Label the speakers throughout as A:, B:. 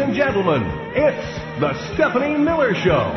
A: and gentlemen, it's the Stephanie Miller Show.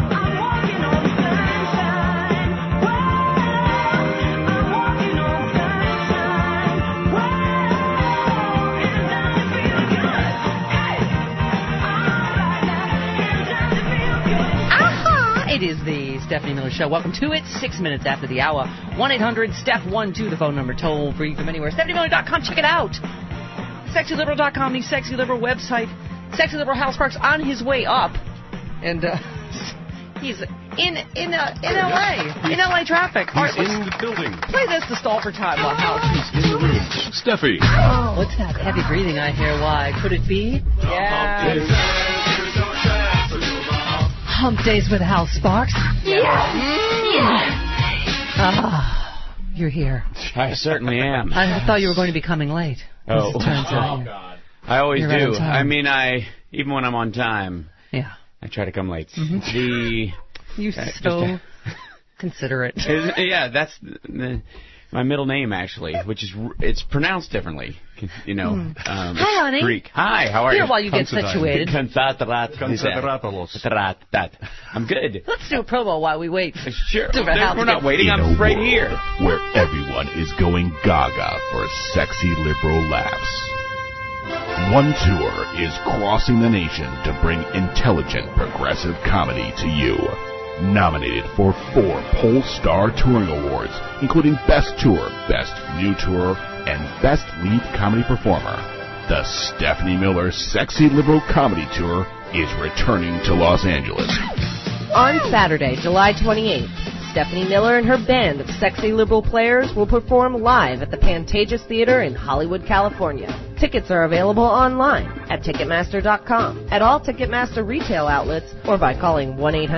B: It is the Stephanie Miller Show. Welcome to it. 6 minutes after the hour. 1-800-STEPH-12, the phone number, toll free from anywhere. StephanieMiller.com. Check it out. SexyLiberal.com, the Sexy Liberal website. Sexy Liberal Hal Sparks on his way up, and he's in L.A. in L.A. traffic.
A: He's in the building.
B: Play this to stall for time while Hal.
A: He's in the room. Steffi.
B: Oh, what's that heavy breathing I hear? Why? Could it be? Yeah. Hump Days with Hal Sparks. You're here.
C: I certainly am.
B: I thought you were going to be coming late.
C: Oh,
B: as it turns out.
C: God. I always
B: You're
C: do.
B: right on time.
C: I mean, even when I'm on time, I try to come late.
B: You're so considerate.
C: Yeah, that's my middle name, actually, which is, it's pronounced differently. You know.
B: Hi, honey.
C: Greek. Hi, how are you?
B: Here while you get situated.
C: I'm good.
B: Let's do a promo while we wait.
C: Sure. We're not waiting. I'm right here.
A: Where everyone is going gaga for sexy liberal laughs. One tour is crossing the nation to bring intelligent progressive comedy to you. Nominated for 4 Pollstar Touring Awards, including Best Tour, Best New Tour, and Best Lead Comedy Performer. The Stephanie Miller Sexy Liberal Comedy Tour is returning to Los Angeles.
D: On Saturday, July 28th, Stephanie Miller and her band of sexy liberal players will perform live at the Pantages Theater in Hollywood, California. Tickets are available online at Ticketmaster.com, at all Ticketmaster retail outlets, or by calling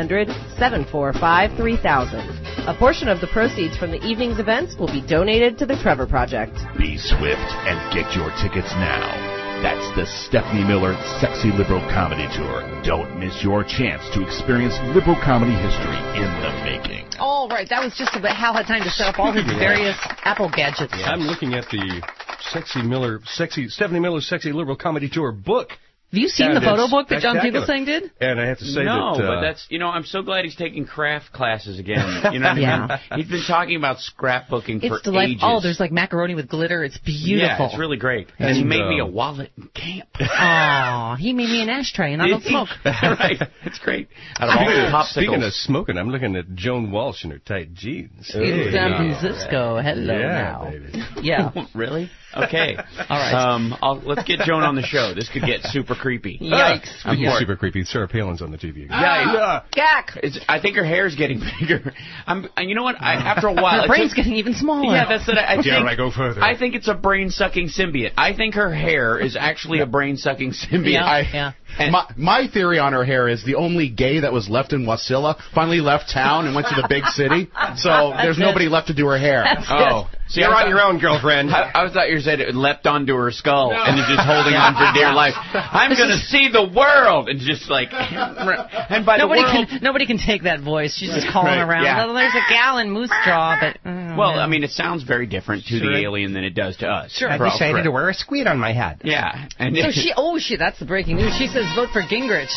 D: 1-800-745-3000. A portion of the proceeds from the evening's events will be donated to the Trevor Project.
A: Be swift and get your tickets now. That's the Stephanie Miller Sexy Liberal Comedy Tour. Don't miss your chance to experience liberal comedy history in the making.
B: All right, that was just about Hal had time to set up all his various Apple gadgets.
E: I'm looking at the Stephanie Miller Sexy Liberal Comedy Tour book.
B: Have you seen the photo book that John Fugelsang did?
E: And I have to say
C: but that's, I'm so glad he's taking craft classes again. You know what I mean? He's been talking about scrapbooking for ages.
B: Oh, there's like macaroni with glitter. It's beautiful.
C: Yeah, it's really great. And he made me a wallet in camp.
B: Oh, he made me an ashtray, and I don't smoke.
C: Right, it's great. Out of all the popsicles.
E: Speaking of smoking, I'm looking at Joan Walsh in her tight jeans.
B: In San Francisco. Hello now.
E: Baby.
B: Yeah.
C: Really? Okay.
B: All right.
C: Let's get Joan on the show. This could get super creepy.
B: Yikes.
E: Super creepy. Sarah Palin's on the TV.
B: Gack.
C: I think her hair's getting bigger. You know what? After a while,
B: her brain's getting even smaller.
C: Yeah, that's it. I
E: go further.
C: I think it's a brain-sucking symbiote. I think her hair is actually a brain-sucking symbiote.
B: Yeah.
F: My theory on her hair is the only gay that was left in Wasilla finally left town and went to the big city. So there's nobody left to do her hair.
E: So you're on your own, girlfriend.
C: I thought you said it leapt onto her skull and is just holding on for dear life. I'm going to see the world, and just like, and by
B: nobody can take that voice. She's just calling around.
C: Yeah.
B: Well, there's a gal in Moose Jaw, but
C: I mean, it sounds very different to the alien than it does to us.
B: Sure.
E: I decided to wear a squid on my head.
C: Yeah. And
B: so that's the breaking news. She says vote for Gingrich.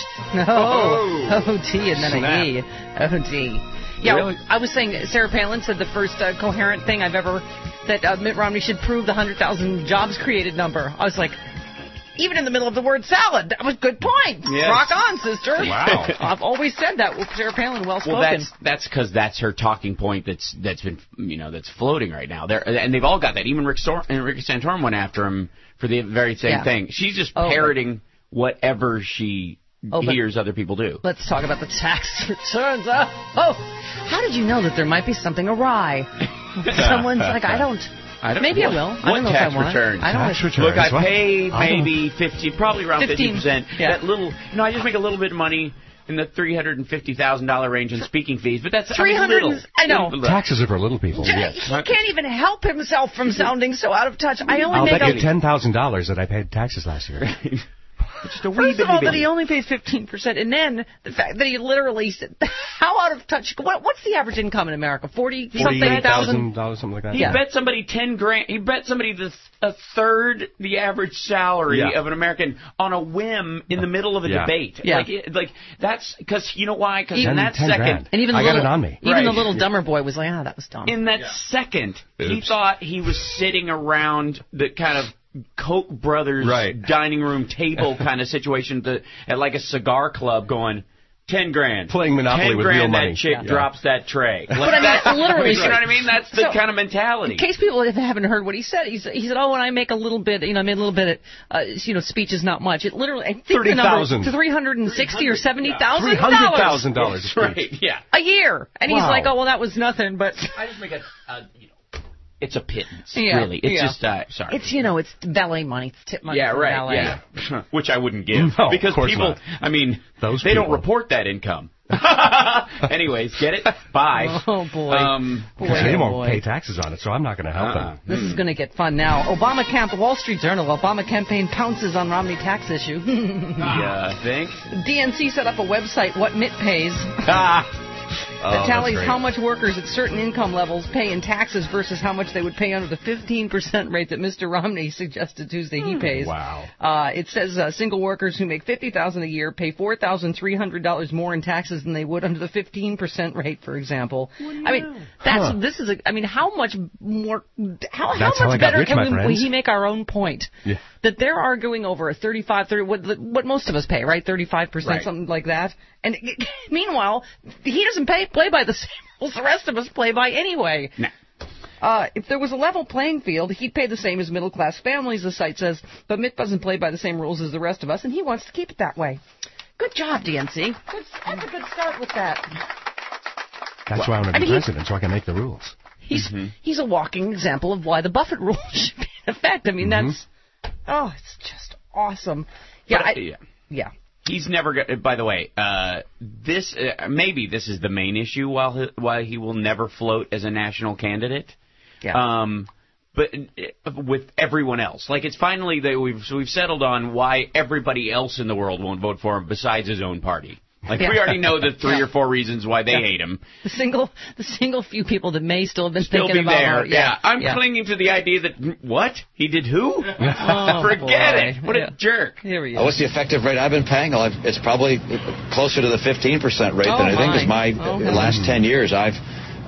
B: O-T and then a E. O-D. Yeah, really? I was saying Sarah Palin said the first coherent thing I've ever, that Mitt Romney should prove the 100,000 jobs created number. I was like, even in the middle of the word salad, that was good point.
C: Yes.
B: Rock on, sister.
C: Wow.
B: I've always said that with Sarah Palin, well spoken.
C: Well, that's because that's her talking point that's been, that's floating right now. And they've all got that. Even Rick Santorum went after him for the very same thing. She's just parroting whatever she hears other people do.
B: Let's talk about the tax returns. How did you know that there might be something awry? Someone's like, I don't. Maybe I will. I don't know
C: tax
B: if I want.
C: returns?
B: Tax
C: returns. Look, I pay maybe 50, probably around 50%.
B: Yeah.
C: That little, I just make a little bit of money in the $350,000 range in speaking fees, but that's
B: 300.
C: little.
B: I know.
E: Taxes are for little people.
B: He can't even help himself from sounding so out of touch. I only
E: I'll
B: make
E: bet you $10,000 that I paid taxes last year.
C: Just a wee
B: First of all,
C: bitty
B: that he only pays 15%, and then the fact that he literally said, how out of touch, what's the average income in America? $40,000?
E: Something like that.
C: He bet somebody $10,000. He bet somebody a third the average salary of an American on a whim in the middle of a debate.
B: Yeah.
C: Like that's because you know why? Because in that second,
B: and even
E: I got it on me.
B: Even the little dumber boy was like, that was dumb.
C: In that second, he thought he was sitting around the kind of Koch brothers dining room table kind of situation at like a cigar club going, $10,000.
E: Playing Monopoly with real money.
C: That chick drops that tray.
B: But I mean, literally,
C: you know what I mean? That's the kind of mentality.
B: In case people haven't heard what he said, he said, when I make a little bit, I made a little bit of, speech is not much. It literally, I think the number is $360,000 or $70,000.
E: $300,000.
C: Right, yeah.
B: A year. And he's like, that was nothing, but.
C: I just make it's a pittance, really. It's just, sorry.
B: It's, it's valet money. It's tip money.
C: Yeah, right.
B: Valet.
C: Yeah. Which I wouldn't give.
E: No,
C: because
E: of course
C: people,
E: not.
C: They don't report that income. Anyways, get it? Bye.
B: Oh, boy.
E: They won't pay taxes on it, so I'm not going to help them.
B: This is going to get fun now. Wall Street Journal, Obama campaign pounces on Romney tax issue.
C: You think?
B: DNC set up a website, What Mitt Pays. That tallies how much workers at certain income levels pay in taxes versus how much they would pay under the 15% rate that Mr. Romney suggested Tuesday he pays.
E: Wow.
B: It says single workers who make $50,000 a year pay $4,300 more in taxes than they would under the 15% rate, for example. I mean, how much more? How much better can we make our own point? Yeah. That they're arguing over a 30, what most of us pay, right? 35%, something like that. And meanwhile, he doesn't play by the same rules the rest of us play by anyway.
C: Nah.
B: If there was a level playing field, he'd pay the same as middle-class families, the site says. But Mitt doesn't play by the same rules as the rest of us, and he wants to keep it that way. Good job, DNC. That's a good start with that.
E: That's why I want to be president, so I can make the rules.
B: He's a walking example of why the Buffett rule should be in effect. I mean, it's just awesome. Yeah.
C: He's never got. By the way, maybe this is the main issue why he will never float as a national candidate.
B: Yeah.
C: But with everyone else, like it's finally that we've settled on why everybody else in the world won't vote for him besides his own party. Like we already know the 3 or 4 reasons why they hate him.
B: The single few people that may still have been thinking about
C: there.
B: Her.
C: I'm clinging to the idea that what he did who? Forget it. What a jerk.
B: Here we go.
G: What's the effective rate I've been paying? It's probably closer to the 15% rate than anything because my last 10 years I've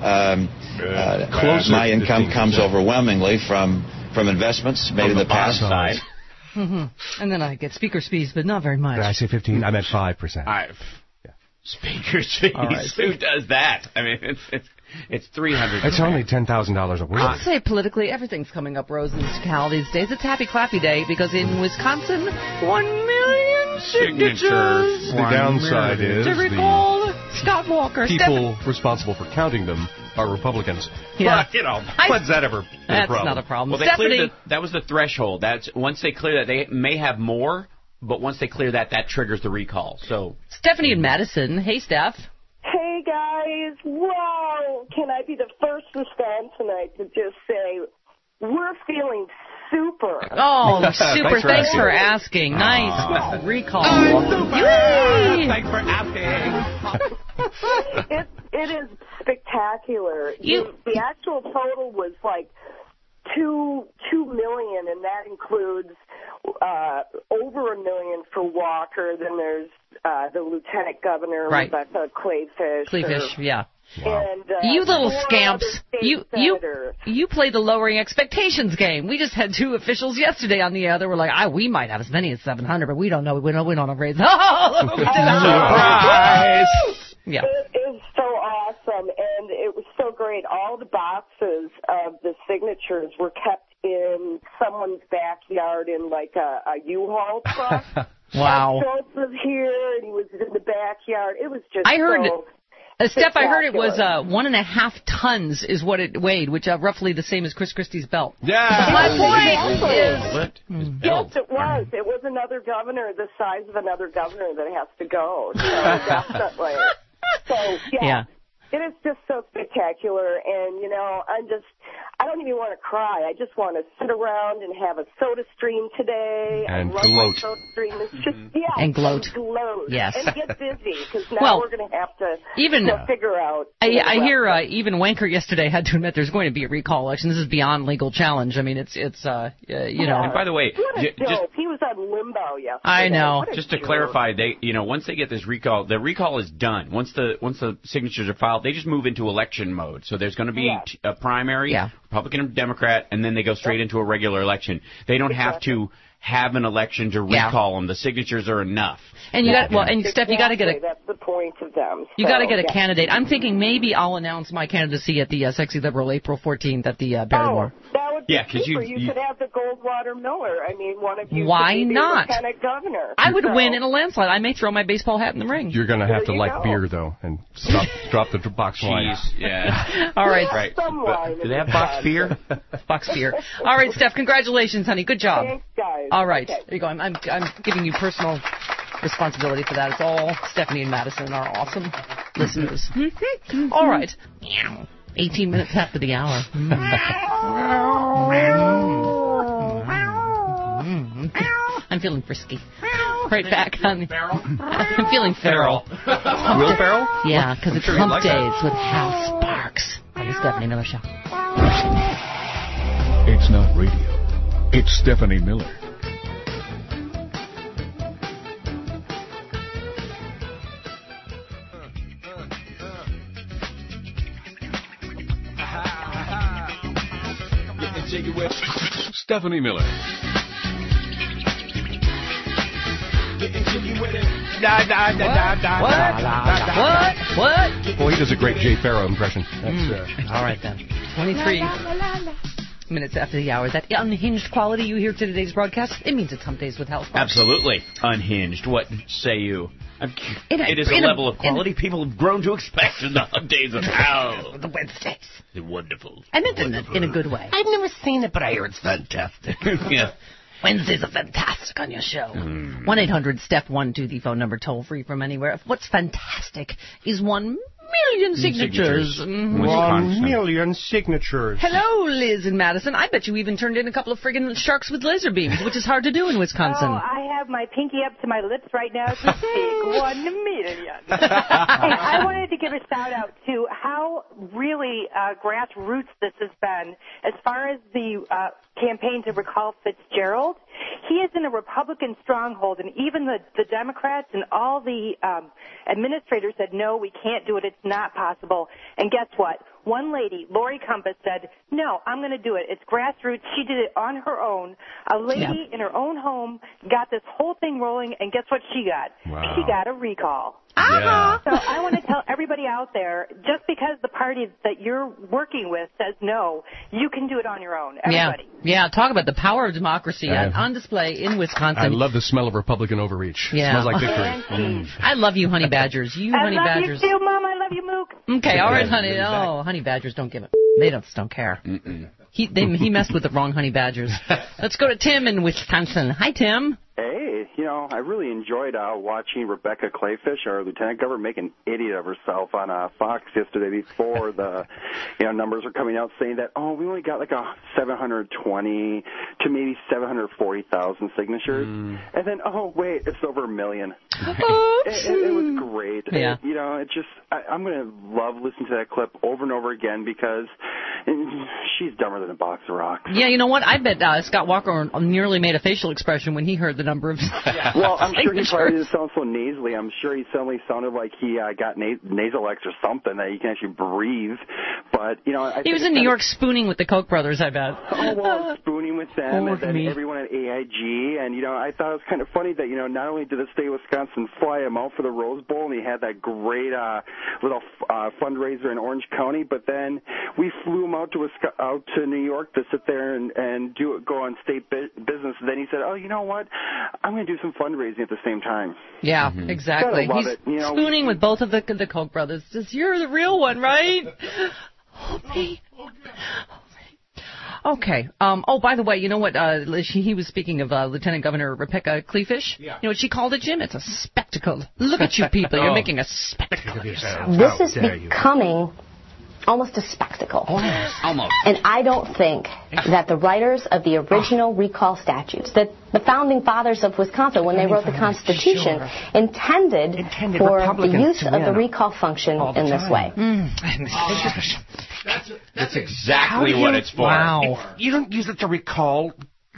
G: my income comes overwhelmingly from investments made in the past.
B: Side. And then I get speaker's fees, but not very much.
E: Did I say 15? I meant 5%.
C: Speaker's fees. Right. Who does that? I mean, it's $300.
E: It's only $10,000 a week.
B: I'll say politically, everything's coming up rose in this Cal these days. It's Happy Clappy Day because in Wisconsin, 1 million signatures.
E: The downside is
B: to recall Scott Walker.
E: People responsible for counting them are Republicans.
B: Yeah.
E: But, when's that ever been a problem?
B: That's not a problem.
C: Well, that was the threshold. Once they clear that, they may have more. But once they clear that triggers the recall. So
B: Stephanie in Madison. Hey, Steph.
H: Hey, guys. Wow. Can I be the first to stand tonight to just say we're feeling super.
B: Oh, super. Thanks for asking. Nice recall.
C: Thanks for asking.
H: It is spectacular. The actual total was like 2 million, and that includes over 1 million for Walker. Then there's the lieutenant governor, Rebecca Kleefisch.
B: Yeah.
E: Wow.
H: And,
B: you little scamps! You play the lowering expectations game. We just had 2 officials yesterday on the air that were like, we might have as many as 700, but we don't know. We don't have raise. Oh,
C: surprise!
B: Yeah.
H: It is so awesome, and it was so great. All the boxes of the signatures were kept in someone's backyard in like a U-Haul truck.
B: Wow.
H: Schultz was here, and he was in the backyard. It was just
B: Steph, I heard it was 1.5 tons is what it weighed, which roughly the same as Chris Christie's belt.
E: Yeah.
B: My point is...
H: Yes, it was. It was another governor, the size of another governor that has to go. So definitely. So, yeah. It is just so spectacular, and, I don't even want to cry. I just want to sit around and have a soda stream today.
E: And
H: I love
E: gloat.
H: My soda stream. It's just,
B: And gloat.
H: And gloat.
B: Yes.
H: And get busy, because now we're going to have to figure out.
B: I hear even Wanker yesterday had to admit there's going to be a recall election. This is beyond legal challenge. I mean, it's know.
C: And by the way,
H: he was on limbo yesterday.
B: I know.
C: Just to clarify, they, once they get this recall, the recall is done. Once the signatures are filed, they just move into election mode. So there's going to be a primary, Republican and Democrat, and then they go straight into a regular election. They don't have to have an election to recall them. The signatures are enough.
B: And Steph, you got to get
H: That's the point of them.
B: You got to get a candidate. I'm thinking maybe I'll announce my candidacy at the Sexy Liberal April 14th at the Barrymore.
H: That would be super. You could have the Goldwater Miller. I mean, one of you.
B: Why not?
H: Lieutenant governor.
B: I would win in a landslide. I may throw my baseball hat in the ring.
E: You're going to have to like beer though, and drop the box wine.
C: Yeah.
B: All right.
C: Right. Do they have box beer?
B: Box beer. All right, Steph. Congratulations, honey. Good job.
H: Thanks, guys.
B: All right. There you go. I'm giving you personal responsibility for that. It's all Stephanie and Madison, our awesome listeners. All right. 18 minutes after the hour. I'm feeling frisky. Right back on. I'm feeling feral.
E: Will Ferrell?
B: Yeah, because it's hump days with Hal Sparks on the Stephanie Miller Show.
A: It's not radio. It's Stephanie Miller. Stephanie Miller.
B: What?
E: Well, he does a great Jay Farrow impression.
B: All right, then. 23 minutes after the hour. That unhinged quality you hear to today's broadcast, it means it's hump days with Hal Sparks.
C: Absolutely. Unhinged. What say you? It is a level of quality people have grown to expect in the hump days of Hal.
B: The Wednesdays.
C: They're wonderful.
B: I meant in a good way.
I: I've never seen it, but I hear it's fantastic.
C: Yeah.
B: Wednesdays are fantastic on your show. 1-800-STEP-1-2, the phone number, toll free from anywhere. What's fantastic is 1 million signatures.
E: 1 million signatures.
B: Hello, Liz in Madison. I bet you even turned in a couple of friggin' sharks with laser beams, which is hard to do in Wisconsin.
J: Oh, I have my pinky up to my lips right now to speak. 1 million. Hey, I wanted to give a shout out to how really grassroots this has been as far as the campaign to recall Fitzgerald. He is in a Republican stronghold, and even the Democrats and all the administrators said, no, we can't do it. It's not possible. And guess what? One lady, Lori Compass, said, no, I'm going to do it. It's grassroots. She did it on her own. A lady in her own home got this whole thing rolling, and guess what she got?
E: Wow.
J: She got a recall.
C: Yeah.
J: So I want to tell everybody out there, just because the party that you're working with says no, you can do it on your own. Everybody.
B: Yeah. Talk about the power of democracy on display in Wisconsin.
E: I love the smell of Republican overreach.
B: Yeah.
E: Smells like victory.
B: I love you, honey badgers. Honey badgers.
J: I love you too, Mom. I love you, Mook.
B: Okay, all right, honey. Oh, honey badgers don't give it. They don't care. He messed with the wrong honey badgers. Let's go to Tim in Wisconsin. Hi, Tim.
K: Hey, I really enjoyed watching Rebecca Clayfish, our lieutenant governor, make an idiot of herself on Fox yesterday before the numbers are coming out saying that, we only got like 720 to maybe 740,000 signatures. And then, wait, it's over 1 million. It was great.
B: Yeah.
K: It's just, I'm going to love listening to that clip over and over again because she's dumber than a box of rocks.
B: Yeah, you know what? I bet Scott Walker nearly made a facial expression when he heard the number of
K: Well, I'm sure he probably didn't sound so nasally. I'm sure he suddenly sounded like he got nasalex or something, that he can actually breathe. But,
B: he was in New York spooning with the Koch brothers, I bet.
K: Spooning with them and then everyone at AIG. And, I thought it was kind of funny that, not only did the state of Wisconsin fly him out for the Rose Bowl, and he had that great little fundraiser in Orange County, but then we flew him out to New York to sit there and go on state business. And then he said, you know what? I'm going to do some fundraising at the same time.
B: Yeah, exactly.
K: He's
B: spooning with both of the Koch brothers. You're the real one, right? Okay. Oh, by the way, you know what? He was speaking of Lieutenant Governor Rebecca Kleefisch. Yeah. You know what she called it, Jim? It's a spectacle. Look at you people. You're making a spectacle of yourselves.
L: This is becoming almost a spectacle.
C: Almost.
L: And I don't think that the writers of the original recall statutes, that the founding fathers of Wisconsin, when they wrote the Constitution, intended for the use of the recall function in this way.
C: That's exactly what it's for.
I: Wow. You don't use it to recall.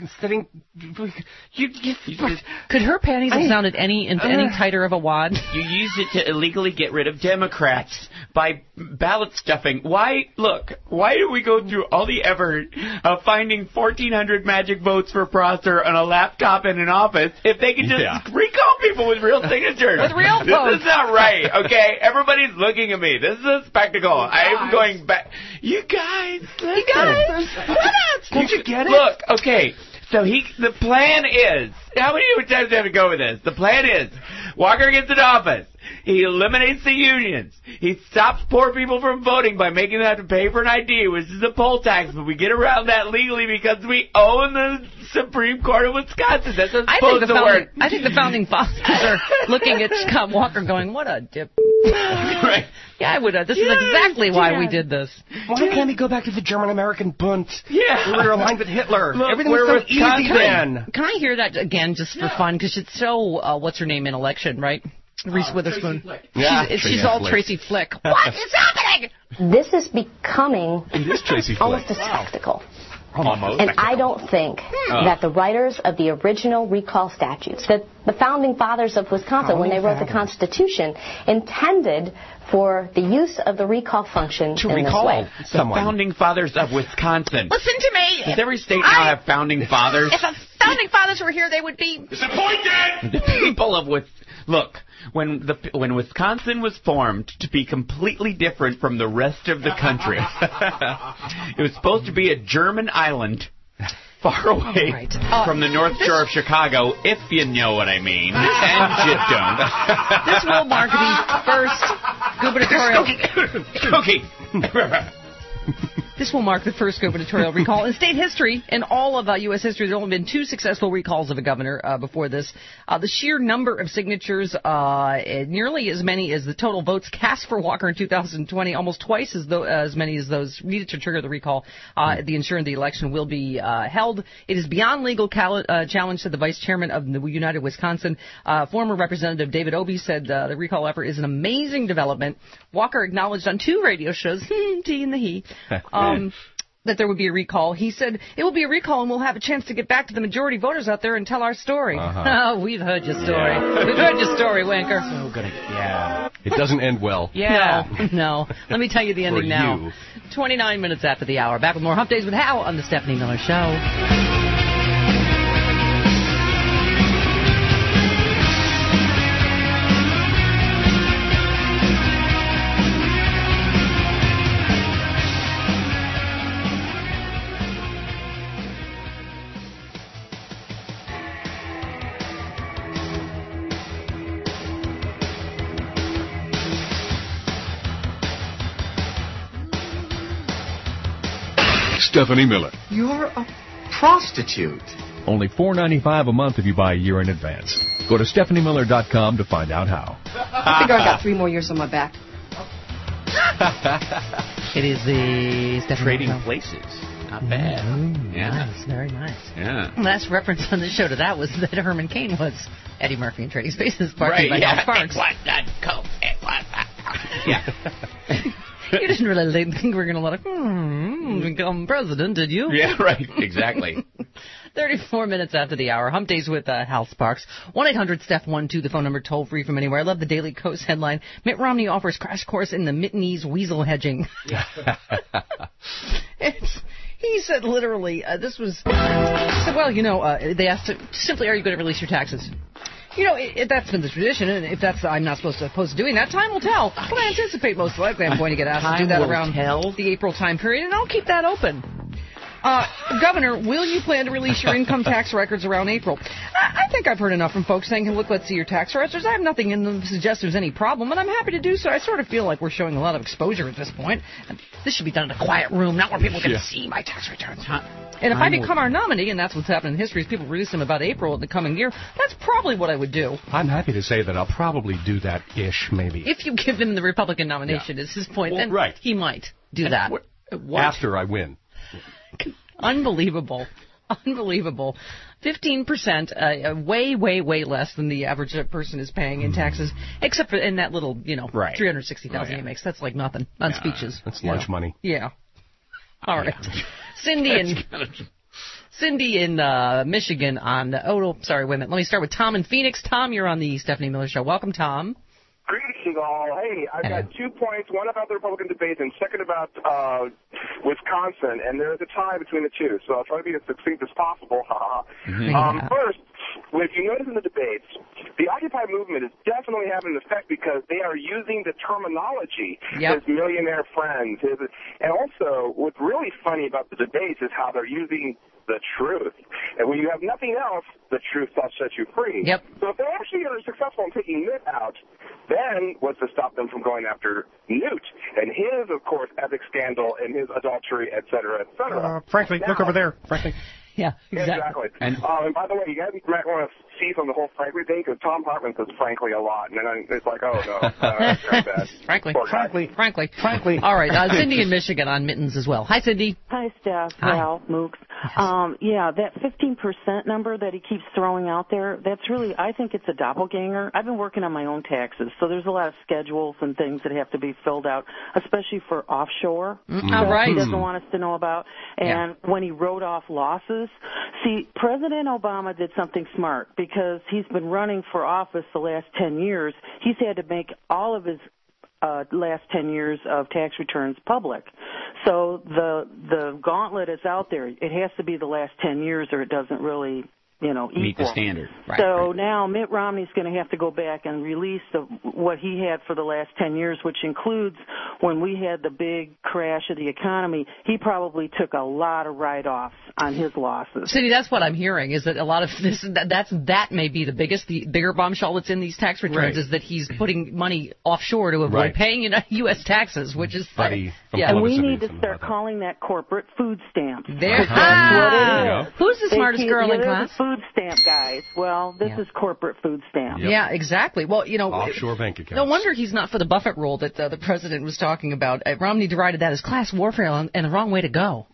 B: Could her panties have sounded any tighter of a wad?
C: You use it to illegally get rid of Democrats by ballot stuffing. Why do we go through all the effort of finding 1,400 magic votes for Prosser on a laptop in an office if they can just recall people with real signatures?
B: With real votes.
C: This is not right, okay? Everybody's looking at me. This is a spectacle. I'm going back. You guys.
I: Did you get it?
C: Look, okay. So the plan is, how many times do I have to go with this? The plan is, Walker gets in office. He eliminates the unions. He stops poor people from voting by making them have to pay for an ID, which is a poll tax. But we get around that legally because we own the Supreme Court of Wisconsin. That's what's supposed to work.
B: I think the founding fathers are looking at Scott Walker going, what a dip.
C: Right.
B: Yeah, I would. This is exactly why we did this.
I: Why can't he go back to the German-American Bund?
C: Yeah.
I: We were aligned with Hitler.
C: Look,
I: everything was so easy then.
B: Can I hear that again just for fun? Because it's so, what's her name in election, right? Reese Witherspoon. She's all Tracy Flick. What is happening?
L: This is becoming almost a spectacle.
C: Almost.
L: And I don't think that the writers of the original recall statutes, that the founding fathers of Wisconsin, when they wrote the Constitution, intended for the use of the recall function in this way.
C: The founding fathers of Wisconsin.
B: Listen to me.
C: Does every state now have founding fathers?
B: If the founding fathers were here, they would be
C: disappointed. The people of Look, when Wisconsin was formed to be completely different from the rest of the country, it was supposed to be a German island far away from the North Shore of Chicago, if you know what I mean, and you don't.
B: This will mark the first gubernatorial... This will mark the first gubernatorial recall in state history. In all of U.S. history, there have only been 2 successful recalls of a governor before this. The sheer number of signatures, nearly as many as the total votes cast for Walker in 2020, almost twice as many as those needed to trigger the recall. The ensuring the election will be held. It is beyond legal challenge, said the vice chairman of the United Wisconsin. Former Representative David Obey said the recall effort is an amazing development. Walker acknowledged on 2 radio shows, T and the He, that there would be a recall. He said, it will be a recall and we'll have a chance to get back to the majority voters out there and tell our story. We've heard your story. We've heard your story, Wanker.
C: So good. Yeah.
E: It doesn't end well.
B: Yeah. No. Let me tell you the ending now. 29 minutes after the hour. Back with more Hump Days with Hal on the Stephanie Miller Show.
A: Stephanie Miller.
I: You're a prostitute.
M: Only $4.95 a month if you buy a year in advance. Go to StephanieMiller.com to find out how.
N: I think I got 3 more years on my back.
B: It is the
C: Trading Places. Not bad.
B: Nice. Very nice.
C: Yeah.
B: Last reference on the show to that was that Herman Cain was Eddie Murphy in Trading Spaces, partly by Hal Sparks.
C: Yeah.
B: You didn't really think we were going to let him become president, did you?
C: Yeah, right. Exactly.
B: 34 minutes after the hour. Hump Days with Hal Sparks. 1-800-STEPH-12, the phone number, toll free from anywhere. I love the Daily Kos headline. Mitt Romney offers crash course in the Mittenies weasel hedging. He said literally, they asked him, simply, are you going to release your taxes? You know, that's been the tradition, and if I'm not supposed to doing that, time will tell. But I anticipate most likely I'm going to get asked to do that around the April time period, and I'll keep that open. Governor, will you plan to release your income tax records around April? I think I've heard enough from folks saying, look, let's see your tax records. I have nothing in them to suggest there's any problem, and I'm happy to do so. I sort of feel like we're showing a lot of exposure at this point. And this should be done in a quiet room, not where people can see my tax returns. And if I become our nominee, and that's what's happened in history, is people release them about April of the coming year, that's probably what I would do.
E: I'm happy to say that I'll probably do that-ish, maybe.
B: If you give him the Republican nomination, is his point, then he might do that.
E: After I win.
B: Unbelievable. 15%, way less than the average person is paying in taxes, except for in that little, $360,000 he makes. That's like nothing on speeches.
E: That's lunch money.
B: Yeah. All right. Cindy in Michigan on. Wait a minute. Let me start with Tom in Phoenix. Tom, you're on the Stephanie Miller Show. Welcome, Tom.
O: Greetings, all. Hey, I've got 2 points, one about the Republican debate and second about Wisconsin, and there's a tie between the two, so I'll try to be as succinct as possible. First, if you notice in the debates, the Occupy movement is definitely having an effect because they are using the terminology, his millionaire friends. And also, what's really funny about the debates is how they're using the truth. And when you have nothing else, the truth shall set you free. So if they actually are successful in taking Mitt out, then what's to stop them from going after Newt and his, of course, ethics scandal and his adultery, et cetera, et cetera.
E: Frankly, look over there. Frankly.
B: Yeah,
O: exactly. And by the way, you guys might want to cease on the whole frankly thing because Tom Hartman says frankly a lot, and then it's like, oh no, bad.
B: Frankly. All right, Cindy in Michigan on mittens as well. Hi, Cindy.
P: Hi, Steph. Val, Mooks. That 15% number that he keeps throwing out there, that's really, I think it's a doppelganger. I've been working on my own taxes, so there's a lot of schedules and things that have to be filled out, especially for offshore.
B: He doesn't
P: want us to know about. And when he wrote off losses, see, President Obama did something smart because he's been running for office the last 10 years. He's had to make all of his last 10 years of tax returns public. So the gauntlet is out there. It has to be the last 10 years or it doesn't really,
C: meet the standard.
P: Now Mitt Romney's going to have to go back and release what he had for the last 10 years, which includes when we had the big crash of the economy, he probably took a lot of write-offs on his losses.
B: Cindy, that's what I'm hearing, is that a lot of this, that may be the bigger bombshell that's in these tax returns, is that he's putting money offshore to avoid paying U.S. taxes, which is funny.
P: And we need to start calling that corporate food stamp.
B: That's
P: what it is.
B: Who's the smartest girl in class?
P: Food stamp guys. Well, this is corporate food stamp.
B: Yeah, exactly. Well,
E: offshore bank accounts.
B: No wonder he's not for the Buffett rule that the president was talking about. Romney derided that as class warfare and the wrong way to go.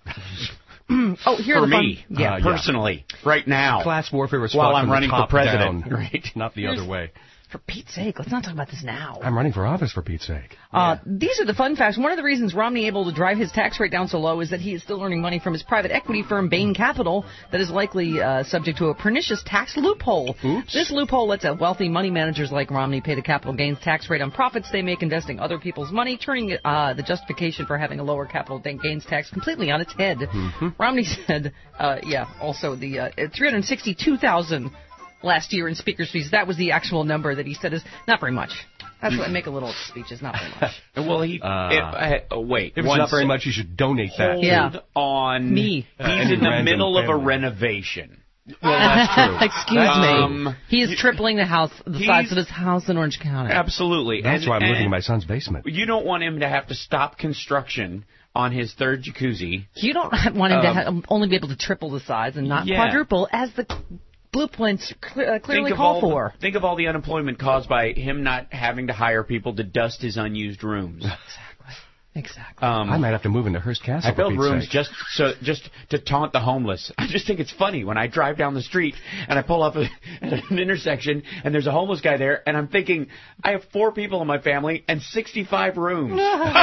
C: For me, personally, right now,
E: class warfare is
C: while I'm running for president,
E: not the other way.
B: For Pete's sake, let's not talk about this now.
E: I'm running for office, for Pete's sake.
B: These are the fun facts. One of the reasons Romney able to drive his tax rate down so low is that he is still earning money from his private equity firm, Bain Capital, that is likely subject to a pernicious tax loophole.
E: Oops.
B: This loophole lets wealthy money managers like Romney pay the capital gains tax rate on profits they make investing other people's money, turning the justification for having a lower capital gains tax completely on its head. Romney said, also the $362,000 last year in speaker's fees. That was the actual number that he said is not very much. That's what I make a little speech is not very much.
C: Well, wait.
E: If it's not very much, you should donate that.
C: Hold on.
B: Me.
C: He's in the middle of a renovation.
B: Well, that's true. Excuse me. He is tripling the size of his house in Orange County.
C: Absolutely.
E: That's why I'm living in my son's basement.
C: You don't want him to have to stop construction on his third jacuzzi.
B: You don't want him to only be able to triple the size and not quadruple as the blueprints clearly call for.
C: Think of all the unemployment caused by him not having to hire people to dust his unused rooms.
B: Exactly.
E: I might have to move into Hearst Castle.
C: I build rooms just to taunt the homeless. I just think it's funny when I drive down the street and I pull up at an intersection and there's a homeless guy there, and I'm thinking, I have 4 people in my family and 65 rooms.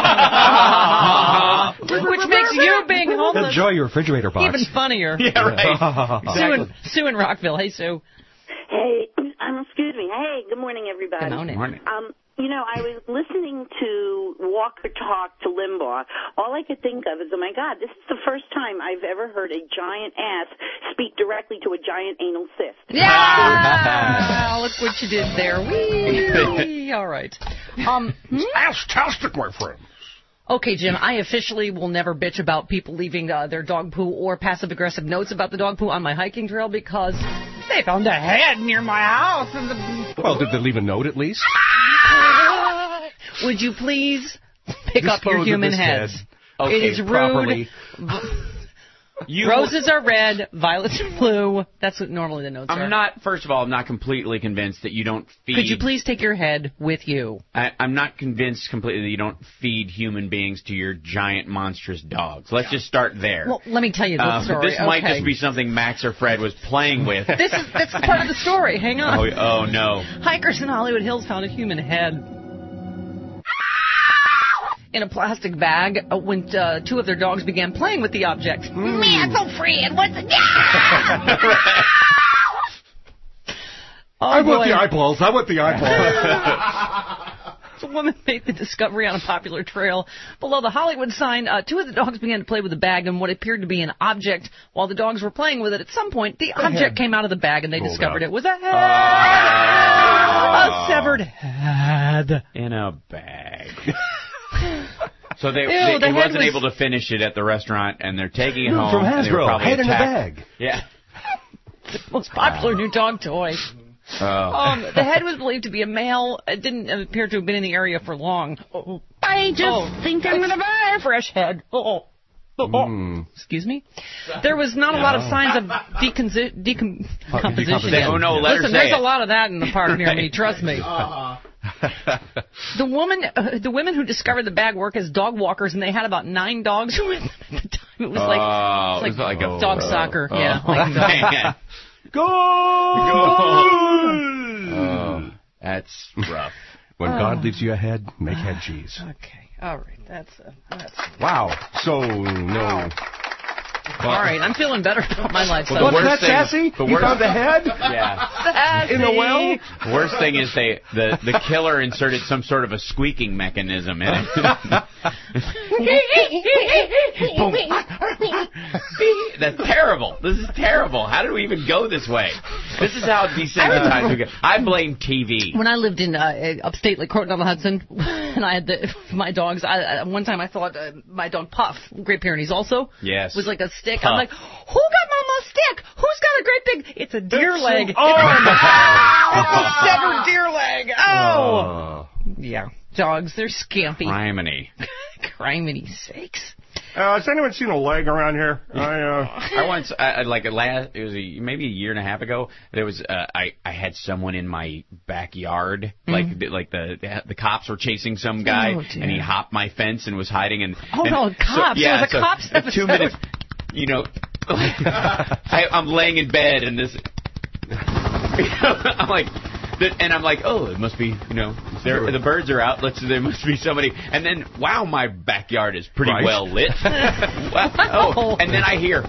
B: Which makes you being homeless
E: enjoy your refrigerator box
B: even funnier.
C: Yeah, right.
B: Exactly. Sue in Rockville. Hey, Sue.
Q: Hey, excuse me. Hey, good morning, everybody.
B: Good morning.
Q: I was listening to Walker talk to Limbaugh. All I could think of is, oh, my God, this is the first time I've ever heard a giant ass speak directly to a giant anal cyst.
B: Yeah! Look what you did there. Whee! All right.
E: It's ass-tastic, my friends.
B: Okay, Jim, I officially will never bitch about people leaving their dog poo or passive-aggressive notes about the dog poo on my hiking trail because they found a head near my house.
E: Well, did they leave a note at least?
B: Would you please pick up your human heads?
C: Okay,
B: it is rude.
E: Properly.
B: Roses are red, violets are blue. That's what normally the notes are.
C: First of all, I'm not completely convinced that you don't feed...
B: Could you please take your head with you?
C: I'm not convinced completely that you don't feed human beings to your giant, monstrous dogs. Let's just start there.
B: Well, let me tell you the story.
C: This might just be something Max or Fred was playing with.
B: That's part of the story. Hang on.
C: Oh, no.
B: Hikers in Hollywood Hills found a human head in a plastic bag when two of their dogs began playing with the object. Man, so free and what's it?
E: I want the eyeballs. I want the eyeballs.
B: The woman made the discovery on a popular trail below the Hollywood sign. Two of the dogs began to play with the bag and what appeared to be an object. While the dogs were playing with it, at some point, the object came out of the bag and they discovered it was a head. A severed head.
C: In a bag. So he wasn't able to finish it at the restaurant, and they're taking it home.
E: From Hasbro, head in a
C: attacked.
E: bag.
C: Yeah.
B: The most popular new dog toy. The head was believed to be a male. It didn't appear to have been in the area for long. I just think I'm going to buy a fresh head. Excuse me? There was not a lot of signs of decomposition.
C: Oh, no, let her say
B: there's
C: it.
B: A lot of that in the park near me, trust me. The women who discovered the bag work as dog walkers, and they had about 9 dogs with them at the time. It was like a dog soccer. Yeah.
E: Go!
C: Oh, that's rough.
E: When God leaves you a head, make head cheese.
B: Okay. All right. That's
E: wow. So, no.
B: All right. I'm feeling better about my life.
E: What's that, Sassy? You found the head?
C: Yeah.
B: Sassy.
E: In the well?
C: The worst thing is the killer inserted some sort of a squeaking mechanism in it. That's terrible. This is terrible. How did we even go this way? This is how desensitized we get. I blame TV.
B: When I lived in upstate, like Croton-on-the-Hudson, and I had my dogs, one time I thought my dog Puff, Great Pyrenees also, was like a stick. Puff. I'm like, who got Mama's stick? Who's got a great big... It's a deer leg. It's a severed deer leg. Oh. Yeah. Dogs, they're scampy. Criminy sakes.
E: Has anyone seen a leg around here?
C: I once, it was maybe a year and a half ago. There was, I had someone in my backyard, like the cops were chasing some guy, and he hopped my fence and was hiding. And
B: cops!
C: So,
B: it was a cops episode.
C: 2 minutes, I'm laying in bed, and this, I'm like. And I'm like, oh, it must be, the birds are out. There must be somebody. And then, wow, my backyard is pretty well lit. And then I hear,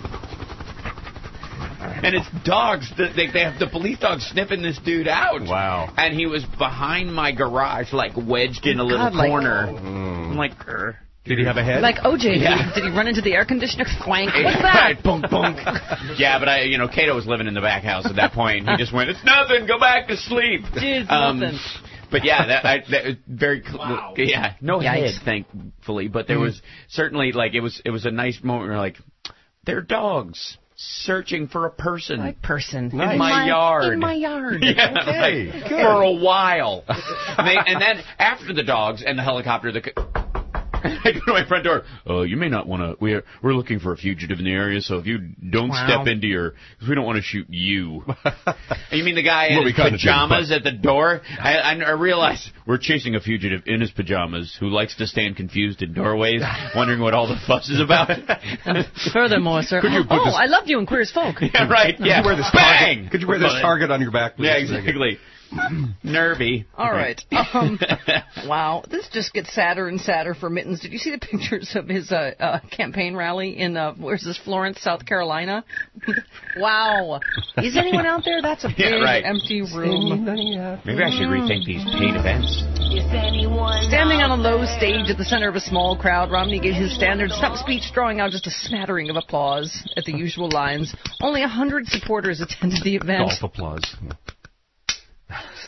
C: and it's dogs. They have the police dogs sniffing this dude out.
E: Wow.
C: And he was behind my garage, like wedged in a little corner. I'm like,
E: did he have a head?
B: Like OJ, did he run into the air conditioner? Clank. What's that?
C: Bunk. Yeah, but Cato was living in the back house at that point. He just went, it's nothing, go back to sleep.
B: It's nothing.
C: But yeah, that was very, no head, thankfully. But there was certainly, it was a nice moment where they're dogs searching for a person.
B: My person.
C: In my yard.
B: In my yard.
C: Yeah,
E: okay.
C: For a while. And then after the dogs and the helicopter, I go to my front door. You may not want to. We're looking for a fugitive in the area, so if you don't step into because we don't want to shoot you. You mean the guy in his pajamas at the door? I realize we're chasing a fugitive in his pajamas who likes to stand confused in doorways, wondering what all the fuss is about.
B: Furthermore, sir. I loved you in Queer as Folk.
C: Yeah, right. Yeah.
E: Could you wear this target on your back?
C: Yeah, exactly. Nervy.
B: All right. Wow. This just gets sadder and sadder for Mittens. Did you see the pictures of his campaign rally in, where's this, Florence, South Carolina? Wow. Is anyone out there? That's a big empty room.
C: Maybe I should rethink these paid events.
B: Standing on a low stage at the center of a small crowd, Romney gave his standard stump speech, drawing out just a smattering of applause at the usual lines. Only 100 supporters attended the event.
E: Golf applause.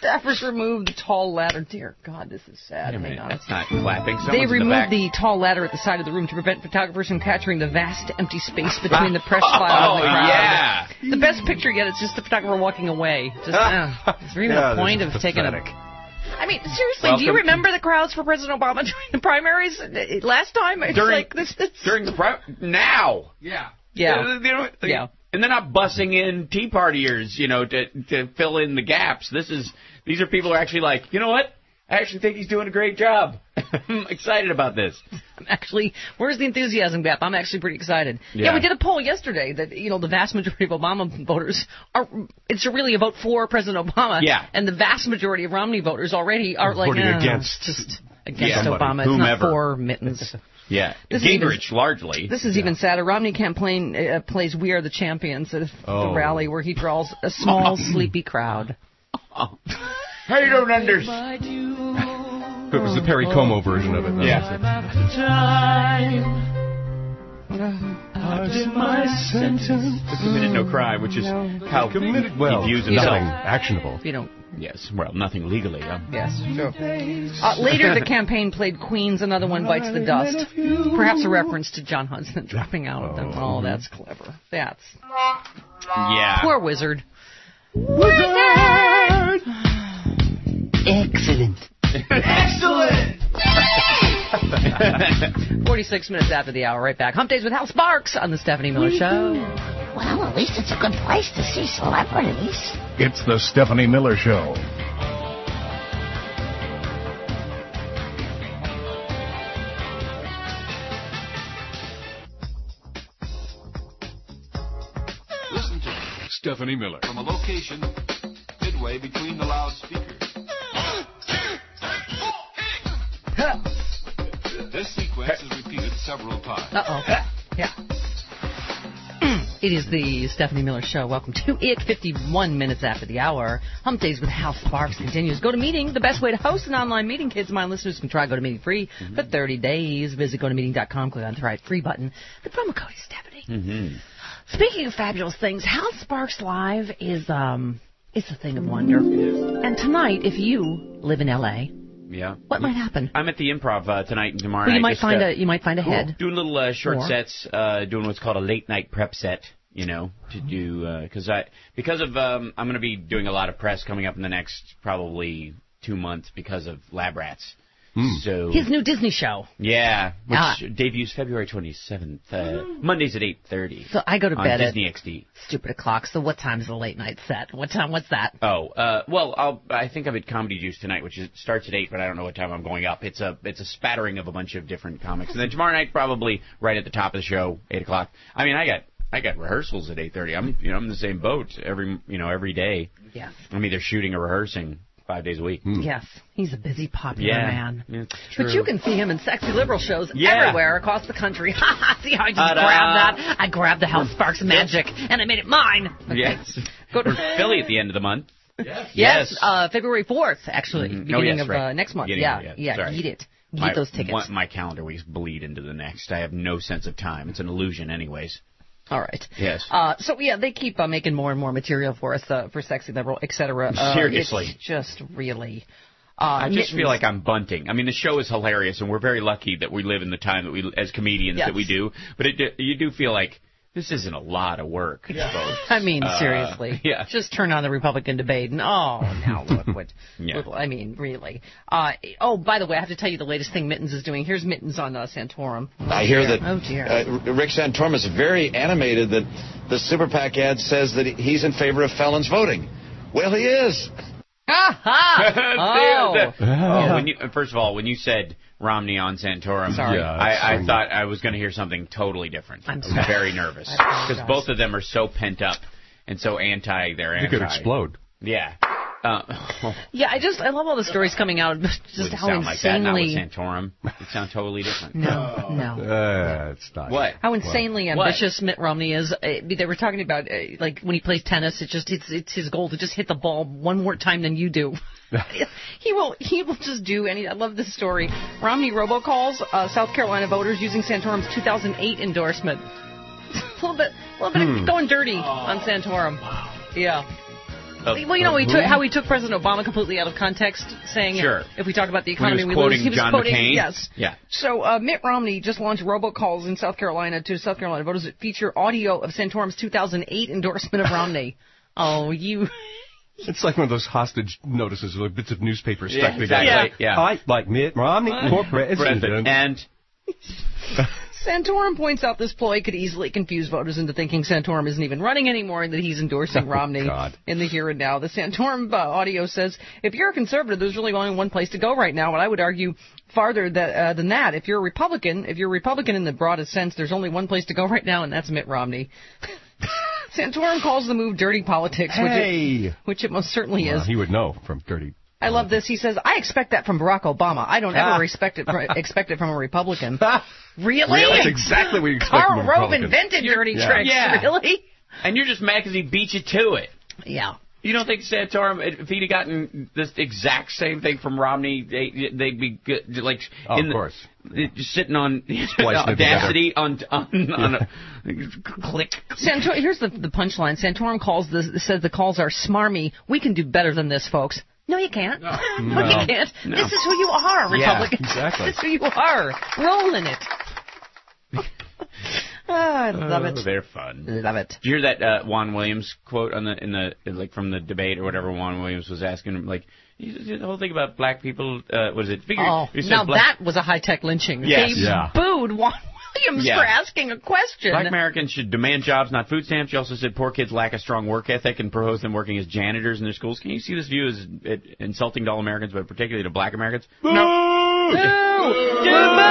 B: Staffers removed the tall ladder. Dear God, this is sad. Hang on.
C: That's not clapping.
B: They removed the tall ladder at the side of the room to prevent photographers from capturing the vast empty space between the press file and the crowd.
C: Yeah.
B: The best picture yet is just the photographer walking away. Just, is there even a point of taking a... I mean, seriously, do you remember the crowds for President Obama during the primaries last time? It's
C: during the now.
B: Yeah.
C: Yeah. And they're not bussing in Tea Partiers, to fill in the gaps. These are people who are actually like, you know what? I actually think he's doing a great job. I'm excited about this.
B: Where's the enthusiasm gap? I'm actually pretty excited. Yeah, we did a poll yesterday that, the vast majority of Obama voters it's really a vote for President Obama.
C: Yeah.
B: And the vast majority of Romney voters already are
E: voting against
B: Obama. It's not for Mittens.
C: Yeah, Gingrich, largely.
B: This is even sadder. Romney campaign plays We Are the Champions at the rally where he draws a small, sleepy crowd.
C: How you don't understand?
E: It was the Perry Como version of it.
C: I did my sentence. Committed no crime, which is how he views himself.
E: Nothing actionable.
C: Yes, well, nothing legally.
B: Yes, true. Later, the campaign played Queen's Another One Bites the Dust. Perhaps a reference to John Hudson dropping out. Oh, that's clever. Yeah. Poor Wizard.
R: Excellent.
C: Excellent!
B: 46 minutes after the hour, right back. Hump Days with Hal Sparks on the Stephanie Miller Show.
R: Well, at least it's a good place to see celebrities.
M: It's the Stephanie Miller Show.
S: Listen to
M: Stephanie Miller.
S: From a location midway between the loudspeakers. This sequence is repeated several times.
B: Yeah. It is the Stephanie Miller Show. Welcome to it. 51 minutes after the hour. Hump Days with Hal Sparks continues. GoToMeeting, the best way to host an online meeting. Kids of mine listeners can try GoToMeeting free for 30 days. Visit GoToMeeting.com. Click on the right free button. The promo code is Stephanie. Speaking of fabulous things, Hal Sparks Live is it's a thing of wonder. And tonight, if you live in L.A., what might happen?
C: I'm at the Improv tonight and tomorrow
B: night.
C: You
B: might find a head.
C: Doing little short sets, doing what's called a late night prep set. To do because I'm going to be doing a lot of press coming up in the next probably 2 months because of Lab Rats. So
B: his new Disney show.
C: Yeah, which debuts February 27th, Mondays at 8:30.
B: So I go to bed
C: on Disney XD.
B: Stupid o'clock. So what time is the late night set? What's that?
C: I think I'm at Comedy Juice tonight, which starts at 8, but I don't know what time I'm going up. It's a spattering of a bunch of different comics, and then tomorrow night probably right at the top of the show, 8 o'clock. I mean, I got rehearsals at 8:30. I'm in the same boat every day.
B: Yes.
C: I'm either shooting or rehearsing 5 days a week.
B: Yes, he's a busy, popular man.
C: Yeah,
B: but you can see him in Sexy Liberal shows everywhere across the country. See how I just grabbed that? I grabbed the Hal Sparks magic, and I made it mine. Okay.
C: Yes. Go to Philly at the end of the month.
B: Yes. February 4th, actually, beginning of next month. Eat it. Get those tickets.
C: My calendar weeks bleed into the next. I have no sense of time. It's an illusion anyways.
B: All right.
C: Yes.
B: They keep making more and more material for us for Sexy Liberal, etc.
C: Seriously.
B: It's just really...
C: I just feel like I'm bunting. I mean, the show is hilarious, and we're very lucky that we live in the time that we, as comedians, that we do. But you do feel like this isn't a lot of work.
B: Yeah. I mean, seriously. Just turn on the Republican debate, and now look what... I mean, really. By the way, I have to tell you the latest thing Mittens is doing. Here's Mittens on Santorum.
G: I hear that Rick Santorum is very animated that the Super PAC ad says that he's in favor of felons voting. Well, he is.
C: First of all, when you said Romney on Santorum, I thought I was going to hear something totally different. I was very nervous because both of them are so pent up and so anti.
E: You could explode.
C: Yeah.
B: I love all the stories coming out. Just how insanely.
C: Like that, not with Santorum. It sounds totally different.
B: No.
E: It's not.
C: What?
B: How insanely ambitious Mitt Romney is. They were talking about like when he plays tennis. It's his goal to just hit the ball one more time than you do. He will just do any. I love this story. Romney robocalls South Carolina voters using Santorum's 2008 endorsement. a little bit going dirty on Santorum. Wow. Yeah. Well, you know, how he took President Obama completely out of context, saying if we talk about the economy,
C: we lose. He was
B: John
C: quoting McCain.
B: Yes.
C: Yeah.
B: So Mitt Romney just launched robocalls in South Carolina to South Carolina voters that feature audio of Santorum's 2008 endorsement of Romney. Oh, you...
E: It's like one of those hostage notices, like bits of newspaper stuck together.
C: Exactly. Yeah.
E: I like Mitt Romney for president.
C: And...
B: Santorum points out this ploy could easily confuse voters into thinking Santorum isn't even running anymore and that he's endorsing Romney in the here and now. The Santorum audio says, if you're a conservative, there's really only one place to go right now, and I would argue farther than that. If you're a Republican in the broadest sense, there's only one place to go right now, and that's Mitt Romney. Santorum calls the move dirty politics, which it most certainly is.
E: He would know from dirty.
B: I love this. He says, I expect that from Barack Obama. I don't ever expect it from a Republican. Really?
E: That's exactly what you expect from a
B: Karl
E: Republican.
B: Rove invented dirty tricks.
C: Yeah.
B: Really?
C: And you're just mad because he beat you to it.
B: Yeah.
C: You don't think Santorum, if he'd have gotten this exact same thing from Romney, they'd be good, like
E: of course,
C: just sitting on Audacity on a click.
B: Here's the punchline. Santorum says the calls are smarmy. We can do better than this, folks. No, you can't. No, you can't. No. This is who you are, Republicans.
E: Yeah, exactly.
B: This is who you are. Roll in it. I love it.
C: They're fun.
B: Love it.
C: Did you hear that Juan Williams quote from the debate or whatever? Juan Williams was asking him, like, the whole thing about black people. Was it?
B: That was a high-tech lynching.
C: Yes.
B: They booed Juan Williams for asking a question.
C: Black Americans should demand jobs, not food stamps. She also said poor kids lack a strong work ethic and proposed them working as janitors in their schools. Can you see this view as insulting to all Americans, but particularly to black Americans?
E: Boo!
B: No. Boo!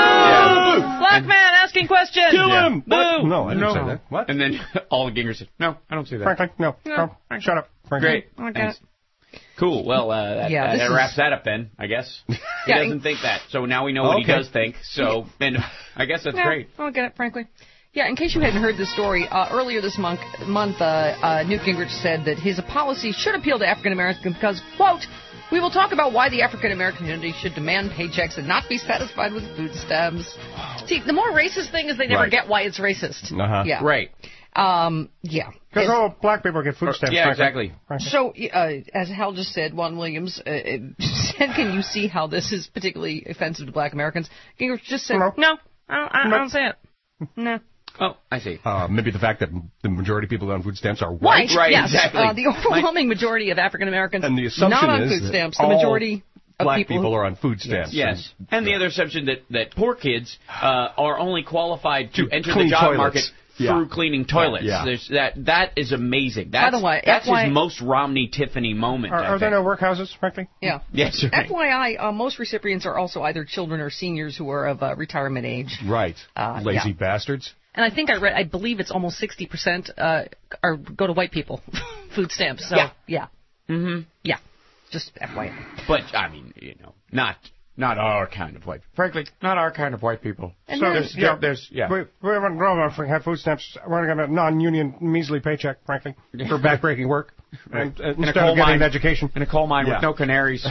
B: Black man asking questions.
E: Kill him!
B: Boo!
E: No, I didn't say that. What?
C: And then all the Gingers said, no, I don't see that.
E: Frankly, no. Shut up. Frankly.
C: Great. Thanks. Cool. Well, that wraps that up then, I guess. He doesn't think that. So now we know what he does think. So then I guess that's great.
B: I don't get it, frankly. Yeah, in case you hadn't heard this story, earlier this month, Newt Gingrich said that his policy should appeal to African Americans because, quote, we will talk about why the African American community should demand paychecks and not be satisfied with food stamps. See, the more racist thing is they never get why it's racist.
E: Uh-huh.
B: Yeah.
C: Right.
B: Yeah.
E: Because all black people get food stamps.
C: Yeah, exactly.
B: So, as Hal just said, Juan Williams said, can you see how this is particularly offensive to black Americans? Gingrich just said, no, I don't say it. No.
C: Oh, I see.
E: Maybe the fact that the majority of people on food stamps are
B: white.
C: Right,
B: yes.
C: exactly.
B: The overwhelming majority of African Americans
E: and the assumption
B: not on
E: is
B: food stamps.
E: The
B: majority of
E: black people are on food stamps.
C: Yes. And the other assumption that poor kids are only qualified to enter the job
E: toilets.
C: market through cleaning toilets.
E: Yeah.
C: There's that is amazing.
B: By the way,
C: that's his most Romney Tiffany moment.
E: Are there no workhouses, frankly?
B: Yeah.
C: Yes. Right.
B: FYI, most recipients are also either children or seniors who are of retirement age.
E: Right. Lazy bastards.
B: And I believe it's almost 60% go to white people, food stamps. So, yeah. Mm-hmm. Yeah. Just FYI.
C: But, I mean, not our kind of white. Frankly, not our kind of white people.
B: And
E: so
B: we
E: haven't grown up. We have food stamps. We're going to get a non-union measly paycheck, frankly, for backbreaking work.
C: Right.
E: Instead of getting an education.
C: In a coal mine with no canaries.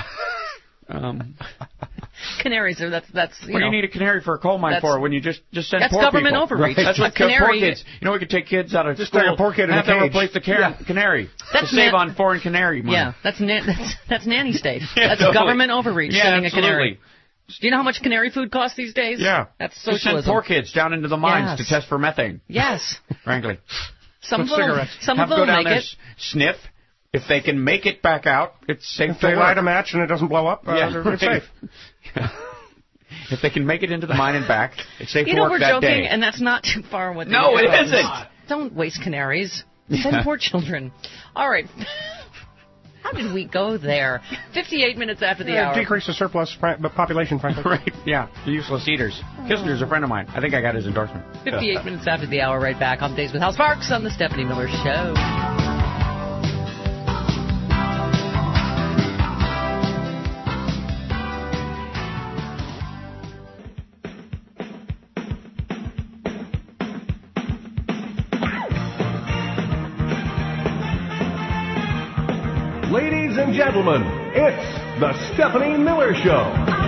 B: Canaries are that's
C: what do you need a canary for a coal mine for when you just send
B: that's
C: poor
B: government
C: people?
B: overreach.
C: Right. That's what
B: canary,
C: poor kids. We could take kids out of school.
E: Take a poor kid in
C: have
E: a cage.
C: to replace the canary.
B: That's
C: to save on foreign canary money.
B: Yeah, that's nanny state. That's government overreach.
C: Yeah,
B: absolutely. A canary. Do you know how much canary food costs these days?
C: Yeah,
B: that's socialism.
C: Just send poor kids down into the mines to test for methane.
B: Yes,
C: frankly.
B: Some of them
C: go down there, sniff. If they can make it back out, it's safe.
E: If they light a match and it doesn't blow up, it's safe.
C: If they can make it into the mine and back, it's safe to work
B: we're
C: that
B: joking,
C: day.
B: and that's not too far. What
C: no, it isn't.
B: Don't waste canaries. Send poor children. All right. How did we go there? 58 minutes after the hour.
E: Decrease the surplus population, frankly.
C: Right, yeah. The useless eaters. Kissinger's a friend of mine. I think I got his endorsement.
B: 58 minutes after the hour, right back on Days with Hal Sparks on the Stephanie Miller Show.
M: Ladies and gentlemen, it's the Stephanie Miller Show.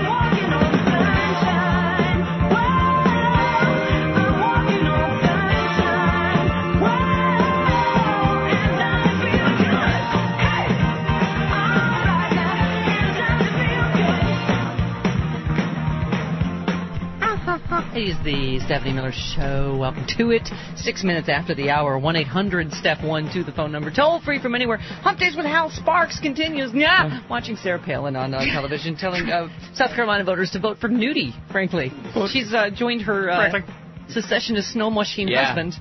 B: It is the Stephanie Miller Show. Welcome to it. 6 minutes after the hour. 1-800-STEP-12, the phone number. Toll free from anywhere. Hump Days with Hal Sparks continues. Yeah, watching Sarah Palin on television, telling South Carolina voters to vote for Nudie, frankly. She's joined her secessionist snow machine husband.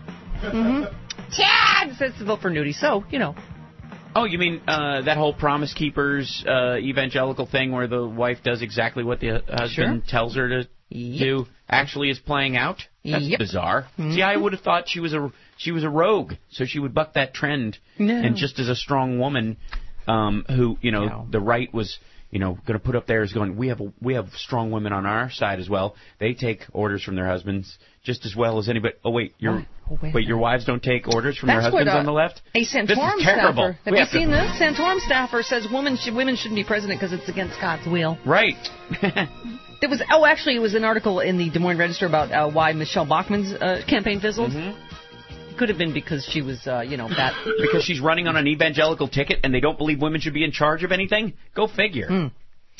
B: Chad says to vote for Nudie. So, you know.
C: Oh, you mean that whole Promise Keepers evangelical thing where the wife does exactly what the husband tells her to do actually is playing out? That's bizarre. See, I would have thought she was a rogue, so she would buck that trend. No. And just as a strong woman who, the right was, going to put up there is going, we have strong women on our side as well. They take orders from their husbands just as well as anybody. Oh, wait, your wives don't take orders from their husbands on the left?
B: A Santorum staffer. Have you seen this? Santorum staffer says women shouldn't be president because it's against God's will.
C: Right.
B: It was an article in the Des Moines Register about why Michelle Bachmann's campaign fizzled. It could have been because she was, that.
C: Because she's running on an evangelical ticket and they don't believe women should be in charge of anything? Go figure.
B: In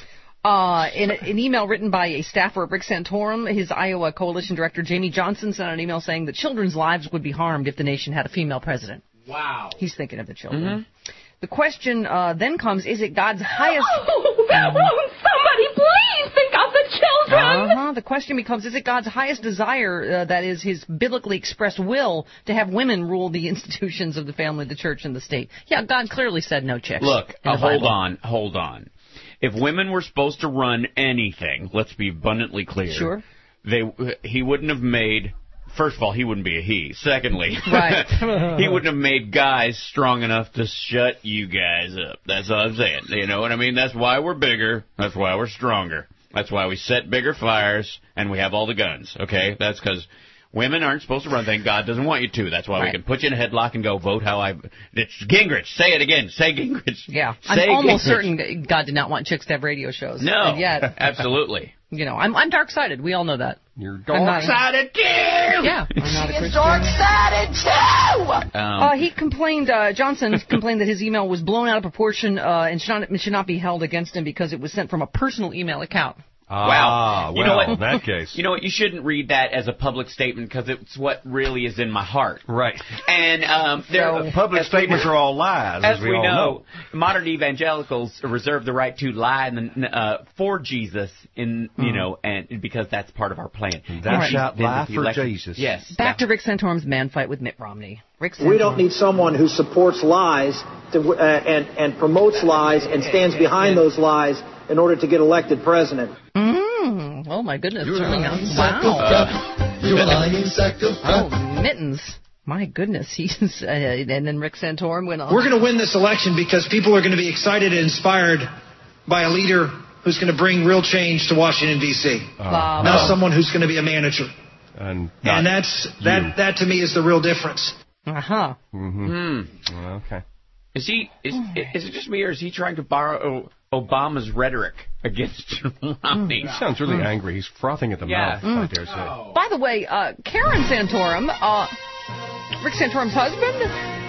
B: an email written by a staffer at Rick Santorum, his Iowa coalition director, Jamie Johnson, sent an email saying that children's lives would be harmed if the nation had a female president.
C: Wow.
B: He's thinking of the children. The question then comes, is it God's highest...
T: Won't somebody please think of the children?
B: The question becomes, is it God's highest desire, that is his biblically expressed will, to have women rule the institutions of the family, the church, and the state? Yeah, God clearly said no chicks.
C: Look, hold on. If women were supposed to run anything, let's be abundantly clear.
B: Sure.
C: He wouldn't have made... First of all, he wouldn't be a he. Secondly, he wouldn't have made guys strong enough to shut you guys up. That's all I'm saying. You know what I mean? That's why we're bigger. That's why we're stronger. That's why we set bigger fires and we have all the guns. Okay? That's because women aren't supposed to run things God doesn't want you to. That's why we can put you in a headlock and go vote how I... It's Gingrich. Say it again. Say Gingrich.
B: Yeah. I'm almost certain God did not want chicks to have radio shows.
C: No.
B: And yet,
C: absolutely.
B: I'm dark-sided. We all know that.
E: You're dark-sided too!
B: Yeah. I'm not a Christian.
T: Dark-sided too!
B: He complained, Johnson complained that his email was blown out of proportion and should not be held against him because it was sent from a personal email account.
C: Wow.
E: You know what? In that case.
C: You know what? You shouldn't read that as a public statement because it's what really is in my heart.
E: Right.
C: And
E: public statements are all lies, as we all know.
C: Modern evangelicals reserve the right to lie for Jesus, and because that's part of our plan.
E: Thou shalt lie for Jesus.
C: Yes.
B: Back to Rick Santorum's man fight with Mitt Romney.
U: We don't need someone who supports lies and promotes lies and stands behind those lies in order to get elected president.
B: Oh, my goodness.
U: You're
B: lying
U: sack of crap.
B: Oh, Mittens. My goodness. And then Rick Santorum went on.
U: We're going to win this election because people are going to be excited and inspired by a leader who's going to bring real change to Washington, D.C. Not someone who's going to be a manager. And that to me is the real difference.
B: Uh-huh.
E: Okay.
C: Is it just me, or is he trying to borrow Obama's rhetoric against Romney?
E: He sounds really angry. He's frothing at the mouth, I dare say.
B: By the way, Karen Santorum, Rick Santorum's husband,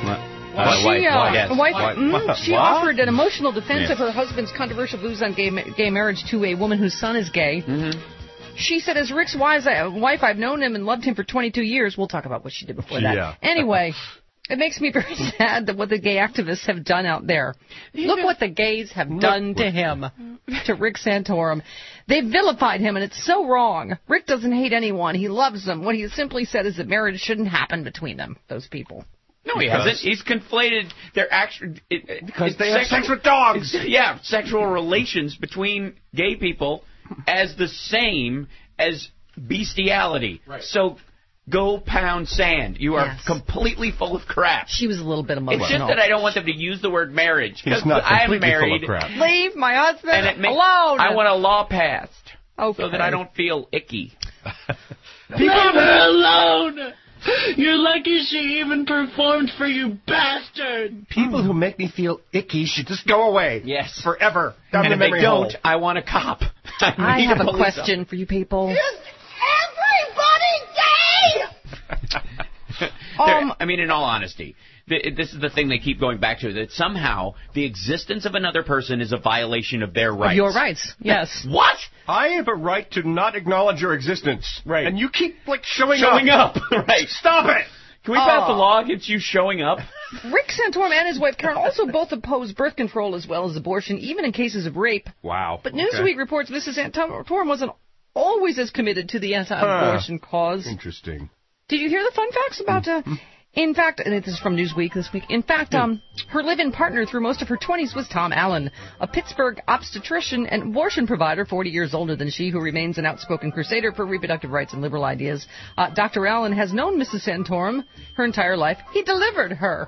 C: wife.
B: She offered an emotional defense of her husband's controversial views on gay marriage to a woman whose son is gay. She said, as Rick's wife, I've known him and loved him for 22 years. We'll talk about what she did before that.
E: Yeah.
B: Anyway, it makes me very sad that what the gay activists have done out there. Look what the gays have done to him, to Rick Santorum. They vilified him, and it's so wrong. Rick doesn't hate anyone. He loves them. What he simply said is that marriage shouldn't happen between them, those people.
C: No, he hasn't. He's conflated their actual...
E: Because they have sex with dogs.
C: Yeah, sexual relations between gay people as the same as bestiality. Right. So go pound sand. You are completely full of crap.
B: She was a little bit emotional.
C: It's just that I don't want them to use the word marriage.
E: He's not completely full of crap.
B: Leave my husband alone.
C: I want a law passed
B: so
C: that I don't feel icky.
T: Leave her alone. You're lucky she even performed for you, bastard!
E: People who make me feel icky should just go away.
C: Yes.
E: Forever.
C: And if they don't, I want a cop.
B: I have a question for you people.
T: Is everybody gay?
C: I mean, in all honesty, this is the thing they keep going back to, that somehow the existence of another person is a violation of their rights.
B: Your rights, yes.
C: What?
E: I have a right to not acknowledge your existence.
C: Right.
E: And you keep, showing
C: up. Right.
E: Stop it!
C: Can we pass a law against you showing up?
B: Rick Santorum and his wife Karen also both oppose birth control as well as abortion, even in cases of rape.
E: Wow.
B: But Newsweek reports Mrs. Santorum wasn't always as committed to the anti-abortion cause.
E: Interesting.
B: Did you hear the fun facts about... In fact, and this is from Newsweek this week, in fact, her live-in partner through most of her 20s was Tom Allen, a Pittsburgh obstetrician and abortion provider, 40 years older than she, who remains an outspoken crusader for reproductive rights and liberal ideas. Dr. Allen has known Mrs. Santorum her entire life. He delivered her.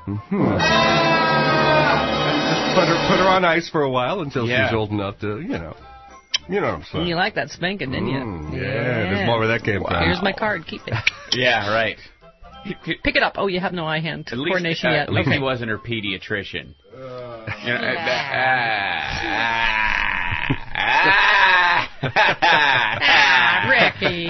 E: Just put her on ice for a while until she's old enough to, You know what I'm saying.
B: You like that spanking, didn't you?
E: Yeah, there's more where that came from.
B: Here's my card. Keep it.
C: Yeah, right.
B: Pick it up. Oh, you have no eye-hand coordination yet.
C: At least he wasn't her pediatrician.
B: Ricky.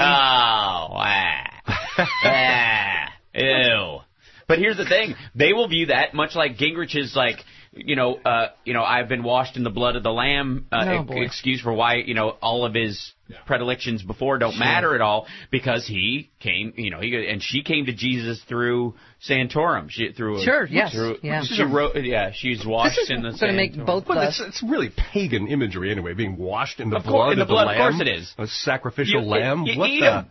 C: Ew. But here's the thing. They will view that much like Gingrich's, I've been washed in the blood of the Lamb excuse for why, all of his predilections before don't matter at all, because he came, and she came to Jesus through Santorum. She's washed in the Santorum.
B: Going to make both.
E: It's really pagan imagery anyway, being washed in the blood of the Lamb.
C: Of course it is.
E: A sacrificial lamb.
C: What the?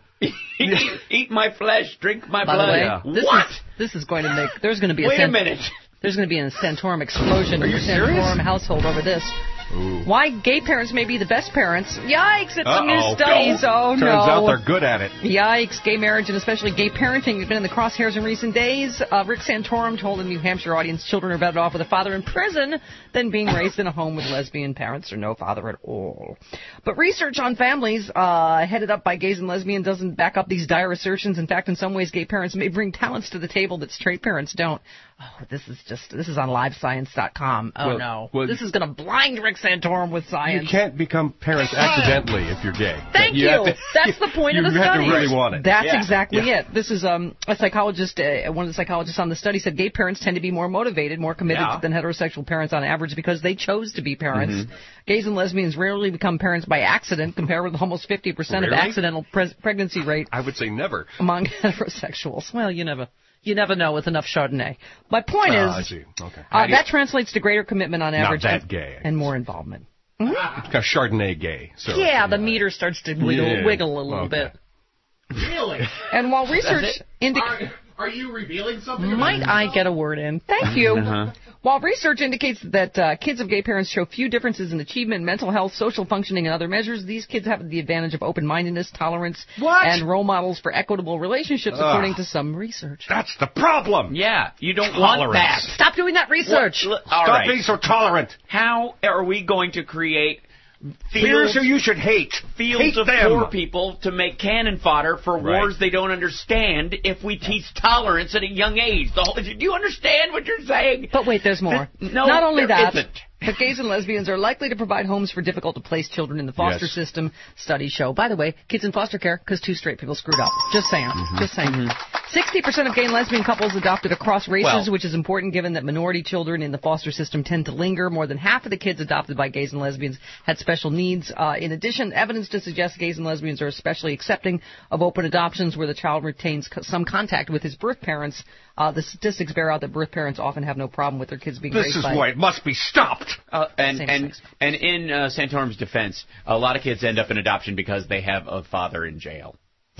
C: Eat my flesh, drink my blood.
B: By the way, this is going to make. There's going to be
C: Wait a minute.
B: There's going to be a Santorum explosion in the
E: serious?
B: Santorum household over this.
E: Ooh.
B: Why gay parents may be the best parents. Yikes, it's some new studies. Oh, no.
E: Turns out they're good at it.
B: Yikes, gay marriage and especially gay parenting have been in the crosshairs in recent days. Rick Santorum told a New Hampshire audience children are better off with a father in prison than being raised in a home with lesbian parents or no father at all. But research on families headed up by gays and lesbians doesn't back up these dire assertions. In fact, in some ways, gay parents may bring talents to the table that straight parents don't. Oh, this is on livescience.com. This is going to blind Rick Santorum with science.
E: You can't become parents accidentally if you're gay.
B: Thank you. That's the point of the study.
E: You have to really want it.
B: That's exactly it. This is a psychologist, one of the psychologists on the study said gay parents tend to be more motivated, more committed than heterosexual parents on average because they chose to be parents. Mm-hmm. Gays and lesbians rarely become parents by accident, compared with almost 50% of accidental pregnancy rate.
E: I would say never.
B: Among heterosexuals. Well, you never know with enough Chardonnay. My point is,
E: I see. Okay.
B: that translates to greater commitment on average
E: Not that gay.
B: and more involvement.
E: Mm-hmm. It's got Chardonnay gay. So
B: the meter starts to wiggle a little bit.
F: Really?
B: And while research indicates...
F: Are you revealing something?
B: Might I get a word in? Thank you. While research indicates that kids of gay parents show few differences in achievement, mental health, social functioning, and other measures, these kids have the advantage of open-mindedness, tolerance, and role models for equitable relationships, according to some research.
E: That's the problem.
C: Yeah, you don't want that.
B: Stop doing that research.
E: Stop being so tolerant.
C: How are we going to create
E: Fears who you should hate.
C: Fields of poor people to make cannon fodder for wars they don't understand if we teach tolerance at a young age. Do you understand what you're saying?
B: But wait, there's more.
C: No,
B: not only that,
C: isn't.
B: but gays and lesbians are likely to provide homes for difficult-to-place children in the foster system, studies show. By the way, kids in foster care because two straight people screwed up. Just saying. Just saying. 60% of gay and lesbian couples adopted across races, which is important given that minority children in the foster system tend to linger. More than half of the kids adopted by gays and lesbians had special needs. In addition, evidence to suggest gays and lesbians are especially accepting of open adoptions where the child retains some contact with his birth parents. The statistics bear out that birth parents often have no problem with their kids being raised by...
E: This is why it must be stopped.
C: And in Santorum's defense, a lot of kids end up in adoption because they have a father in jail.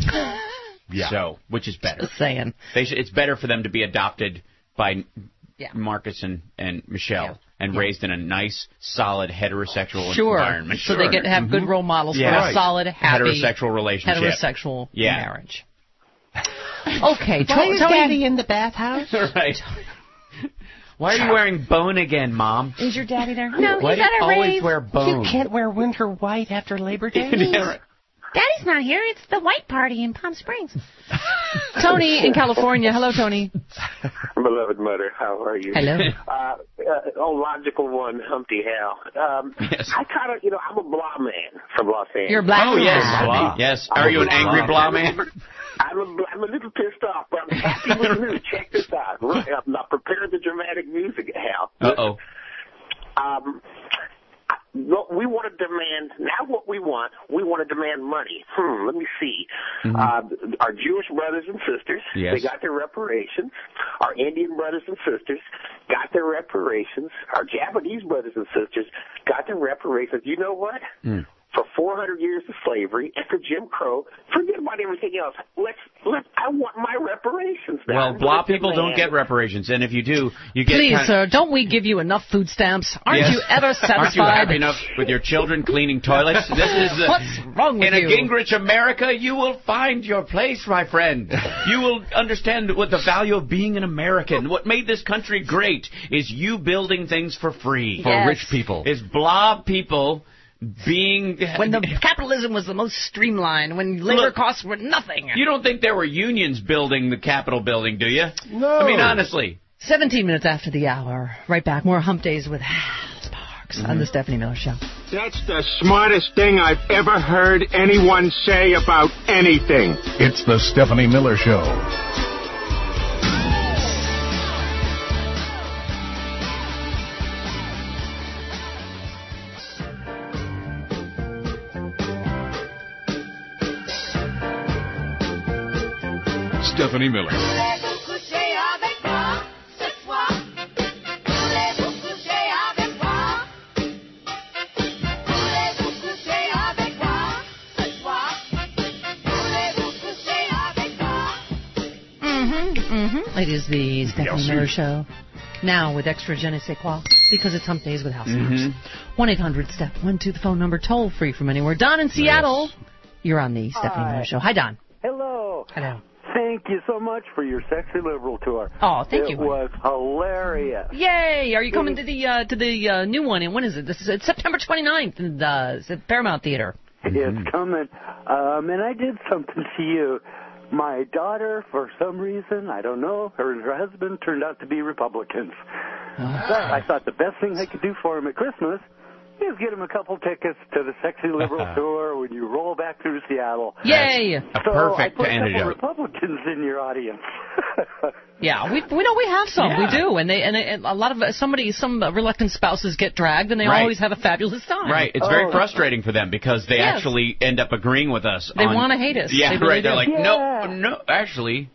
C: So, which is better.
B: Just saying.
C: It's better for them to be adopted by Marcus and Michelle and raised in a nice, solid, heterosexual environment.
B: So they get to have good role models for a solid, happy...
C: heterosexual relationship.
B: Heterosexual marriage. Okay.
R: Why is Daddy in the bathhouse?
C: Right. Why are you wearing bone again, Mom?
B: Is your daddy there?
R: No,
C: Why
R: he's
C: do you
R: at a
C: always
R: rave.
C: wear bone?
R: You can't wear winter white after Labor Day.
B: Daddy's not here. It's the white party in Palm Springs. Tony in California. Hello, Tony.
D: Beloved Mother, how are you?
B: Hello.
D: Logical one, Humpty Hal.
C: Yes.
D: I kind of, I'm a blah man from Los Angeles.
B: You're black.
C: Oh, yes. Blah. Yes. Are you an angry blah man?
D: I'm a little pissed off, but I'm happy with the news. Check this out. I'm not prepared the dramatic music, Hal.
C: Uh-oh.
D: We want to demand, now what we want to demand money. Let me see.
C: Mm-hmm.
D: Our Jewish brothers and sisters,
C: yes.
D: They got their reparations. Our Indian brothers and sisters got their reparations. Our Japanese brothers and sisters got their reparations. You know what? For 400 years of slavery, after Jim Crow, forget about everything else. I want my reparations now.
C: Well, blah people don't get reparations, and if you do, you get...
B: Please, sir, don't we give you enough food stamps? Aren't you ever satisfied?
C: Aren't you happy enough with your children cleaning toilets? This is
B: What's wrong with you?
C: In a Gingrich America, you will find your place, my friend. You will understand what the value of being an American. What made this country great is you building things for free.
F: For rich people.
C: Is blah people... when
B: the capitalism was the most streamlined, when labor costs were nothing.
C: You don't think there were unions building the Capitol building, do you?
E: No.
C: I mean, honestly.
B: 17 minutes after the hour. Right back. More Hump Days with Hal Sparks on the Stephanie Miller Show.
V: That's the smartest thing I've ever heard anyone say about anything.
M: It's the Stephanie Miller Show. Stephanie Miller.
B: It is the Stephanie Miller Show. Now with extra je ne sais quoi, because it's Hump Days with Hal Sparks. 1-800-STEP-12, the phone number, toll free from anywhere. Don in Seattle, you're on the Stephanie Miller Show. Hi, Don.
W: Hello.
B: Hello.
W: Thank you so much for your Sexy Liberal tour.
B: Oh, thank you.
W: It was hilarious.
B: Yay! Are you coming to the new one? And when is it? It's September 29th in the Paramount Theater.
W: It's coming. And I did something to you. My daughter, for some reason, I don't know, her and her husband turned out to be Republicans. I thought the best thing I could do for him at Christmas is get him a couple tickets to the Sexy Liberal tour when you roll back through Seattle.
B: Yay!
C: A perfect antidote.
W: I put a couple Republicans in your audience.
B: Yeah, we know we have some. Yeah. We do, and a lot of some reluctant spouses get dragged, and they always have a fabulous time.
C: Right. It's very frustrating for them because they actually end up agreeing with us.
B: They want to hate us.
C: Yeah,
B: they really do.
C: They're like, no, actually.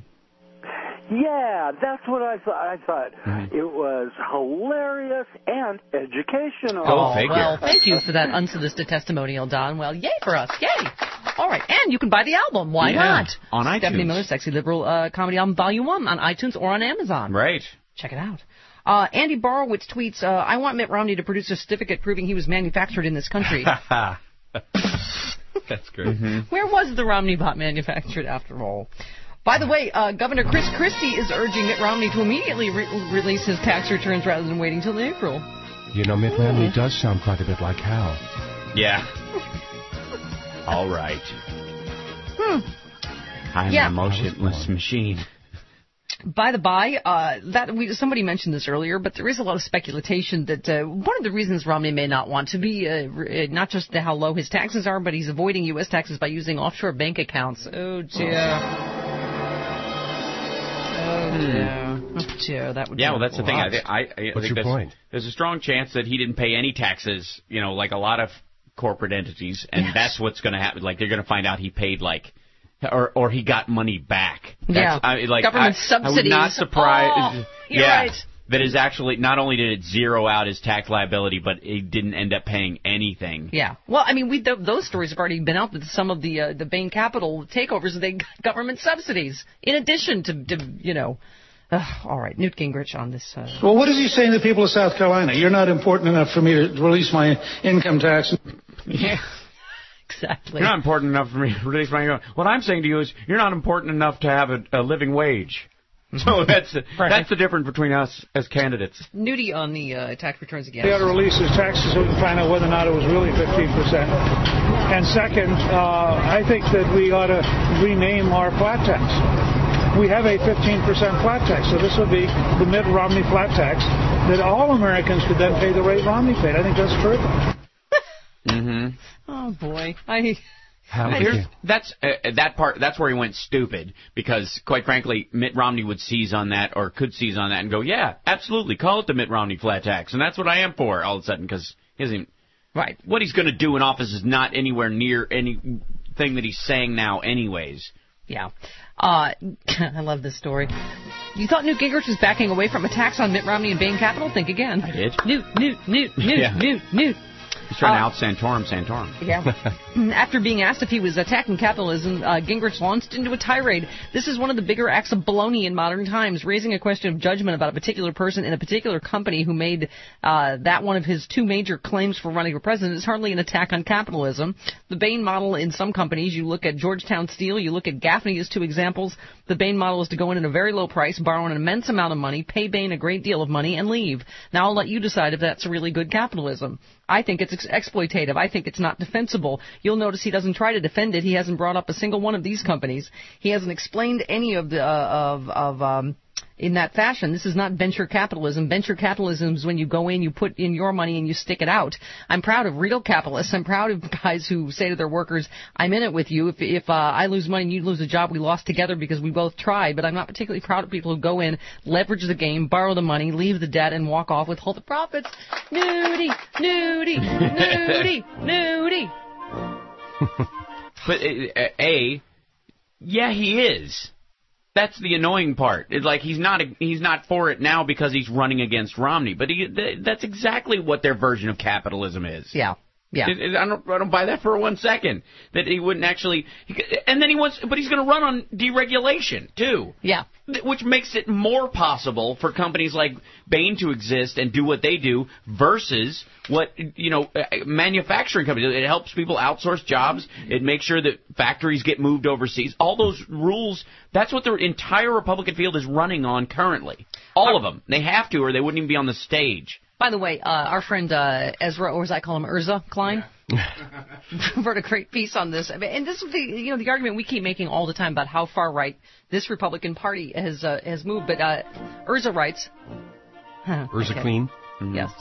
W: Yeah, that's what I thought. It was hilarious and educational.
C: Go figure.
B: Well, thank you for that unsolicited testimonial, Don. Well, yay for us. Yay. All right. And you can buy the album. Why not?
C: On iTunes.
B: Stephanie Miller, Sexy Liberal Comedy Album, Volume 1 on iTunes or on Amazon.
C: Right.
B: Check it out. Andy Borowitz tweets, I want Mitt Romney to produce a certificate proving he was manufactured in this country.
F: That's great.
B: Where was the Romney bot manufactured, after all? By the way, Governor Chris Christie is urging Mitt Romney to immediately release his tax returns rather than waiting till April.
M: You know, Mitt Romney does sound quite a bit like Hal.
C: Yeah. All right. I'm a motionless machine.
B: By the by, somebody mentioned this earlier, but there is a lot of speculation that one of the reasons Romney may not want to be, not just how low his taxes are, but he's avoiding U.S. taxes by using offshore bank accounts. Oh, dear. That would
C: well, that's the thing. I
M: What's
C: think
M: your point?
C: There's a strong chance that he didn't pay any taxes, like a lot of corporate entities, and that's what's going to happen. Like, they're going to find out he paid, or he got money back.
B: That's, government subsidies.
C: I would not surprised.
B: You're right.
C: That is actually, not only did it zero out his tax liability, but he didn't end up paying anything.
B: Yeah. Well, I mean, those stories have already been out that some of the Bain Capital takeovers, they got government subsidies in addition to all right, Newt Gingrich on this.
U: Well, what is he saying to the people of South Carolina? You're not important enough for me to release my income tax.
B: Yeah. Exactly.
C: You're not important enough for me to release my income. What I'm saying to you is you're not important enough to have a living wage. So that's the difference between us as candidates.
B: Nudie on the tax returns again.
H: They ought to release his taxes so we can find out whether or not it was really 15%. And second, I think that we ought to rename our flat tax. We have a 15% flat tax, so this would be the Mitt Romney flat tax that all Americans could then pay the rate Romney paid. I think that's terrific.
B: Oh boy,
C: that's where he went stupid, because quite frankly, Mitt Romney would seize on that, or could seize on that, and go, yeah, absolutely, call it the Mitt Romney flat tax, and that's what I am for. All of a sudden, because he isn't right. What he's going to do in office is not anywhere near anything that he's saying now, anyways.
B: Yeah. I love this story. You thought Newt Gingrich was backing away from attacks on Mitt Romney and Bain Capital? Think again.
C: I did.
B: Newt.
C: He's trying to out Santorum.
B: Yeah. After being asked if he was attacking capitalism, Gingrich launched into a tirade. This is one of the bigger acts of baloney in modern times, raising a question of judgment about a particular person in a particular company who made that one of his two major claims for running for president. It's hardly an attack on capitalism. The Bain model in some companies, you look at Georgetown Steel, you look at Gaffney as two examples. The Bain model is to go in at a very low price, borrow an immense amount of money, pay Bain a great deal of money, and leave. Now I'll let you decide if that's really good capitalism. I think it's exploitative. I think it's not defensible. You'll notice he doesn't try to defend it. He hasn't brought up a single one of these companies. He hasn't explained any of the in that fashion. This is not venture capitalism. Venture capitalism is when you go in, you put in your money, and you stick it out. I'm proud of real capitalists. I'm proud of guys who say to their workers, I'm in it with you. If I lose money and you lose a job, we lost together because we both tried. But I'm not particularly proud of people who go in, leverage the game, borrow the money, leave the debt, and walk off with all the profits. Nudie.
C: But, yeah, he is. That's the annoying part. It's like he's not for it now because he's running against Romney. But that's exactly what their version of capitalism is.
B: Yeah. Yeah.
C: I don't buy that for 1 second. That he wouldn't actually. And then but he's going to run on deregulation too.
B: Yeah.
C: Which makes it more possible for companies like Bain to exist and do what they do versus what, manufacturing companies. It helps people outsource jobs. It makes sure that factories get moved overseas. All those rules, that's what the entire Republican field is running on currently. All of them. They have to, or they wouldn't even be on the stage.
B: By the way, our friend Ezra, or as I call him, Urza Klein, wrote a great piece on this. And this is the argument we keep making all the time about how far right this Republican Party has moved. But Urza writes,
E: Urza Clean.
B: Mm-hmm. Yes.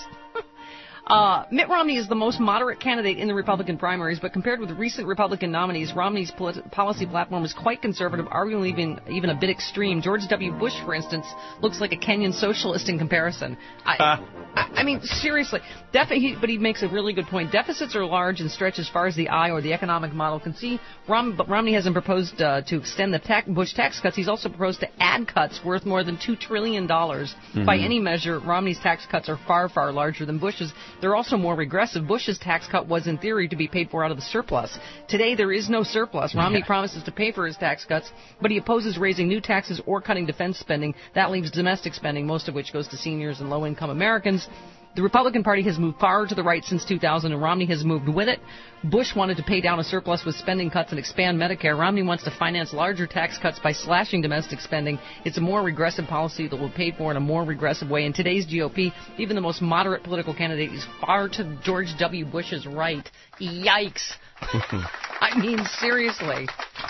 B: Mitt Romney is the most moderate candidate in the Republican primaries, but compared with recent Republican nominees, Romney's policy platform is quite conservative, arguably even a bit extreme. George W. Bush, for instance, looks like a Kenyan socialist in comparison. I mean, seriously. But he makes a really good point. Deficits are large and stretch as far as the eye or the economic model can see. But Romney hasn't proposed to extend the Bush tax cuts. He's also proposed to add cuts worth more than $2 trillion. Mm-hmm. By any measure, Romney's tax cuts are far, far larger than Bush's. They're also more regressive. Bush's tax cut was, in theory, to be paid for out of the surplus. Today, there is no surplus. Romney promises to pay for his tax cuts, but he opposes raising new taxes or cutting defense spending. That leaves domestic spending, most of which goes to seniors and low-income Americans. The Republican Party has moved far to the right since 2000, and Romney has moved with it. Bush wanted to pay down a surplus with spending cuts and expand Medicare. Romney wants to finance larger tax cuts by slashing domestic spending. It's a more regressive policy that will pay for in a more regressive way. In today's GOP, even the most moderate political candidate is far to George W. Bush's right. Yikes. I mean, seriously.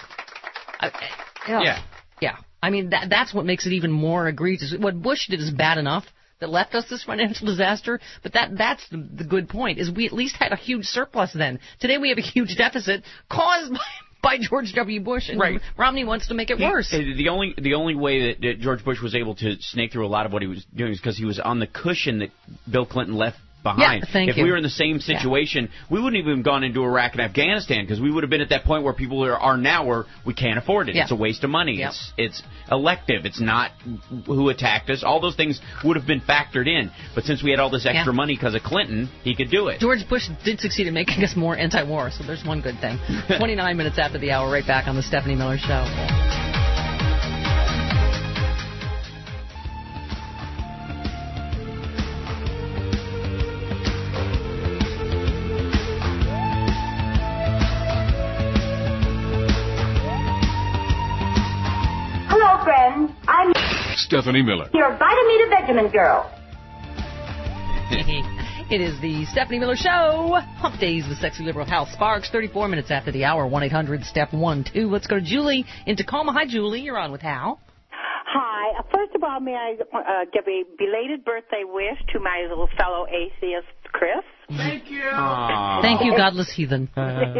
B: Yeah. I mean, that's what makes it even more egregious. What Bush did is bad enough that left us this financial disaster, but that's the good point, is we at least had a huge surplus then. Today we have a huge deficit caused by George W. Bush, and Romney wants to make it worse.
C: The only way that George Bush was able to snake through a lot of what he was doing is because he was on the cushion that Bill Clinton left behind.
B: Yeah,
C: if we were in the same situation, we wouldn't even have gone into Iraq and Afghanistan, because we would have been at that point where people are now, where we can't afford it. Yeah. It's a waste of money. Yeah. It's elective. It's not who attacked us. All those things would have been factored in. But since we had all this extra money because of Clinton, he could do it.
B: George Bush did succeed in making us more anti-war, so there's one good thing. 29 minutes after the hour, right back on the Stephanie Miller Show.
M: Stephanie Miller.
J: Your Vitamita Benjamin girl.
B: It is the Stephanie Miller Show. Hump Days, the Sexy Liberal Hal Sparks, 34 minutes after the hour, 1-800-STEP-1-2. Let's go to Julie in Tacoma. Hi, Julie. You're on with Hal.
Q: Hi. First of all, may I give a belated birthday wish to my little fellow atheist, Chris?
T: Thank you.
B: Thank you, godless heathen.
Q: And,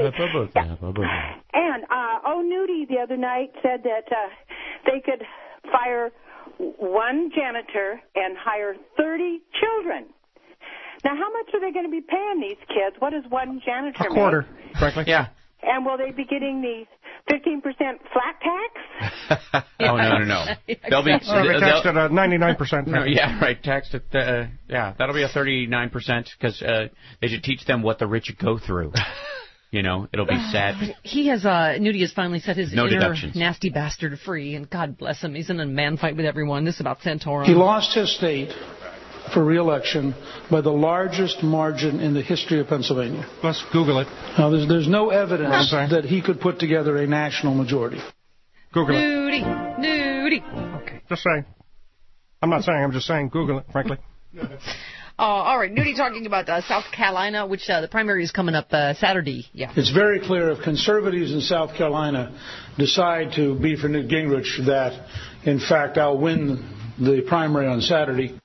Q: Nudie the other night said that they could fire one janitor and hire 30 children. Now, how much are they going to be paying these kids? What does one janitor make?
E: A quarter, frankly.
C: Yeah.
Q: And will they be getting the 15% flat tax?
C: Oh, no. They'll be
E: taxed at 99%.
C: No, yeah, right. Taxed at that'll be a 39% because they should teach them what the rich go through. You know, it'll be sad.
B: He has, Nudie has finally set his inner
C: deductions.
B: Nasty bastard free, and God bless him. He's in a man fight with everyone. This is about Santorum.
H: He lost his state for re-election by the largest margin in the history of Pennsylvania.
E: Let's Google it.
H: Now, there's no evidence that he could put together a national majority.
E: Google it.
B: Nudie.
E: Okay. Just saying. I'm not saying. I'm just saying. Google it, frankly.
B: All right. Nudie talking about South Carolina, which the primary is coming up Saturday. Yeah.
H: It's very clear if conservatives in South Carolina decide to be for Newt Gingrich that, in fact, I'll win the primary on Saturday.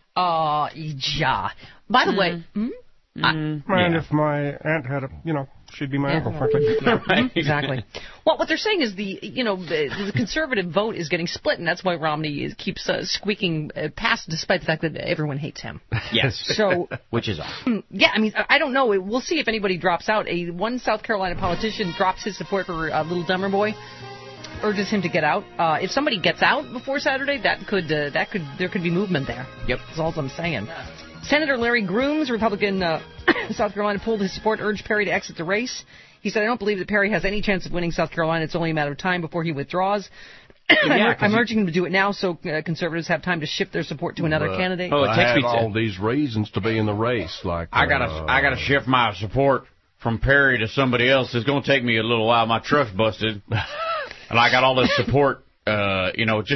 B: Yeah. By the way,
E: And if my aunt had she'd be my uncle, frankly.
B: Right. Exactly. Well, what they're saying is the conservative vote is getting split, and that's why Romney keeps squeaking past, despite the fact that everyone hates him.
C: Yes.
B: So,
C: which is awesome.
B: Yeah, I mean, I don't know. We'll see if anybody drops out. One South Carolina politician drops his support for Little Dumber Boy. Urges him to get out. If somebody gets out before Saturday, there could be movement there.
C: Yep,
B: that's all I'm saying. Senator Larry Grooms, Republican, South Carolina, pulled his support, urged Perry to exit the race. He said, "I don't believe that Perry has any chance of winning South Carolina. It's only a matter of time before he withdraws. I'm urging him to do it now, so conservatives have time to shift their support to another candidate."
M: I have all these reasons to be in the race. Like
C: I gotta shift my support from Perry to somebody else. It's gonna take me a little while. My truck's busted. And I got all this support, I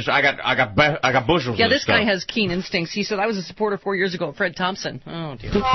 C: got bushels.
B: Yeah,
C: of
B: this
C: stuff.
B: guy has keen instincts. He said, "I was a supporter 4 years ago of Fred Thompson." Oh dear.
M: Can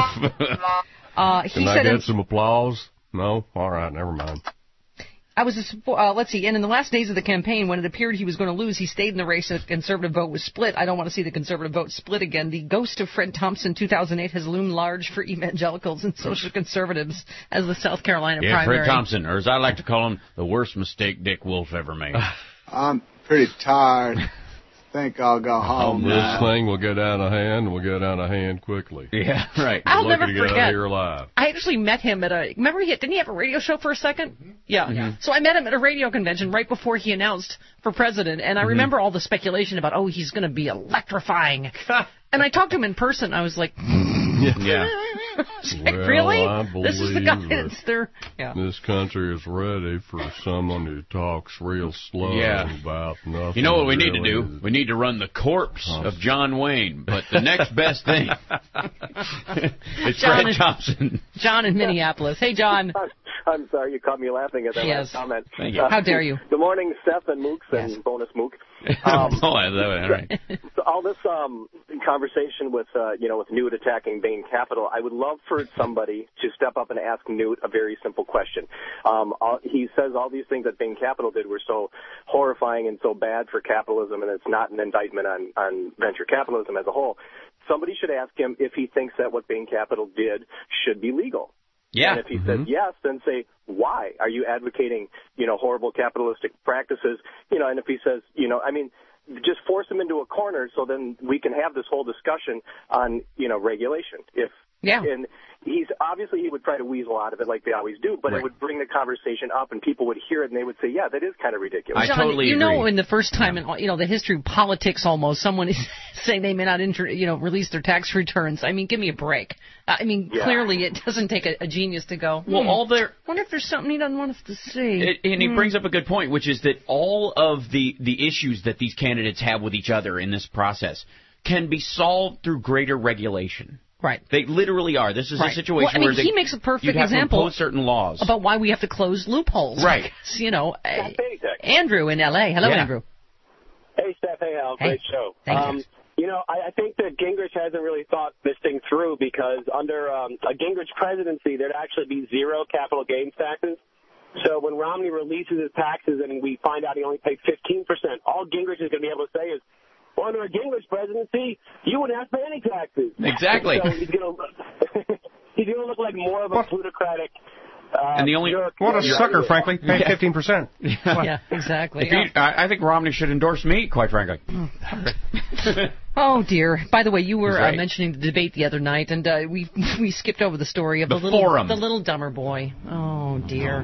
M: I get some applause? No? All right, never mind.
B: I was let's see. And in the last days of the campaign, when it appeared he was going to lose, he stayed in the race. The conservative vote was split. I don't want to see the conservative vote split again. The ghost of Fred Thompson, 2008, has loomed large for evangelicals and social conservatives as the South Carolina primary.
C: Fred Thompson, or as I like to call him, the worst mistake Dick Wolf ever made.
K: I'm pretty tired. Think I'll go home
M: now. This thing will get out of hand. We'll get out of hand quickly.
C: Yeah, right.
B: I'll never
M: to
B: forget.
M: Get out of here alive.
B: I actually met him at remember didn't he have a radio show for a second? Mm-hmm. Yeah. Mm-hmm. So I met him at a radio convention right before he announced for president, and I remember all the speculation about, he's going to be electrifying. And I talked to him in person. I was like,
C: yeah.
B: Really?
M: I
B: This is the guy that's there. Yeah.
M: This country is ready for someone who talks real slow about nothing.
C: You know what we need to do? We need to run the corpse of John Wayne. But the next best thing is Fred Thompson.
B: John in Minneapolis. Hey, John.
L: I'm sorry you caught me laughing at that last comment.
C: Thank you.
B: How dare you?
L: Good morning, Steph and Mooks and bonus Mook.
C: All right.
L: So all this conversation with Newt attacking Bain Capital, I would love for somebody to step up and ask Newt a very simple question. He says all these things that Bain Capital did were so horrifying and so bad for capitalism, and it's not an indictment on venture capitalism as a whole. Somebody should ask him if he thinks that what Bain Capital did should be legal.
C: Yeah.
L: And if he says yes, then say, why? Are you advocating, horrible capitalistic practices? And if he says, just force him into a corner so then we can have this whole discussion on, regulation. And he would try to weasel out of it like they always do, but it would bring the conversation up and people would hear it and they would say, yeah, that is kind of ridiculous.
B: John,
C: totally agree.
B: In the first time in, the history of politics almost, someone is saying they may not, release their tax returns. I mean, give me a break. Clearly it doesn't take a genius to go, wonder if there's something he doesn't want us to see.
C: And he brings up a good point, which is that all of the issues that these candidates have with each other in this process can be solved through greater regulation.
B: Right.
C: They literally are. This is a situation where
B: he makes a perfect
C: have
B: example
C: to impose certain laws
B: about why we have to close loopholes.
C: Right.
B: Andrew in L.A. Hello, Andrew.
L: Hey, Steph. Hey, Al.
B: Hey.
L: Great show.
B: Thank you.
L: You know, I think that Gingrich hasn't really thought this thing through because under a Gingrich presidency, there'd actually be zero capital gains taxes. So when Romney releases his taxes and we find out he only paid 15%, all Gingrich is going to be able to say is, well, under a Gingrich presidency, you wouldn't have to pay any taxes.
C: Exactly.
L: So he's going to look like more of a plutocratic
C: and the only
E: what a sucker, frankly. Pay 15%.
B: Yeah, exactly.
C: I think Romney should endorse me, quite frankly.
B: Oh dear! By the way, you were
C: right.
B: mentioning the debate the other night, and we skipped over the story of the little dumber boy. Oh dear,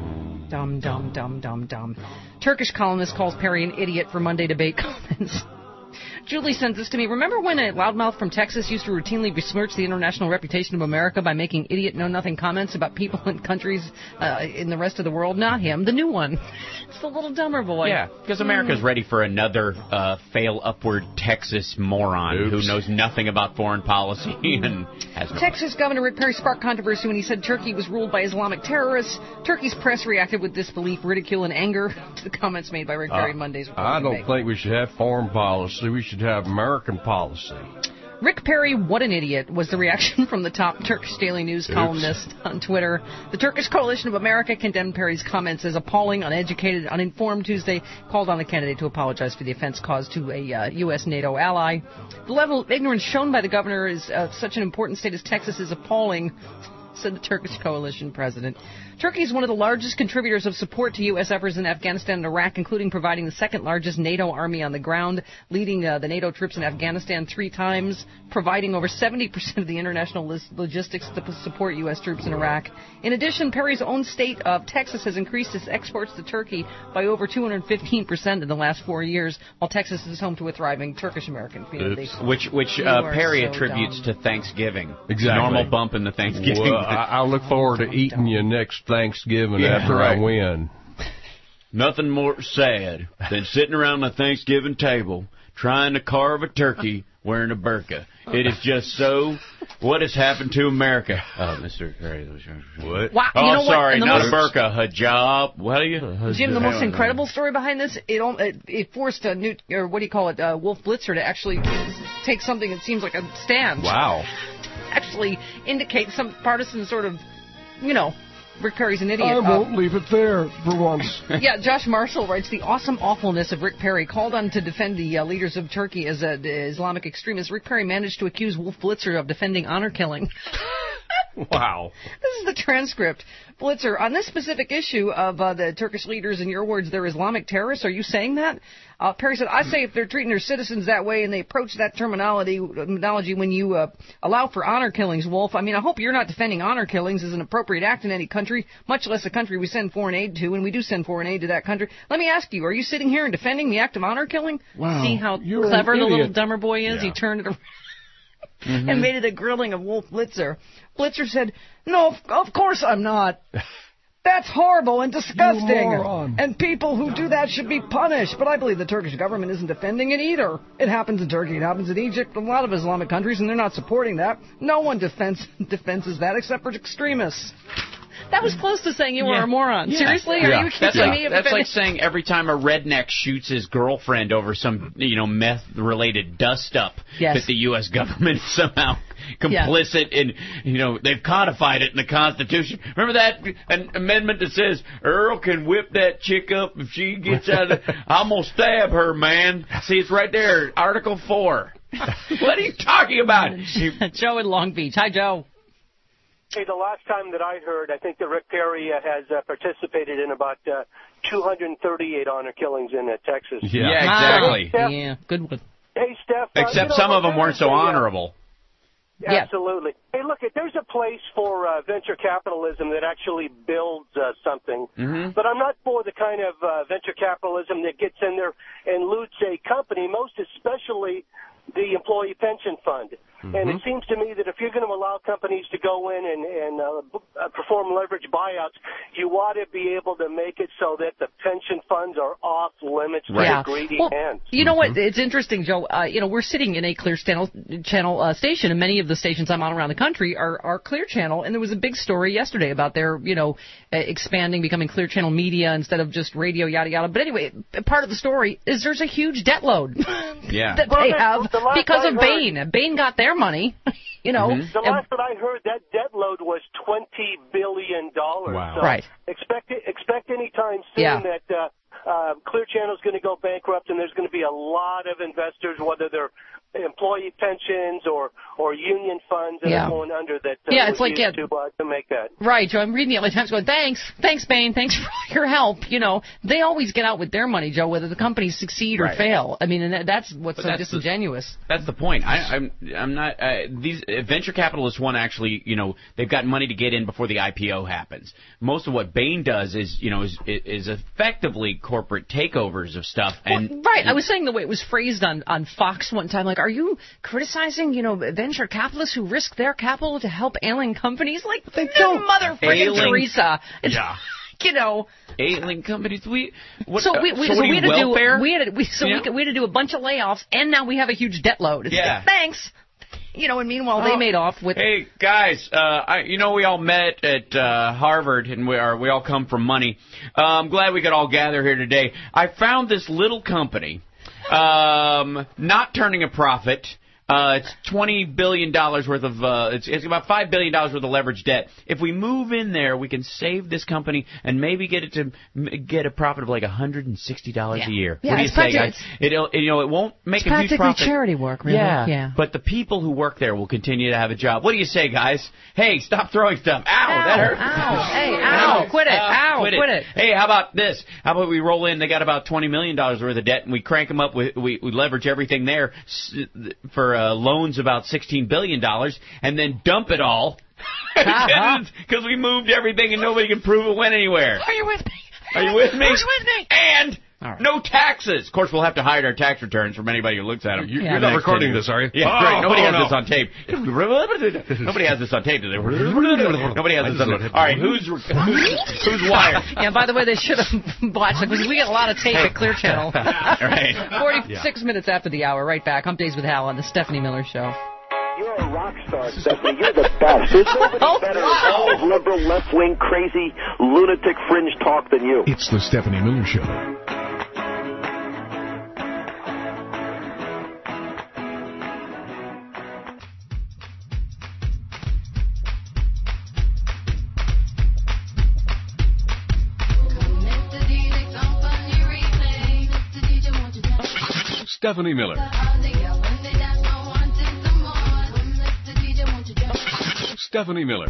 B: dumb. Turkish columnist calls Perry an idiot for Monday debate comments. Julie sent this to me. Remember when a loudmouth from Texas used to routinely besmirch the international reputation of America by making idiot know-nothing comments about people in countries in the rest of the world? Not him, the new one. It's the little dumber boy.
C: Yeah, because America's ready for another fail-upward Texas moron who knows nothing about foreign policy and has no
B: Texas Governor Rick Perry sparked controversy when he said Turkey was ruled by Islamic terrorists. Turkey's press reacted with disbelief, ridicule, and anger to the comments made by Rick Perry Monday's report.
A: I don't think we should have foreign policy. We should have American policy.
B: Rick Perry, what an idiot, was the reaction from the top Turkish Daily News columnist on Twitter. The Turkish Coalition of America condemned Perry's comments as appalling, uneducated, uninformed Tuesday, called on the candidate to apologize for the offense caused to a U.S. NATO ally. The level of ignorance shown by the governor is such an important state as Texas is appalling, said the Turkish coalition president. Turkey is one of the largest contributors of support to U.S. efforts in Afghanistan and Iraq, including providing the second largest NATO army on the ground, leading the NATO troops in Afghanistan 3 times, providing over 70% of the international logistics to support U.S. troops in Iraq. In addition, Perry's own state of Texas has increased its exports to Turkey by over 215% in the last 4 years, while Texas is home to a thriving Turkish-American community.
C: Which Perry attributes to Thanksgiving.
A: Exactly.
C: Normal bump in the Thanksgiving.
A: Well, I look forward to eating you next Thanksgiving after I win.
C: Nothing more sad than sitting around the Thanksgiving table trying to carve a turkey wearing a burqa. It is just so. What has happened to America? Mr. Perry. What?
B: Wow,
C: sorry, not a burqa, hijab. What are you?
B: Jim, the most incredible story behind this, it forced Wolf Blitzer to actually take something that seems like a stand.
A: Wow.
B: Actually indicate some partisan sort of, Rick Perry's an idiot.
A: I won't leave it there for once.
B: Yeah, Josh Marshall writes, the awesome awfulness of Rick Perry called on to defend the leaders of Turkey as Islamic extremists. Rick Perry managed to accuse Wolf Blitzer of defending honor killing.
A: Wow.
B: This is the transcript. Blitzer, on this specific issue of the Turkish leaders, in your words, they're Islamic terrorists, are you saying that? Perry said, I say if they're treating their citizens that way and they approach that terminology when you allow for honor killings, Wolf, I hope you're not defending honor killings as an appropriate act in any country, much less a country we send foreign aid to, and we do send foreign aid to that country. Let me ask you, are you sitting here and defending the act of honor killing?
A: Wow.
B: See how clever the little dumber boy is? Yeah. He turned it around. Mm-hmm. And made it a grilling of Wolf Blitzer. Blitzer said, no, of course I'm not. That's horrible and disgusting. And people who do that should be punished. But I believe the Turkish government isn't defending it either. It happens in Turkey. It happens in Egypt. A lot of Islamic countries, and they're not supporting that. No one defends that except for extremists. That was close to saying you were a moron. Yeah. Seriously? Are you accusing me of
C: That's like saying every time a redneck shoots his girlfriend over some, meth-related dust-up that the U.S. government is somehow complicit in, they've codified it in the Constitution. Remember that an amendment that says Earl can whip that chick up if she gets out of I'm going to stab her, man. See, it's right there, Article 4. What are you talking about?
B: Joe in Long Beach. Hi, Joe.
I: Hey, the last time that I heard, I think that Rick Perry has participated in about 238 honor killings in Texas.
C: Yeah, exactly.
B: Yeah, good one.
I: Hey, Steph.
C: Except some of them weren't so honorable.
I: Absolutely. Hey, look, there's a place for venture capitalism that actually builds something. Mm-hmm. But I'm not for the kind of venture capitalism that gets in there and loots a company, most especially the employee pension fund. And it seems to me that if you're going to allow companies to go in and perform leverage buyouts, you ought to be able to make it so that the pension funds are off limits to the greedy hands.
B: You know what? It's interesting, Joe. We're sitting in a Clear Channel station, and many of the stations I'm on around the country are Clear Channel. And there was a big story yesterday about their, expanding, becoming Clear Channel Media instead of just radio, yada yada. But anyway, part of the story is there's a huge debt load that they have because of Bain. Bain got their money,
I: The last that I heard, that debt load was $20 billion.
B: Wow.
I: So
B: right.
I: Expect any time soon that Clear Channel is going to go bankrupt, and there's going to be a lot of investors, whether they're employee pensions or union funds that are going under that
B: it's like
I: to make that.
B: Right, Joe. I'm reading the LA Times going, thanks, Bain, thanks for your help. They always get out with their money, Joe, whether the companies succeed or fail. I mean, and that's what's so disingenuous.
C: That's the point. I'm not. These venture capitalists want to actually, they've got money to get in before the IPO happens. Most of what Bain does is effectively corporate takeovers of stuff. And
B: right. I was saying the way it was phrased on Fox one time, like, are you criticizing, venture capitalists who risk their capital to help ailing companies? Like, they don't, mother friggin' Teresa. It's,
C: ailing companies. We had
B: to do a bunch of layoffs, and now we have a huge debt load. It's like, thanks. And meanwhile they made off with.
C: Hey guys, we all met at Harvard, and we all come from money. I'm glad we could all gather here today. I found this little company. Not turning a profit. It's $20 billion worth of, it's about $5 billion worth of leveraged debt. If we move in there, we can save this company and maybe get it to get a profit of like $160 a year.
B: Yeah,
C: what do you say, guys? It won't make a huge profit.
B: It's practically charity work, really.
C: Yeah. But the people who work there will continue to have a job. What do you say, guys? Hey, stop throwing stuff. Ow, that hurt.
B: Ow. Hey, ow. Quit it. Ow, quit it.
C: Hey, how about this? How about we roll in, they got about $20 million worth of debt, and we crank them up, we leverage everything there for loans about $16 billion, and then dump it all because we moved everything and nobody can prove it went anywhere.
B: Are you with me?
C: Are you with me?
B: Are you with me?
C: And no taxes. Of course, we'll have to hide our tax returns from anybody who looks at them.
A: You're not recording this, are you?
C: Yeah, great. Nobody has this on tape. Nobody has this on tape. Nobody has this on tape. All right, who's wired?
B: Yeah, by the way, they should have watched it, because we get a lot of tape at Clear Channel.
C: Right.
B: 46 minutes after the hour. Right back. Hump Days with Hal on the Stephanie Miller Show.
D: You're a rock star, Stephanie. You're the best. There's nobody better at all of liberal, left-wing, crazy, lunatic fringe talk than you.
M: It's the Stephanie Miller Show. Stephanie Miller. Stephanie Miller.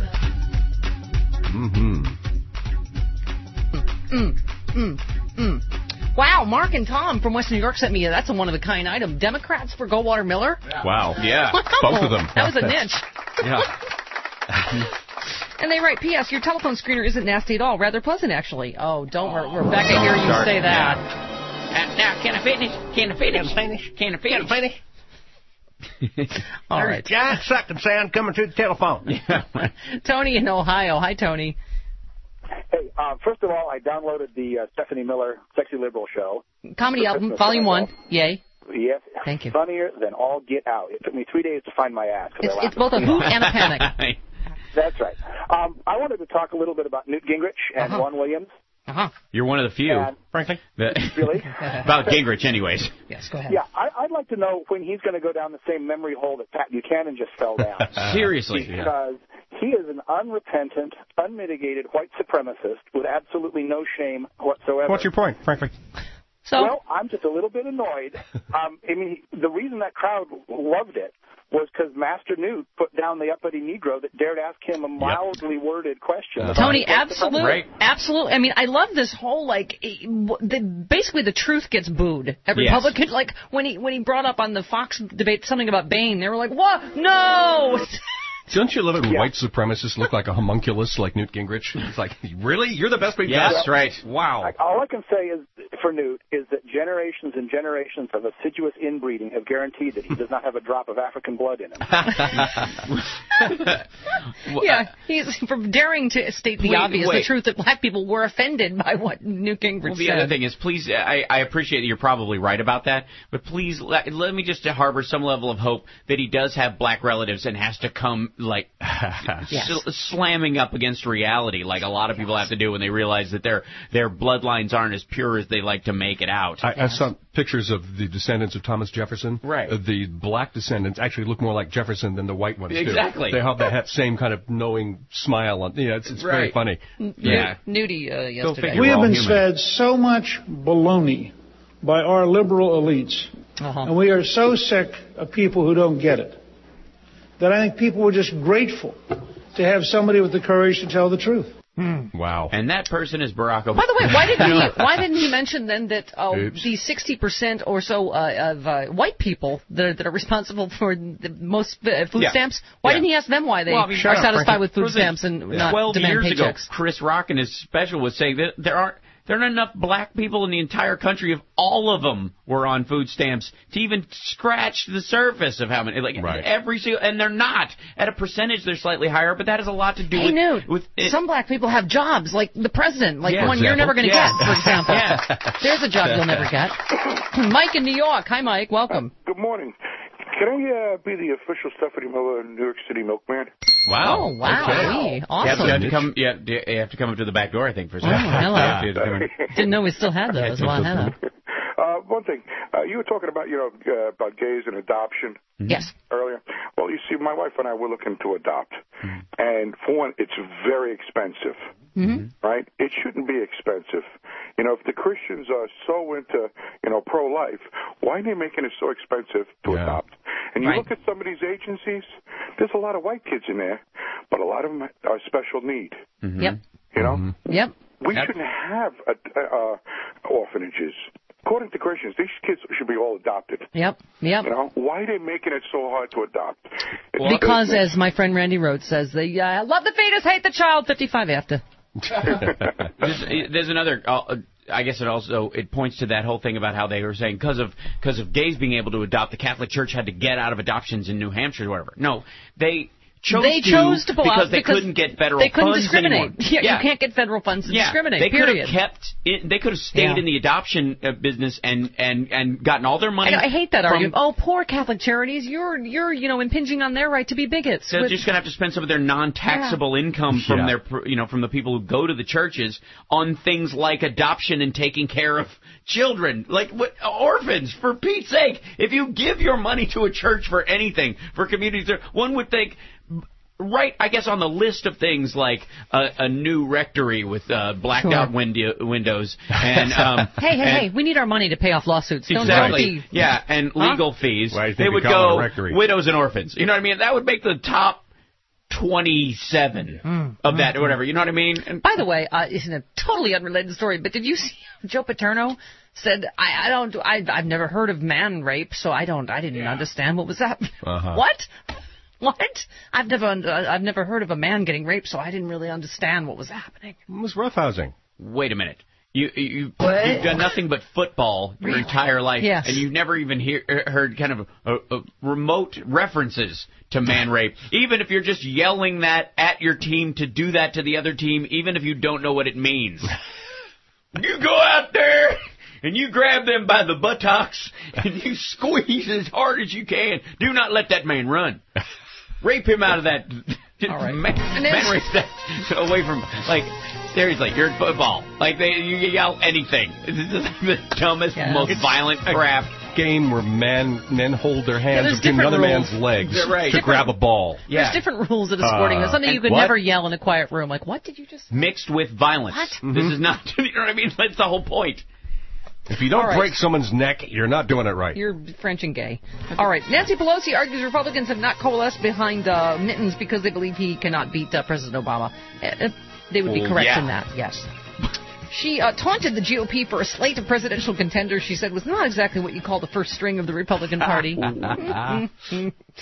B: Wow, Mark and Tom from West New York sent me that's a one-of-a-kind item. Democrats for Goldwater Miller?
A: Wow. Yeah.
B: Wow.
A: Both of them.
B: That was a niche.
A: Yeah.
B: And they write, P.S. Your telephone screener isn't nasty at all. Rather pleasant, actually. Oh, don't Rebecca hear you say that.
C: Now, can I finish?
E: All right. Giant sucking sound coming through the telephone.
B: Tony in Ohio. Hi, Tony.
L: Hey, first of all, I downloaded the Stephanie Miller Sexy Liberal Show.
B: Comedy album, Volume 1. Yay.
L: Yes.
B: Thank you.
L: Funnier than all get out. It took me 3 days to find my ass.
B: It's both a hoot and a panic.
L: That's right. I wanted to talk a little bit about Newt Gingrich and Juan Williams.
C: You're one of the few,
E: frankly.
L: Really?
C: About Gingrich, anyways.
B: Yes, go ahead.
L: Yeah, I'd like to know when he's going to go down the same memory hole that Pat Buchanan just fell down.
C: Seriously.
L: Because he is an unrepentant, unmitigated white supremacist with absolutely no shame whatsoever.
E: What's your point, frankly?
L: Well, I'm just a little bit annoyed. The reason that crowd loved it was because Master Newt put down the uppity Negro that dared ask him a mildly worded question.
B: Tony, absolutely. Absolutely. I mean, I love this whole, basically the truth gets booed. Republican, when he brought up on the Fox debate something about Bain, they were like, what? No!
A: Don't you love it when white supremacists look like a homunculus like Newt Gingrich? It's like, really? You're the best we've got?
C: That's right.
A: Wow.
N: All I can say is for Newt is that generations and generations of assiduous inbreeding have guaranteed that he does not have a drop of African blood in him.
B: Yeah, he's from daring to state the obvious, the truth that black people were offended by what Newt Gingrich said.
C: The other thing is, please, I appreciate that you're probably right about that, but please let me just harbor some level of hope that he does have black relatives and has to come, like, slamming up against reality, like a lot of people have to do when they realize that their bloodlines aren't as pure as they like to make it out.
A: I saw pictures of the descendants of Thomas Jefferson.
C: Right.
A: The black descendants actually look more like Jefferson than the white ones do.
C: Exactly.
A: They have that same kind of knowing smile on. Yeah, it's very funny.
B: Yeah. Nudie yesterday.
H: We have been fed so much baloney by our liberal elites, and we are so sick of people who don't get it, that I think people were just grateful to have somebody with the courage to tell the truth.
A: Wow.
C: And that person is Barack Obama.
B: By the way, why didn't he mention then that the 60% or so of white people that are responsible for the most food stamps, why didn't he ask them why they are satisfied with food stamps and not
C: 12
B: demand
C: years
B: paychecks?
C: ago, Chris Rock in his special was saying that there aren't enough black people in the entire country if all of them were on food stamps to even scratch the surface of how many. Like every single, and they're not. At a percentage, they're slightly higher, but that has a lot to do with
B: some black people have jobs, like the president, like one you're never going to get, for example. There's a job you'll never get. Mike in New York. Hi, Mike. Welcome.
O: Good morning. Can I be the official Stephanie Miller New York City milkman?
C: Wow.
B: Oh, wow. Okay. Awesome.
C: You have to come up to the back door, I think, for a second.
B: Oh, hello. Didn't know we still had those. Well, hello.
O: One thing, you were talking about, about gays and adoption.
B: Yes.
O: Earlier. Well, you see, my wife and I were looking to adopt. And for one, it's very expensive. Right? It shouldn't be expensive. If the Christians are so into, pro-life, why are they making it so expensive to adopt? And you look at some of these agencies, there's a lot of white kids in there, but a lot of them are special need.
B: Yep.
O: Yep. We shouldn't have orphanages. According to Christians, these kids should be all adopted.
B: Yep.
O: Why are they making it so hard to adopt?
B: Because, as my friend Randy Rhodes says, they love the fetus, hate the child, 55 after.
C: There's another. I guess it points to that whole thing about how they were saying because of gays being able to adopt, the Catholic Church had to get out of adoptions in New Hampshire or whatever. No, they chose to pull out because they couldn't get federal funds.
B: They couldn't discriminate.
C: Anymore.
B: You can't get federal funds to discriminate.
C: They
B: period.
C: They could have stayed in the adoption business and gotten all their money.
B: I hate that argument. Oh, poor Catholic charities! You're impinging on their right to be bigots.
C: They're just going to have to spend some of their non-taxable income from their from the people who go to the churches on things like adoption and taking care of children, like orphans. For Pete's sake, if you give your money to a church for anything, for communities, one would think. Right, I guess on the list of things like a new rectory with blacked out windows and
B: hey, we need our money to pay off lawsuits.
C: Exactly. And legal fees. They would go widows and orphans. You know what I mean? That would make the top 27 of that or whatever. You know what I mean? And
B: by the way, it's a totally unrelated story, but did you see Joe Paterno said I've never heard of man rape, so I didn't understand what was that. What? I've never heard of a man getting raped, so I didn't really understand what was happening.
A: It was roughhousing.
C: Wait a minute. You've done nothing but football your entire life, and you've never even heard kind of remote references to man rape. Even if you're just yelling that at your team to do that to the other team, even if you don't know what it means. You go out there and you grab them by the buttocks and you squeeze as hard as you can. Do not let that man run. Rape him out of that.
B: All right.
C: Man rape that away from, seriously, you're at football. You yell anything. This is the dumbest, most violent crap.
A: Game where men hold their hands between another man's legs to grab a ball.
B: There's different rules at a sporting event. Something you could never yell in a quiet room. Like, what did you just...
C: Mixed with violence.
B: What?
C: This is not, you know what I mean? That's the whole point.
A: If you don't break someone's neck, you're not doing it right.
B: You're French and gay. All right. Nancy Pelosi argues Republicans have not coalesced behind Mittens because they believe he cannot beat President Obama. They would be correct in that, yes. She taunted the GOP for a slate of presidential contenders she said was not exactly what you call the first string of the Republican Party.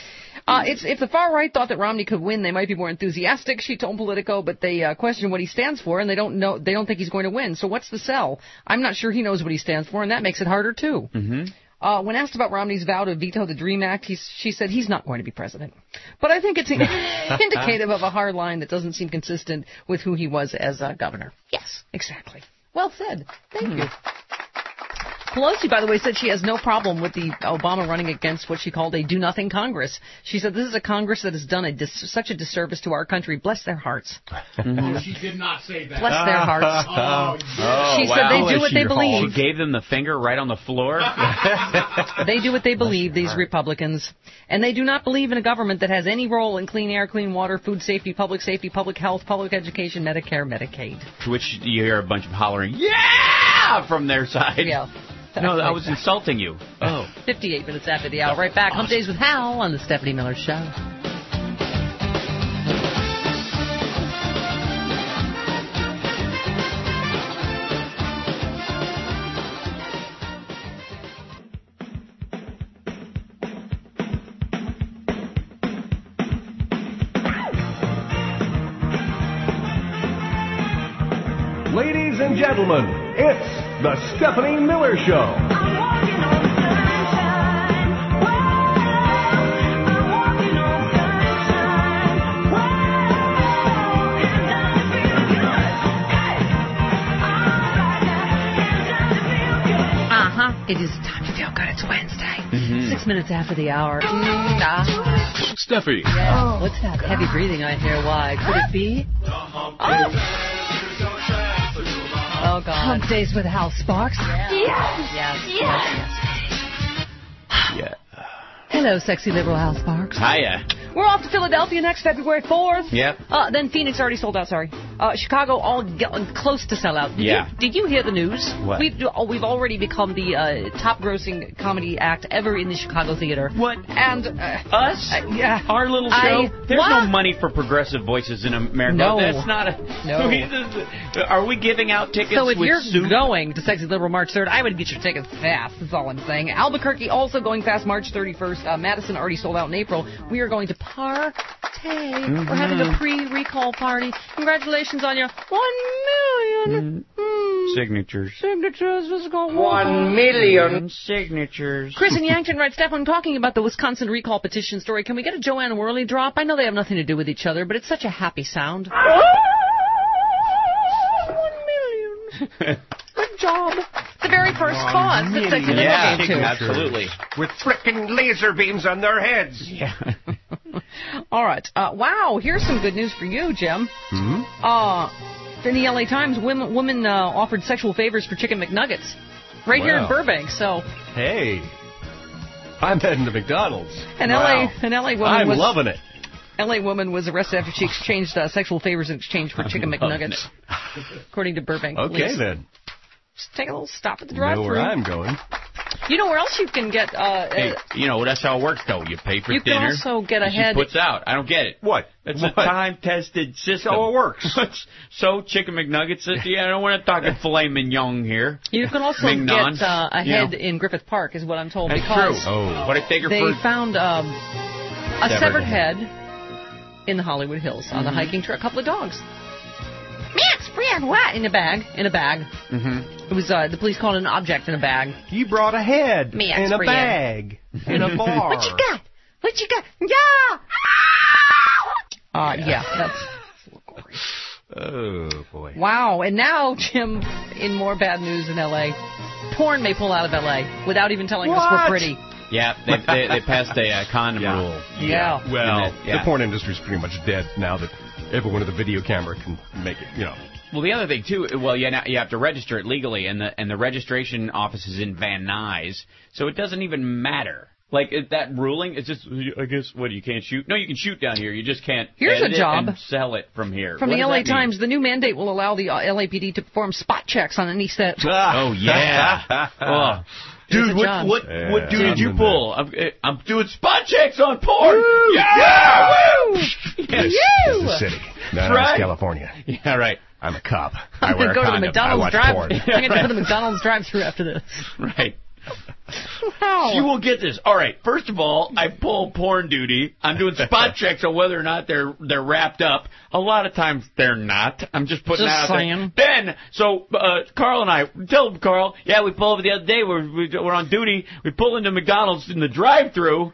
B: If the far right thought that Romney could win, they might be more enthusiastic, she told Politico, but they question what he stands for, and they don't think he's going to win. So what's the sell? I'm not sure he knows what he stands for, and that makes it harder, too.
C: Mm-hmm.
B: When asked about Romney's vow to veto the DREAM Act, she said he's not going to be president. But I think it's indicative of a hard line that doesn't seem consistent with who he was as governor. Yes, exactly. Well said. Thank you. Pelosi, by the way, said she has no problem with the Obama running against what she called a do-nothing Congress. She said this is a Congress that has done such a disservice to our country. Bless their hearts.
F: Oh, she did not say that.
B: Bless their hearts. She said they do what they believe.
C: She gave them the finger right on the floor.
B: They do what they believe, these Republicans. And they do not believe in a government that has any role in clean air, clean water, food safety, public health, public education, Medicare, Medicaid.
C: To which you hear a bunch of hollering, yeah, from their side.
B: Yeah.
C: No, I was insulting you. Oh.
B: 58 minutes after the hour. Right back. Hump Days with Hal on the Stephanie Miller Show.
M: Ladies and gentlemen, it's the Stephanie Miller Show.
B: It is time to feel good. It's Wednesday. 6 minutes after the hour.
M: Steffi.
B: Yeah. What's that heavy breathing I hear? Why? Could it be? Oh, God.
G: Hump Days with Hal Sparks.
B: Yes.
C: Yeah.
B: Hello, sexy liberal Hal Sparks.
C: Hiya.
B: We're off to Philadelphia next February 4th.
C: Yep.
B: Then Phoenix already sold out, sorry. Chicago all close to sell out. Did you hear the news?
C: What?
B: We've already become the top-grossing comedy act ever in the Chicago theater.
C: What?
B: And
C: us?
B: Yeah.
C: Our little show? There's no money for progressive voices in America.
B: No.
C: That's not a...
B: No.
C: Are we giving out tickets
B: so if
C: with
B: you're
C: soup?
B: Going to Sexy Liberal March 3rd, I would get your tickets fast. That's all I'm saying. Albuquerque also going fast March 31st. Madison already sold out in April. We are going to partay. We're having a pre-recall party. Congratulations on your 1 million
C: signatures.
B: Let's go.
C: 1 million signatures.
B: Chris in Yankton writes, Steph, I'm talking about the Wisconsin recall petition story. Can we get a Joanne Worley drop? I know they have nothing to do with each other, but it's such a happy sound. 1 million. Good job. The very first cause that Sexy Liberal gave to.
C: Absolutely.
E: With frickin' laser beams on their heads.
C: Yeah.
B: All right. Wow, here's some good news for you, Jim. In the LA Times, women offered sexual favors for Chicken McNuggets right here in Burbank. So.
A: Hey, I'm heading to McDonald's.
B: An LA woman
A: loving it.
B: LA woman was arrested after she exchanged sexual favors in exchange for Chicken McNuggets, according to Burbank Police.
A: Okay, then.
B: Just take a little stop at the drive-thru.
A: Know where I'm going.
B: You know where else you can get...
C: hey, that's how it works, though. You pay for dinner.
B: You can also get ahead...
C: She puts out. I don't get it.
A: What?
C: It's a time-tested system.
A: So it works.
C: So Chicken McNuggets... I don't want to talk filet mignon here.
B: You can also get ahead in Griffith Park, is what I'm told.
C: That's
B: because
C: true. Oh. What if they
B: found a severed head in the Hollywood Hills on the hiking trail. A couple of dogs. Max, Brian, what? In a bag.
C: Mm-hmm.
B: It was, the police called it an object in a bag.
E: You brought a head
B: Max,
E: in a
B: Brian.
E: bag in a bar.
B: What you got? Yeah! Yeah, that's a little gory.
A: Oh, boy.
B: Wow, and now, Jim, in more bad news in L.A., porn may pull out of L.A. without even telling us we're pretty.
C: Yeah, they passed a condom rule.
B: Yeah.
A: Well, the porn industry's pretty much dead now that everyone with a video camera can make it,
C: Well, the other thing, too, now you have to register it legally, and the registration office is in Van Nuys, so it doesn't even matter. Like, that ruling, it's just, I guess, you can't shoot? No, you can shoot down here, you just can't edit it and sell it from here.
B: From the LA Times, the new mandate will allow the LAPD to perform spot checks on any set.
C: Oh, yeah. Oh. Dude, what dude did you pull? I'm doing spot checks on porn. Woo! Yeah! Woo!
E: This is the city. That's right. California.
C: Yeah, right.
E: I'm a cop. I wear a
B: condom.
E: I watch porn.
B: I'm going to go to the McDonald's drive-thru after this.
C: Right.
B: Wow.
C: You will get this. All right. First of all, I pull porn duty. I'm doing spot checks on whether or not they're wrapped up. A lot of times they're not. I'm just putting that out there. Then, so Carl and I tell Carl, we pulled over the other day. We're on duty. We pull into McDonald's in the drive-thru.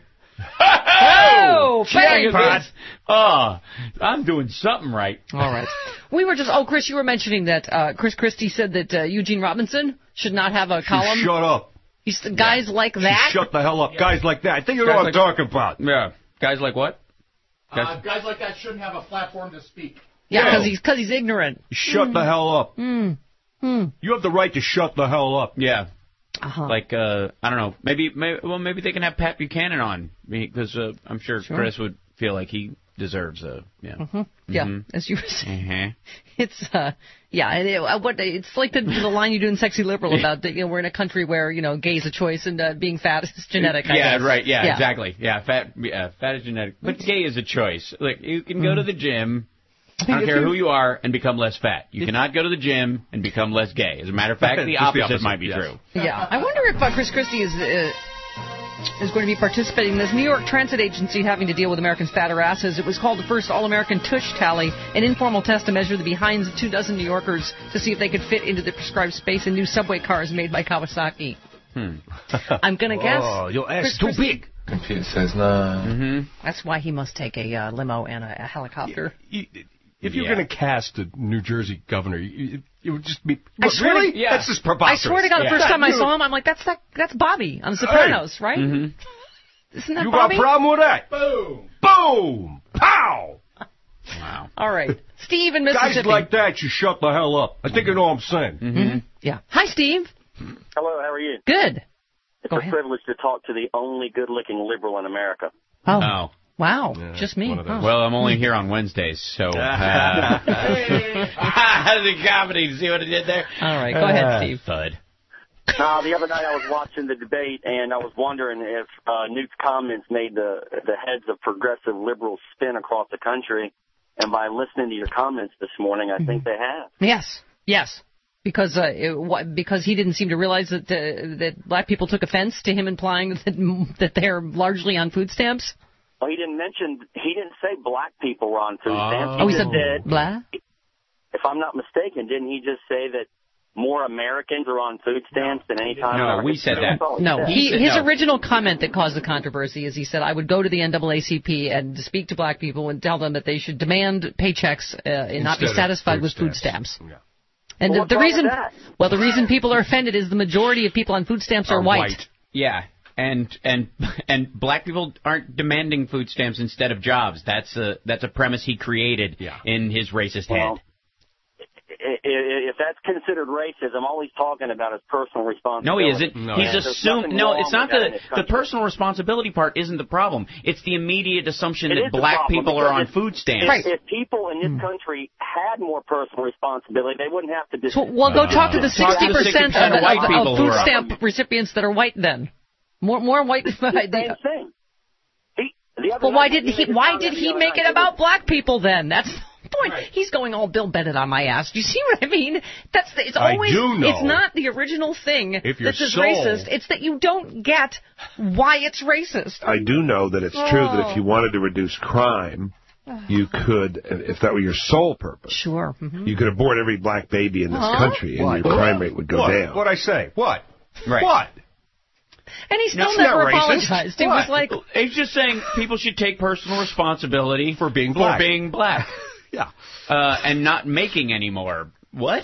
B: Oh,
C: jackpot! I'm doing something right.
B: All right. We were just. Oh, Chris, you were mentioning that Chris Christie said that Eugene Robinson should not have a column.
A: Shut up.
B: He's guys like that.
A: Shut the hell up, guys like that. I think you know what I'm talking about.
C: Yeah, guys like what?
F: Guys like that shouldn't have a platform to speak.
B: Yeah, because he's ignorant.
A: Shut the hell up. You have the right to shut the hell up.
C: Yeah.
B: Uh-huh.
C: Like, I don't know, maybe they can have Pat Buchanan on, because I'm sure Chris would feel like he deserves
B: Yeah, as you were saying. It's, it's like the line you do in Sexy Liberal about, we're in a country where, gay is a choice and being fat is genetic, I guess.
C: Right, exactly. Yeah, fat is genetic. But gay is a choice. Like, you can go to the gym, I don't care who you are, and become less fat. You cannot go to the gym and become less gay. As a matter of fact, the opposite might be true.
B: Yeah. I wonder if Chris Christie is going to be participating in this New York Transit Agency having to deal with Americans' fatter asses. It was called the first All-American Tush Tally, an informal test to measure the behinds of 24 New Yorkers to see if they could fit into the prescribed space in new subway cars made by Kawasaki. I'm going to guess.
A: Oh, your ass is too big.
G: Computer says no.
B: That's why he must take a limo and a helicopter.
A: If you're going to cast a New Jersey governor, it would just be...
B: Really?
A: Yeah. That's just preposterous.
B: I swear to God, the first time I saw him, I'm like, that's Bobby on The Sopranos, right? Isn't that
A: you
B: Bobby?
A: got a problem with that? Boom! Boom! Pow!
C: Wow.
B: All right. Steve in Mississippi.
A: Guys like that, you shut the hell up. I think you know what I'm saying.
B: Yeah. Hi, Steve.
P: Hello, how are you?
B: Good.
P: It's a privilege to talk to the only good-looking liberal in America.
B: Oh. Wow, just me.
C: Well, I'm only here on Wednesdays, so... the comedy, see what I did there?
B: All right, go ahead, Steve.
C: Thud.
P: The other night I was watching the debate, and I was wondering if Newt's comments made the heads of progressive liberals spin across the country. And by listening to your comments this morning, I think they have.
B: Yes. Because he didn't seem to realize that black people took offense to him implying that they're largely on food stamps?
P: Well, he didn't say black people were on food stamps.
B: He said black?
P: If I'm not mistaken, didn't he just say that more Americans are on food stamps than any time?
C: No, we said that.
B: No, his original comment that caused the controversy is he said, I would go to the NAACP and speak to black people and tell them that they should demand paychecks and not be satisfied with food stamps. Yeah. And the reason people are offended is the majority of people on food stamps are white.
C: Yeah. And black people aren't demanding food stamps instead of jobs. That's a premise he created in his racist head.
P: If that's considered racism, all he's talking about is personal responsibility.
C: No, he isn't. He's assumed. No, it's not the personal responsibility part isn't the problem. It's the immediate assumption that black people are on food stamps.
P: If people in this country had more personal responsibility, they wouldn't have to.
B: Go talk to the 60% of white people of food stamp recipients that are white. Then more white.
P: Same thing.
B: Well, why did he make it about black people then? That's the point. Right. He's going all Bill Bennett on my ass. Do you see what I mean? It's always.
A: I do know.
B: It's not the original thing that is racist. It's that you don't get why it's racist.
S: I do know that it's true that if you wanted to reduce crime, you could, if that were your sole purpose.
B: Sure.
S: You could abort every black baby in this country, and your crime rate would go down.
A: What'd I say? What?
C: Right.
A: What?
B: And he still never apologized. He was like,
C: he's just saying people should take personal responsibility
A: for being black.
C: Yeah. And not making any more. What?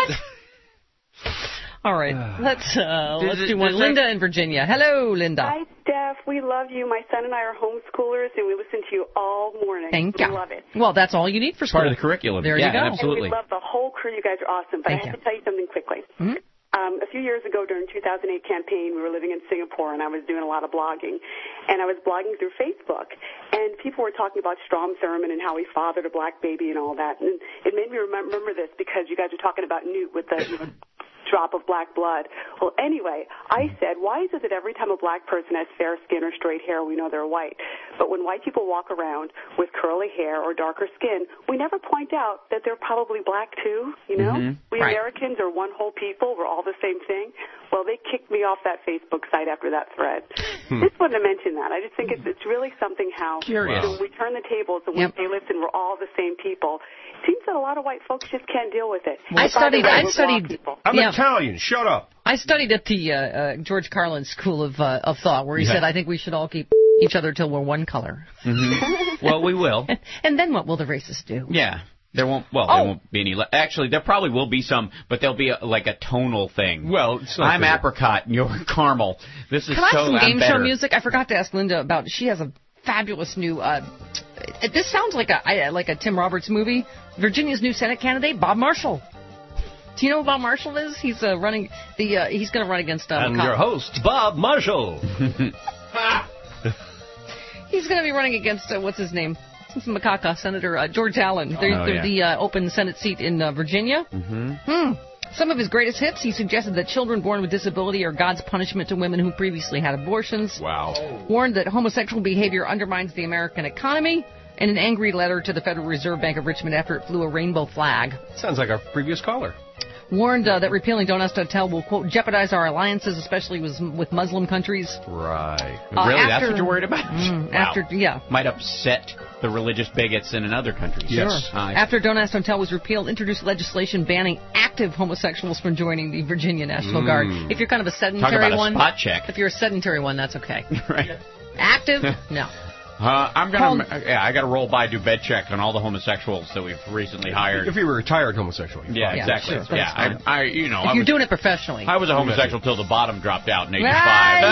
B: All right. Let's do one. Linda in Virginia. Hello, Linda.
X: Hi, Steph. We love you. My son and I are homeschoolers, and we listen to you all morning.
B: Thank you.
X: We love it.
B: Well, that's all you need for school.
C: Part of the curriculum.
B: There you go.
C: Absolutely.
X: And we love the whole crew. You guys are awesome. But I have to tell you something quickly.
B: Mm-hmm.
X: A few years ago during 2008 campaign, we were living in Singapore, and I was doing a lot of blogging. And I was blogging through Facebook, and people were talking about Strom Thurmond and how he fathered a black baby and all that. And it made me remember this because you guys are talking about Newt with the drop of black blood. Well, anyway, I said, why is it that every time a black person has fair skin or straight hair, we know they're white? But when white people walk around with curly hair or darker skin, we never point out that they're probably black too, you know? We Americans are one whole people. We're all the same thing. Well, they kicked me off that Facebook site after that thread. Just wanted to mention that. I just think it's really something how when we turn the tables and we say, listen, we're all the same people. It seems that a lot of white folks just can't deal with it.
B: I studied.
A: I'm Italian. Shut up.
B: I studied at the George Carlin School of Thought, where he said, I think we should all keep each other till we're one color.
C: Well, we will.
B: And then what will the racists do?
C: Yeah. There won't be any. Actually, there probably will be some, but there'll be like a tonal thing.
A: Well,
C: I'm apricot and you're caramel. This is
B: Can I have some game
C: better.
B: show music? I forgot to ask Linda about. She has a fabulous new. This sounds like a Tim Roberts movie. Virginia's new Senate candidate, Bob Marshall. Do you know who Bob Marshall is? He's running the. He's going to run against.
A: And your host, Bob Marshall.
B: He's going to be running against what's his name? Macaca, Senator George Allen. The open Senate seat in Virginia. Some of his greatest hits, he suggested that children born with disability are God's punishment to women who previously had abortions.
A: Wow.
B: Warned that homosexual behavior undermines the American economy. In an angry letter to the Federal Reserve Bank of Richmond after it flew a rainbow flag.
A: Sounds like our previous caller.
B: Warned that repealing Don't Ask, Don't Tell will, quote, jeopardize our alliances, especially with Muslim countries.
A: Right.
C: Really? That's what you're worried about?
B: Wow.
C: Might upset the religious bigots in another country.
A: Yes.
B: Sure. After Don't Ask, Don't Tell was repealed, introduced legislation banning active homosexuals from joining the Virginia National Guard. If you're kind of a sedentary
C: Talk about
B: one.
C: Spot check.
B: If you're a sedentary one, that's okay.
C: Right.
B: Active? No.
C: I got to roll by, do bed check on all the homosexuals that we've recently hired.
A: If you were a retired homosexual.
C: Yeah, exactly.
B: Sure,
C: if
B: you're doing it professionally.
C: I was a homosexual till the bottom dropped out in 85.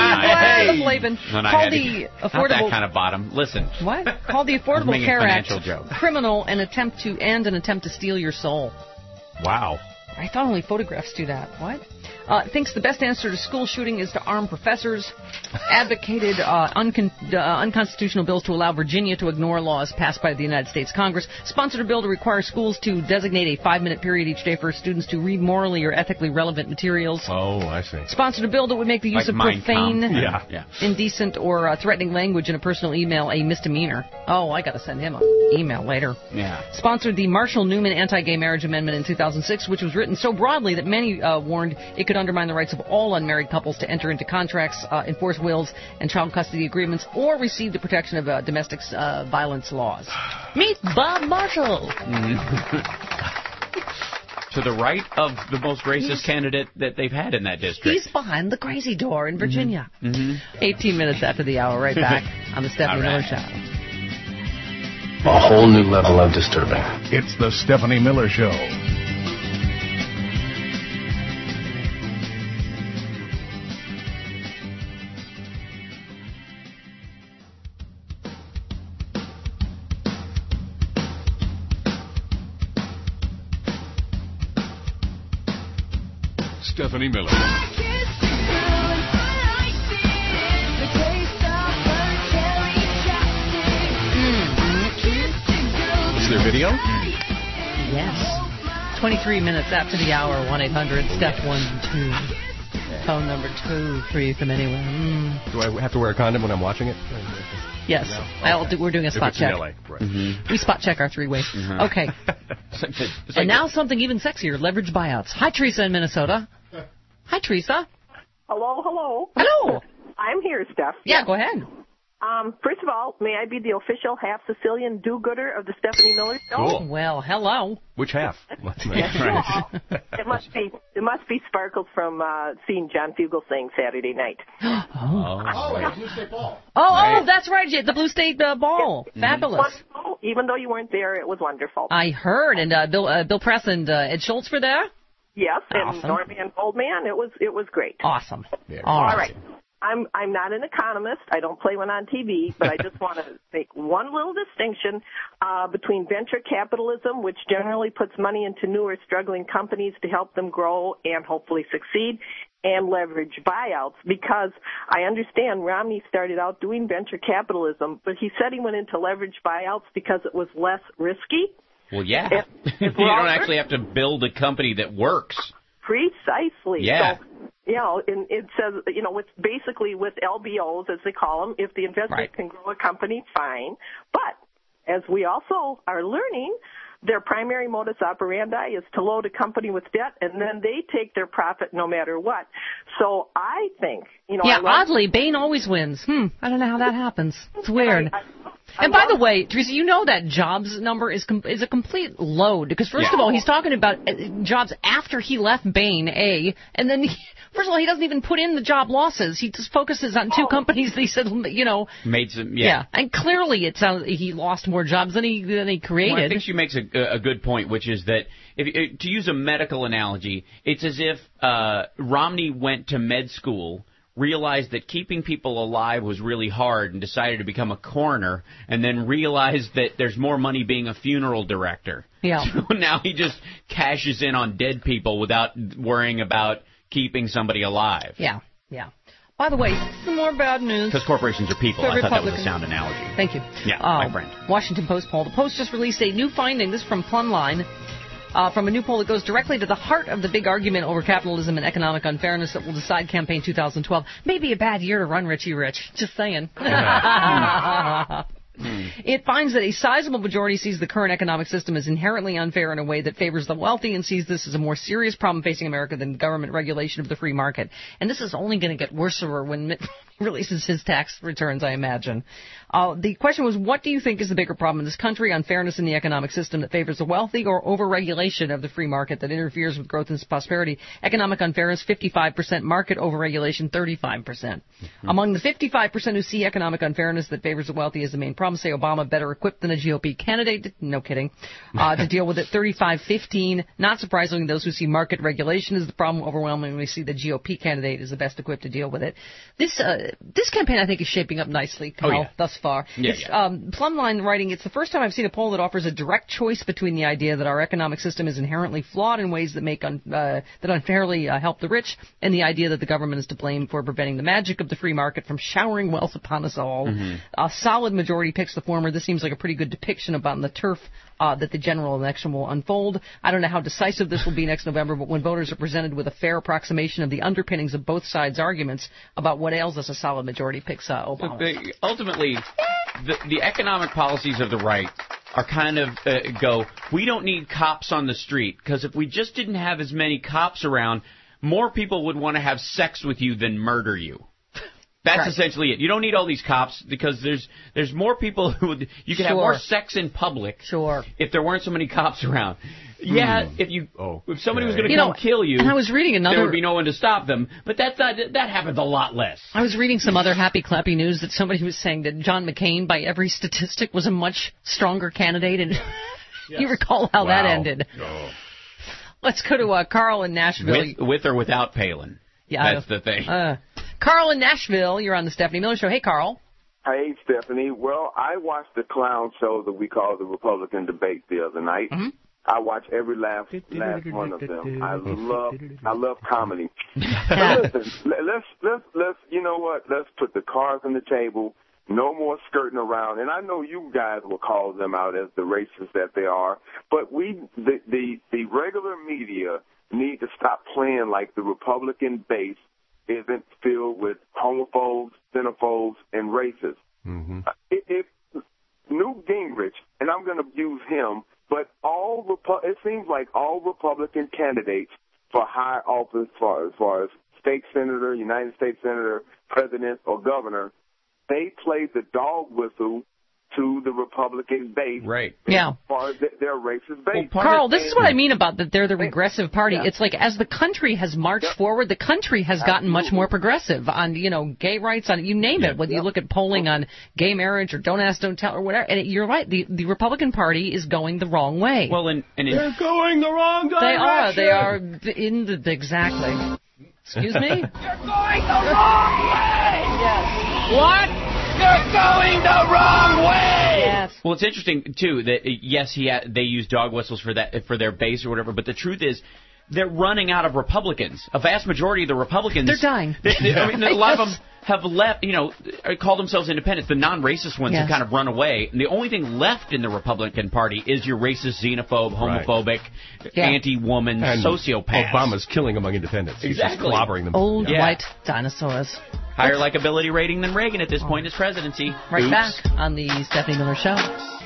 B: Call the Affordable...
C: Not that kind of bottom. Listen.
B: What? Call the Affordable Care Act
C: joke.
B: Criminal and an attempt to steal your soul.
A: Wow.
B: I thought only photographs do that. What? Thinks the best answer to school shooting is to arm professors. Advocated unconstitutional bills to allow Virginia to ignore laws passed by the United States Congress. Sponsored a bill to require schools to designate a 5-minute period each day for students to read morally or ethically relevant materials.
A: Oh, I see.
B: Sponsored a bill that would make the use of profane, indecent, or threatening language in a personal email a misdemeanor. Oh, I got to send him an email later.
C: Yeah.
B: Sponsored the Marshall-Newman Anti-Gay Marriage Amendment in 2006, which was written so broadly that many warned it could undermine the rights of all unmarried couples to enter into contracts, enforce wills and child custody agreements, or receive the protection of domestic violence laws. Meet Bob Marshall.
C: To the right of the most racist candidate that they've had in that district.
B: He's behind the crazy door in Virginia. 18 minutes after the hour, right back on the Stephanie Miller Show.
M: A whole new level of disturbing. It's the Stephanie Miller Show. Stephanie Miller. Is there video?
B: Yes. 23 minutes after the hour, 1-800-STEPH-1-2. Phone number 2 for you from anywhere.
A: Do I have to wear a condom when I'm watching it?
B: Yes. We're doing a spot check.
A: In LA. Right.
B: We spot check our 3-way. Okay. And now something even sexier, leverage buyouts. Hi, Teresa in Minnesota. Hi, Teresa.
R: Hello, hello.
B: Hello.
R: I'm here, Steph.
B: Yeah, go ahead.
R: First of all, may I be the official half Sicilian do-gooder of the Stephanie Miller Show?
A: Cool.
B: Well, hello.
A: Which half?
R: It must be sparkles from seeing John Fugelsang Saturday night.
F: The Blue State Ball.
B: Oh, that's right, the Blue State Ball. Fabulous.
R: Wonderful. Even though you weren't there, it was wonderful.
B: I heard, and Bill Press and Ed Schultz were there.
R: Yes,
B: awesome.
R: And Norman Goldman. It was great.
B: Awesome.
R: Yeah. All right. I'm not an economist. I don't play one on TV, but I just want to make one little distinction between venture capitalism, which generally puts money into newer, struggling companies to help them grow and hopefully succeed, and leverage buyouts, because I understand Romney started out doing venture capitalism, but he said he went into leverage buyouts because it was less risky.
C: Well, yeah. You don't actually have to build a company that works.
R: Precisely.
C: Yeah.
R: So, and it says, with basically with LBOs, as they call them, if the investor can grow a company, fine. But as we also are learning, their primary modus operandi is to load a company with debt, and then they take their profit no matter what. So I think,
B: oddly, Bain always wins. I don't know how that happens. It's weird. And by the way, Teresa, that jobs number is a complete load, because first of all, he's talking about jobs after he left Bain, and then first of all, he doesn't even put in the job losses. He just focuses on two companies that he said,
C: made some,
B: and clearly it sounds he lost more jobs than he created.
C: Well, I think she makes a good point, which is that to use a medical analogy, it's as if Romney went to med school, realized that keeping people alive was really hard, and decided to become a coroner, and then realized that there's more money being a funeral director.
B: Yeah.
C: So now he just cashes in on dead people without worrying about keeping somebody alive.
B: Yeah. By the way, some more bad news.
C: Because corporations are people. I thought that was a sound analogy.
B: Thank you.
C: Yeah, my friend.
B: Washington Post poll. The Post just released a new finding. This is from Plumline. From a new poll that goes directly to the heart of the big argument over capitalism and economic unfairness that will decide campaign 2012. Maybe a bad year to run Richie Rich. Just saying. It finds that a sizable majority sees the current economic system as inherently unfair in a way that favors the wealthy, and sees this as a more serious problem facing America than government regulation of the free market. And this is only going to get worse when Mitt releases his tax returns, I imagine. The question was, what do you think is the bigger problem in this country? Unfairness in the economic system that favors the wealthy, or overregulation of the free market that interferes with growth and prosperity? Economic unfairness, 55%. Market overregulation, 35%. Among the 55% who see economic unfairness that favors the wealthy as the main problem, say Obama better equipped than a GOP candidate, no kidding, to deal with it, 35-15. Not surprisingly, those who see market regulation as the problem overwhelmingly see the GOP candidate as the best equipped to deal with it. This campaign, I think, is shaping up nicely, Kyle, thus far. Plumline writing, it's the first time I've seen a poll that offers a direct choice between the idea that our economic system is inherently flawed in ways that make that unfairly help the rich, and the idea that the government is to blame for preventing the magic of the free market from showering wealth upon us all. A solid majority picks the former. This seems like a pretty good depiction about the turf that the general election will unfold. I don't know how decisive this will be next November, but when voters are presented with a fair approximation of the underpinnings of both sides' arguments about what ails us, a solid majority picks Obama.
C: Ultimately, the economic policies of the right are kind of we don't need cops on the street, because if we just didn't have as many cops around, more people would want to have sex with you than murder you. That's essentially it. You don't need all these cops, because there's more people who would, you could have more sex in public if there weren't so many cops around. Yeah, if somebody was going to come kill you,
B: and I was reading
C: there would be no one to stop them. But that happens a lot less.
B: I was reading some other happy clappy news that somebody was saying that John McCain, by every statistic, was a much stronger candidate, and you recall how that ended.
C: Oh.
B: Let's go to Carl in Nashville.
C: With or without Palin.
B: Yeah,
C: that's the thing.
B: Carl in Nashville, you're on the Stephanie Miller Show. Hey, Carl.
J: Hey, Stephanie. Well, I watched the clown show that we call the Republican debate the other night. I watch every last one of them. I love comedy. Listen, let's you know what? Let's put the cards on the table. No more skirting around. And I know you guys will call them out as the racists that they are, but the regular media need to stop playing like the Republican base isn't filled with homophobes, xenophobes, and racists. If Newt Gingrich, and I'm going to use him, but it seems like all Republican candidates for high office, as far as state senator, United States senator, president, or governor, they play the dog whistle to the Republican base.
C: Right.
B: Yeah.
J: As far as their racist base.
B: Well, Carl, this is what I mean about that they're the regressive party. Yeah. It's like as the country has marched forward, the country has gotten much more progressive on, gay rights, on you name it. Whether you look at polling on gay marriage or don't ask, don't tell or whatever. And you're right. The Republican Party is going the wrong way.
C: Well,
S: they're going the wrong direction.
B: They are in the exactly. Excuse me?
T: You're going the wrong way!
B: Yes.
T: What? You're going the wrong way!
B: Yes.
C: Well, it's interesting, too, that, yes, they use dog whistles for their base or whatever, but the truth is they're running out of Republicans. A vast majority of the Republicans...
B: They're dying.
C: A lot of them... have left, call themselves independents. The non-racist ones have kind of run away. And the only thing left in the Republican Party is your racist, xenophobe, homophobic, anti-woman, sociopath.
A: Obama's killing among independents.
C: Exactly.
A: He's just clobbering them.
B: Old white dinosaurs.
C: Higher likability rating than Reagan at this point in his presidency.
B: Right back on the Stephanie Miller Show.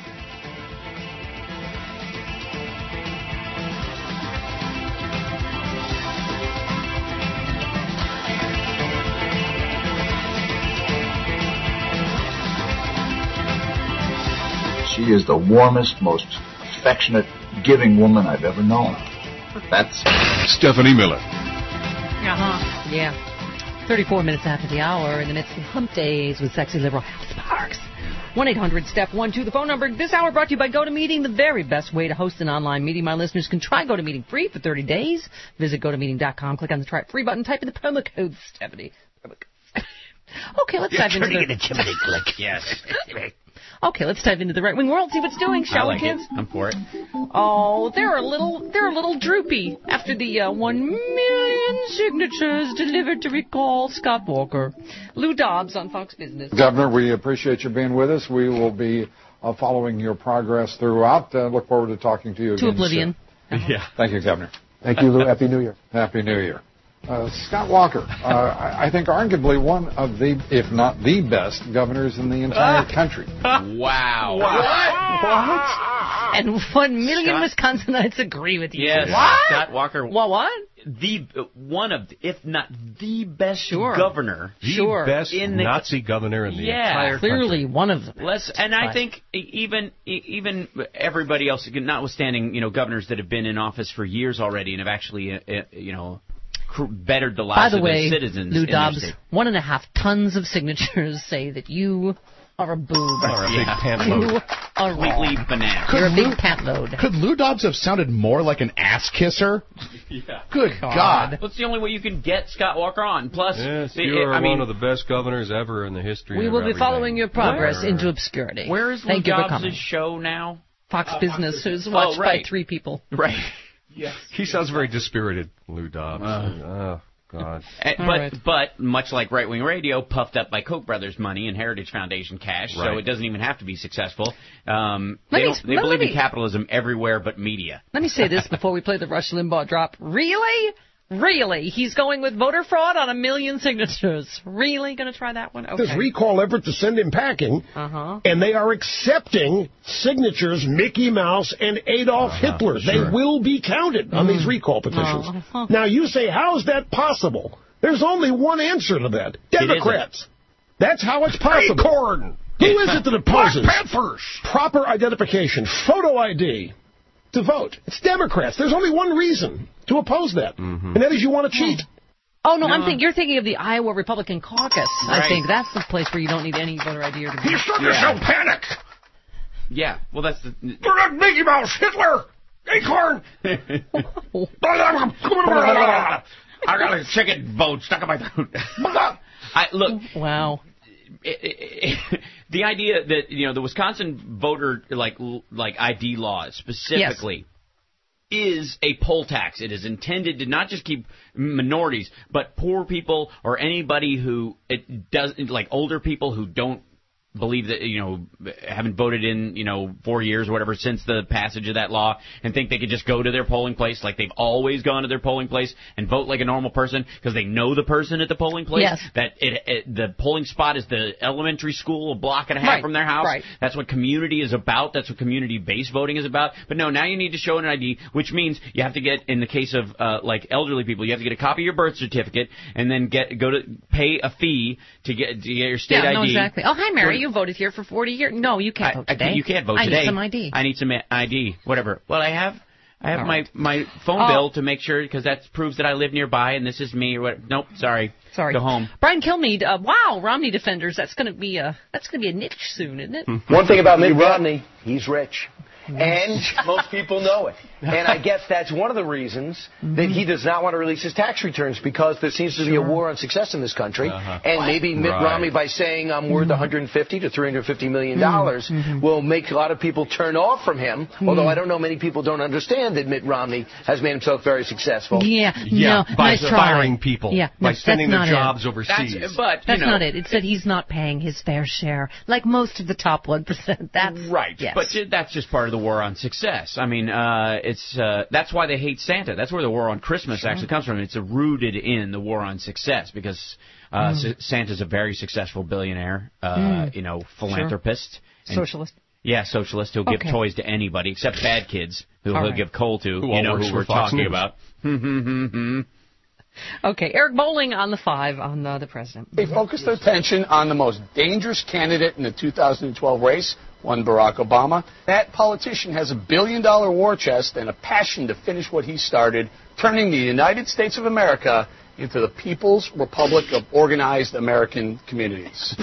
K: She is the warmest, most affectionate, giving woman I've ever known. That's
M: Stephanie Miller.
B: Yeah. 34 minutes after the hour, in the midst of hump days with sexy liberal Hal Sparks. 1-800-STEP-12, the phone number. This hour brought to you by GoToMeeting, the very best way to host an online meeting. My listeners can try GoToMeeting free for 30 days. Visit GoToMeeting.com, click on the Try It Free button, type in the promo code Stephanie. Okay, let's dive into the...
C: click. Yes.
B: Okay, let's dive into the right-wing world, see what's doing, shall we, kids?
C: I'm for it.
B: Oh, they're a little droopy after the 1 million signatures delivered to recall Scott Walker. Lou Dobbs on Fox Business.
Q: Governor, we appreciate you being with us. We will be following your progress throughout. Look forward to talking to you again.
B: To oblivion.
Q: Yeah. Thank you, Governor.
E: Thank you, Lou. Happy New Year.
Q: Happy New Year. Scott Walker, I think arguably one of the, if not the best, governors in the entire country.
C: Wow.
B: What? And 1 million Wisconsinites agree with you.
C: Yes.
B: What?
C: Scott Walker.
B: What?
C: One of, if not the best governor.
A: The best Nazi governor in the entire country.
B: Clearly one of them.
C: And I think even everybody else, notwithstanding, governors that have been in office for years already and have actually, bettered the lives of their citizens.
B: Lou Dobbs, 1.5 tons of signatures say that you are a boob.
A: Or a big pant load.
B: You are a
C: weekly banana.
B: You're a big pant load.
F: Could Lou Dobbs have sounded more like an ass kisser?
C: Yeah.
F: Good God.
C: That's the only way you can get Scott Walker on. Plus,
A: yes, you are one of the best governors ever in the history
B: we
A: of
B: will be
A: everything.
B: following your progress into obscurity.
C: Where is Lou Dobbs' show now?
B: Fox Business, who's watched by 3 people.
C: Right.
A: Yes. He sounds very dispirited, Lou Dobbs. Oh, God.
C: But much like right-wing radio, puffed up by Koch brothers money and Heritage Foundation cash, so it doesn't even have to be successful. They believe in capitalism everywhere but media.
B: Let me say this before we play the Rush Limbaugh drop. Really? Really? He's going with voter fraud on 1 million signatures. Really going to try that one? Okay.
E: This recall effort to send him packing, and they are accepting signatures Mickey Mouse and Adolf Hitler. They will be counted on these recall petitions. Now, you say, how is that possible? There's only one answer to that. Democrats. That's how it's possible.
A: Acorn.
E: Who is it that opposes
A: Black Panthers.
E: Proper identification, photo ID, to vote? It's Democrats. There's only one reason to oppose that, and that is you want to cheat.
B: Oh, no, you're thinking of the Iowa Republican Caucus. Right. I think that's the place where you don't need any voter ID or to
E: You should yourself panic.
C: Yeah, well, that's the...
E: They're not Mickey Mouse, Hitler, Acorn.
C: I got a chicken bone stuck in my throat. Look.
B: Wow.
C: The idea that the Wisconsin voter like ID law specifically is a poll tax. It is intended to not just keep minorities, but poor people or anybody who older people who don't believe that haven't voted in 4 years or whatever since the passage of that law and think they could just go to their polling place like they've always gone to their polling place and vote like a normal person because they know the person at the polling place.
B: Yes.
C: That the polling spot is the elementary school a block and a half from their house.
B: Right.
C: That's what community is about. That's what community-based voting is about. But no, now you need to show an ID, which means you have to get, in the case of elderly people, you have to get a copy of your birth certificate and then pay a fee to get your state ID.
B: No, exactly. Oh, hi, Mary. You voted here for 40 years. No, you can't vote today.
C: You can't vote today.
B: I need some ID.
C: I need some ID. Whatever. Well, I have my phone bill to make sure because that proves that I live nearby and this is me or what. Nope. Sorry. Go home.
B: Brian Kilmeade. Wow, Romney defenders. That's going to be a niche soon, isn't it?
U: One thing about Mitt Romney, he's rich, and most people know it.
I: And I guess that's one of the reasons that he does not want to release his tax returns, because there seems to be a war on success in this country. And maybe Mitt Romney, by saying I'm worth $150 to $350 million, will make a lot of people turn off from him. Although I don't know, many people don't understand that Mitt Romney has made himself very successful.
A: By firing people, by sending their jobs overseas.
B: That's not it. It said he's not paying his fair share, like most of the top 1%. That's
C: right.
B: Yes.
C: But that's just part of the war on success. I mean, that's why they hate Santa. That's where the war on Christmas actually comes from. It's rooted in the war on success, because Santa's a very successful billionaire, philanthropist.
B: Socialist.
C: Yeah, socialist who'll give toys to anybody except bad kids who he'll give coal to. Who we're talking about.
B: Okay, Eric Bolling on the 5 on the president.
U: They focused their attention on the most dangerous candidate in the 2012 race, one Barack Obama. That politician has $1 billion war chest and a passion to finish what he started, turning the United States of America into the People's Republic of Organized American Communities.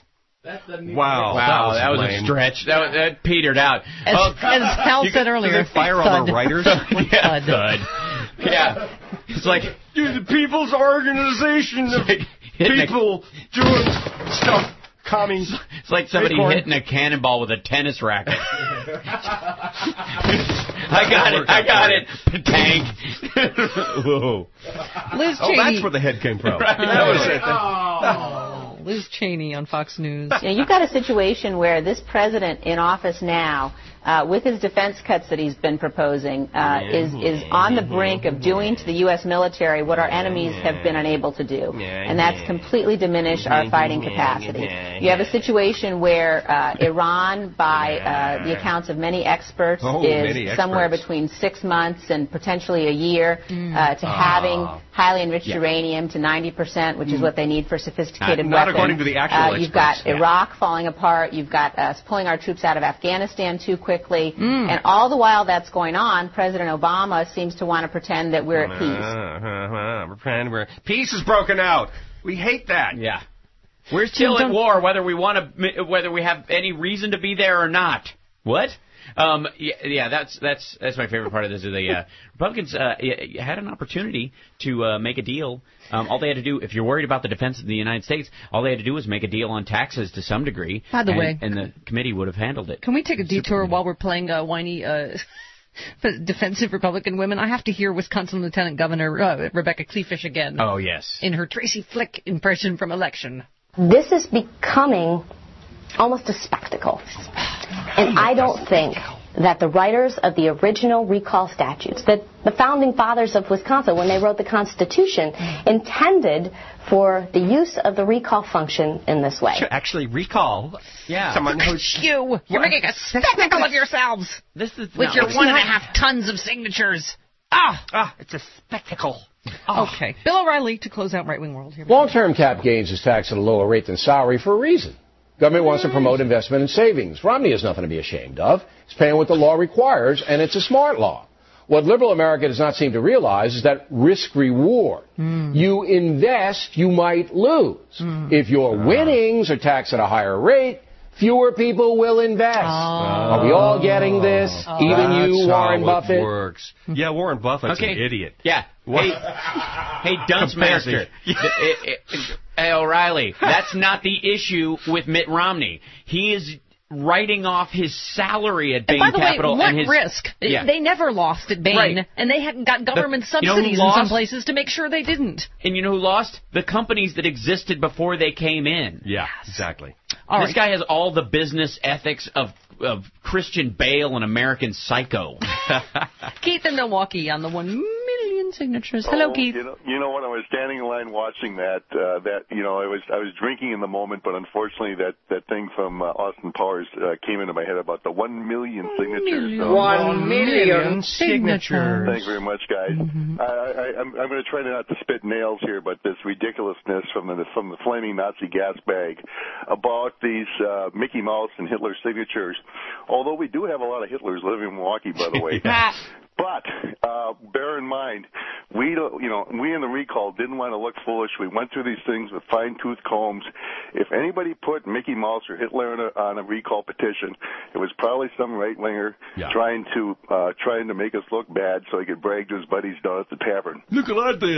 C: Wow, that was a stretch. That petered out.
B: As Hal said earlier,
A: did they fire all the writers?
C: Thud. Yeah, it's like
A: you're the people's organization of people doing stuff. Commies.
C: It's like somebody hitting a cannonball with a tennis racket. I got it. Tank.
A: Whoa.
B: Liz Cheney.
A: That's where the head came from.
B: Right.
A: That was it.
B: Liz Cheney on Fox News.
V: Yeah, you've got a situation where this president in office now, with his defense cuts that he's been proposing, is on the brink of doing to the U.S. military what our enemies have been unable to do, and that's completely diminish our fighting capacity. You have a situation where Iran, by the accounts of many experts, is somewhere between 6 months and potentially a year to having highly enriched uranium to 90%, which is what they need for sophisticated
A: not
V: weapons.
A: According to the actual
V: you've got Iraq falling apart. You've got us pulling our troops out of Afghanistan too quickly. And all the while that's going on, President Obama seems to want to pretend that we're at peace.
A: Pretend peace is broken out. We hate that.
C: Yeah. We're still at war, whether we have any reason to be there or not. What? That's my favorite part of this. The Republicans had an opportunity to make a deal. All they had to do, if you're worried about the defense of the United States, all they had to do was make a deal on taxes to some degree.
B: By the way,
C: and the committee would have handled it.
B: Can we take a detour while we're playing whiny defensive Republican women? I have to hear Wisconsin Lieutenant Governor Rebecca Kleefisch again.
C: Oh, yes.
B: In her Tracy Flick impression from Election.
W: This is becoming almost a spectacle. And I don't think that the writers of the original recall statutes, that the founding fathers of Wisconsin, when they wrote the Constitution, intended for the use of the recall function in this way.
A: Actually, recall someone who's...
B: You're making a spectacle of yourselves with your 1.5 tons of signatures.
A: It's a spectacle.
B: Okay. Bill O'Reilly to close out Right Wing World here.
Y: Long-term cap gains is taxed at a lower rate than salary for a reason. Government wants to promote investment and savings. Romney has nothing to be ashamed of. He's paying what the law requires, and it's a smart law. What liberal America does not seem to realize is that risk-reward. You invest, you might lose. If your winnings are taxed at a higher rate, fewer people will invest. Are we all getting this? Even you, Warren Buffett?
A: Works. Yeah, Warren Buffett's an idiot.
C: Yeah. Hey, dunce master. Hey, O'Reilly, that's not the issue with Mitt Romney. He is writing off his salary at Bain Capital.
B: By the way, what risk?
C: Yeah.
B: They never lost at Bain, and they hadn't got government subsidies in some places to make sure they didn't.
C: And you know who lost? The companies that existed before they came in.
A: Yeah, exactly.
C: This guy has all the business ethics of Christian Bale and American Psycho.
B: Keith in Milwaukee on the 1 million signatures. Hello, Keith.
Z: You know what? I was standing in line watching that. I was drinking in the moment, but unfortunately, that thing from Austin Powers came into my head about the 1 million signatures.
B: 1 million signatures.
Z: Thank you very much, guys. I'm going to try not to spit nails here, but this ridiculousness from the flaming Nazi gas bag about these Mickey Mouse and Hitler signatures. Although we do have a lot of Hitlers living in Milwaukee, by the way. But bear in mind, we in the recall didn't want to look foolish. We went through these things with fine-tooth combs. If anybody put Mickey Mouse or Hitler on a recall petition, it was probably some right-winger trying to make us look bad so he could brag to his buddies down at the tavern.
A: Look at that,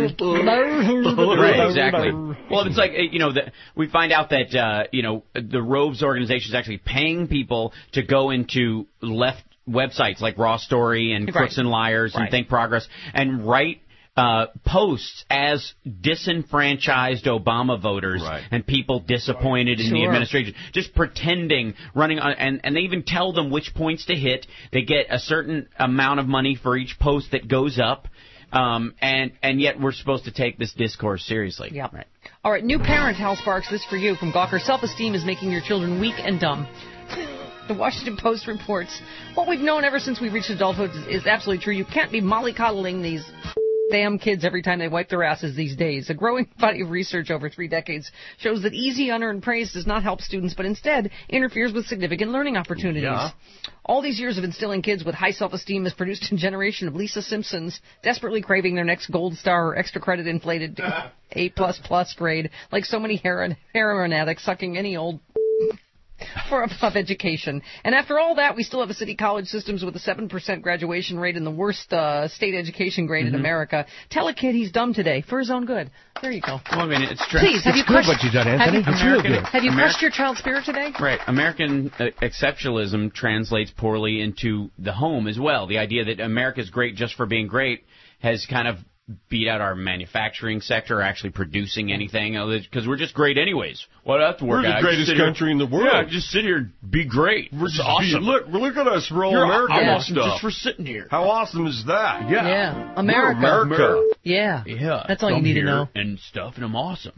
C: Right, exactly. Well, it's like, we find out that, the Roves organization is actually paying people to go into left websites like Raw Story and Crooks and Liars and Think Progress and write posts as disenfranchised Obama voters and people disappointed in the administration, just pretending, running on, and they even tell them which points to hit. They get a certain amount of money for each post that goes up. And yet we're supposed to take this discourse seriously.
B: Yep.
C: Right.
B: All right, new parent, Hal Sparks, this for you from Gawker. Self-esteem is making your children weak and dumb. The Washington Post reports, what we've known ever since we reached adulthood is absolutely true. You can't be mollycoddling these damn kids every time they wipe their asses these days. A growing body of research over 3 decades shows that easy unearned praise does not help students, but instead interferes with significant learning opportunities. Yeah. All these years of instilling kids with high self-esteem has produced a generation of Lisa Simpsons desperately craving their next gold star or extra credit inflated A++ grade, like so many heroin addicts sucking any old for of education. And after all that, we still have a city college systems with a 7% graduation rate and the worst state education grade in America. Tell a kid he's dumb today for his own good. There you go.
C: Well, I mean, it's true.
B: Please, have you crushed
A: what you've done, Anthony? It's real good.
B: Have you crushed your child's spirit today?
C: Right. American exceptionalism translates poorly into the home as well. The idea that America's great just for being great has kind of beat out our manufacturing sector actually producing anything because we're just great anyways. Well, that's
A: we're the greatest country in the world.
C: Yeah, just sit here and be great. We're just awesome.
A: Look at us. We're all American
C: awesome
A: stuff.
C: just for sitting here.
A: How awesome is that?
B: Yeah. America.
A: We're America.
B: Yeah. That's all you need to know.
C: And stuff, and I'm awesome.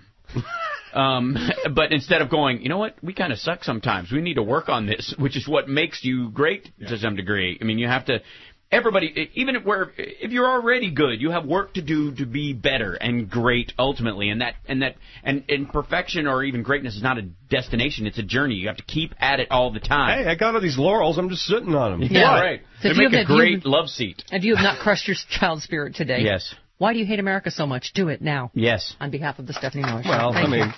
C: But instead of going, you know what, we kind of suck sometimes. We need to work on this, which is what makes you great to some degree. I mean, you have to. Everybody, even if you're already good, you have work to do to be better and great ultimately, and perfection or even greatness is not a destination; it's a journey. You have to keep at it all the time.
A: Hey, I got all these laurels. I'm just sitting on them.
C: Yeah, right. So they make a great love seat.
B: If you have not crushed your child's spirit today,
C: yes.
B: Why do you hate America so much? Do it now.
C: Yes.
B: On behalf of the Stephanie Miller Show.
A: Well,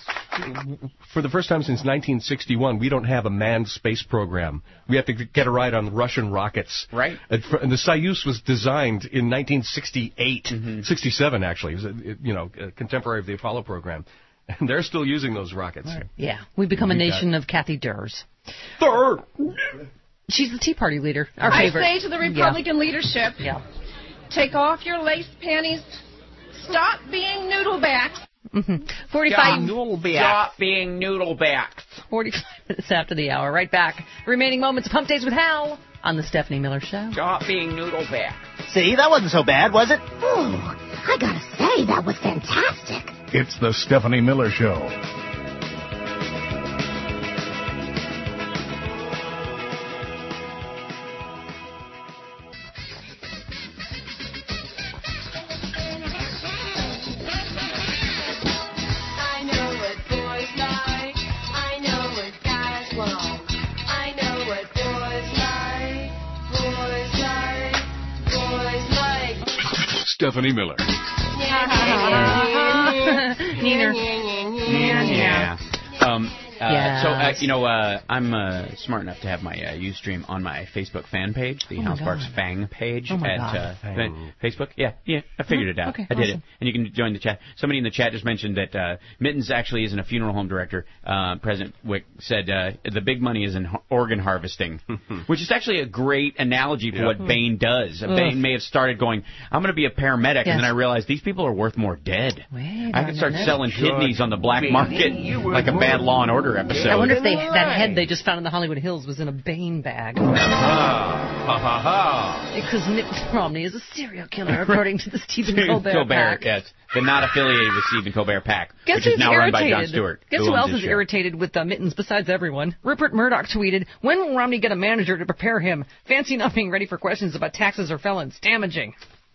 A: for the first time since 1961, we don't have a manned space program. We have to get a ride on Russian rockets.
C: Right.
A: And the Soyuz was designed in 1968, 67 actually. It was a contemporary of the Apollo program. And they're still using those rockets. Right.
B: Yeah. We've become a nation of Kathy Durs.
A: Durr!
B: She's the Tea Party leader, our
D: I
B: favorite.
D: say to the Republican leadership, take off your lace panties. Stop being noodlebacks.
B: 45.
C: Stop being noodlebacks.
B: 45 minutes after the hour. Right back. Remaining moments of Hump Days with Hal on the Stephanie Miller Show.
C: Stop being noodlebacks.
G: See, that wasn't so bad, was it?
W: Ooh, I gotta say, that was fantastic.
M: It's the Stephanie Miller Show. Stephanie Miller.
C: I'm smart enough to have my Ustream on my Facebook fan page, the Hal Sparks Fang page at Facebook. Yeah, I figured it out.
B: Okay,
C: I did it. And you can join the chat. Somebody in the chat just mentioned that Mittens actually isn't a funeral home director. President Wick said the big money is in organ harvesting, which is actually a great analogy for what Bain does. Bain may have started going, I'm going to be a paramedic, and then I realized these people are worth more dead. I could start selling kidneys on the black market like a bad Law and Order episode.
B: I wonder if that head they just found in the Hollywood Hills was in a Bain bag. Because Mitt Romney is a serial killer, according to the Stephen Colbert PAC.
C: Yes. They're not affiliated with Stephen Colbert PAC, which is now
B: irritated?
C: run by Jon Stewart.
B: Guess who else is irritated with Mittens besides everyone? Rupert Murdoch tweeted, when will Romney get a manager to prepare him? Fancy not being ready for questions about taxes or felons. Damaging.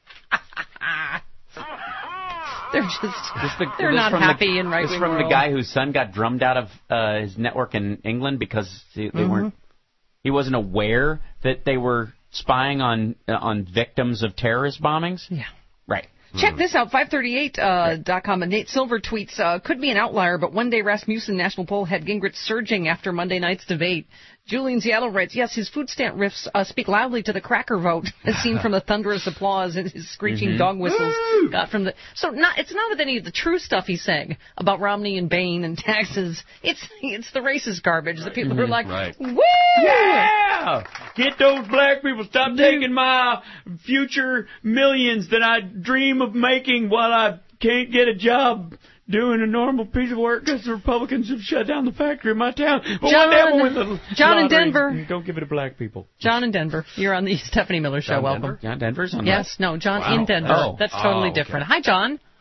B: They're they're not happy in right-wing
C: This is from the guy whose son got drummed out of his network in England because they weren't. He wasn't aware that they were spying on victims of terrorist bombings?
B: Yeah.
C: Right.
B: Check this out, 538.com. Nate Silver tweets, could be an outlier, but one day Rasmussen national poll had Gingrich surging after Monday night's debate. Julian Seattle writes, yes, his food stamp riffs speak loudly to the cracker vote, as seen from the thunderous applause and his screeching dog whistles got from the... So it's not with any of the true stuff he's saying about Romney and Bain and taxes. It's the racist garbage that people are like, woo!
C: Yeah! Get those black people. Stop taking my future millions that I dream of making while I can't get a job doing a normal piece of work because the Republicans have shut down the factory in my town. But
B: John in Denver.
C: Don't give it to black people.
B: John in Denver. You're on the Stephanie Miller Show. Welcome.
C: John Denver's on
B: Yes, no, John in Denver.
C: Oh.
B: That's totally different. Hi, John. Weird.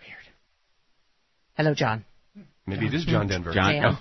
B: Hello, John.
A: Maybe it is John Denver.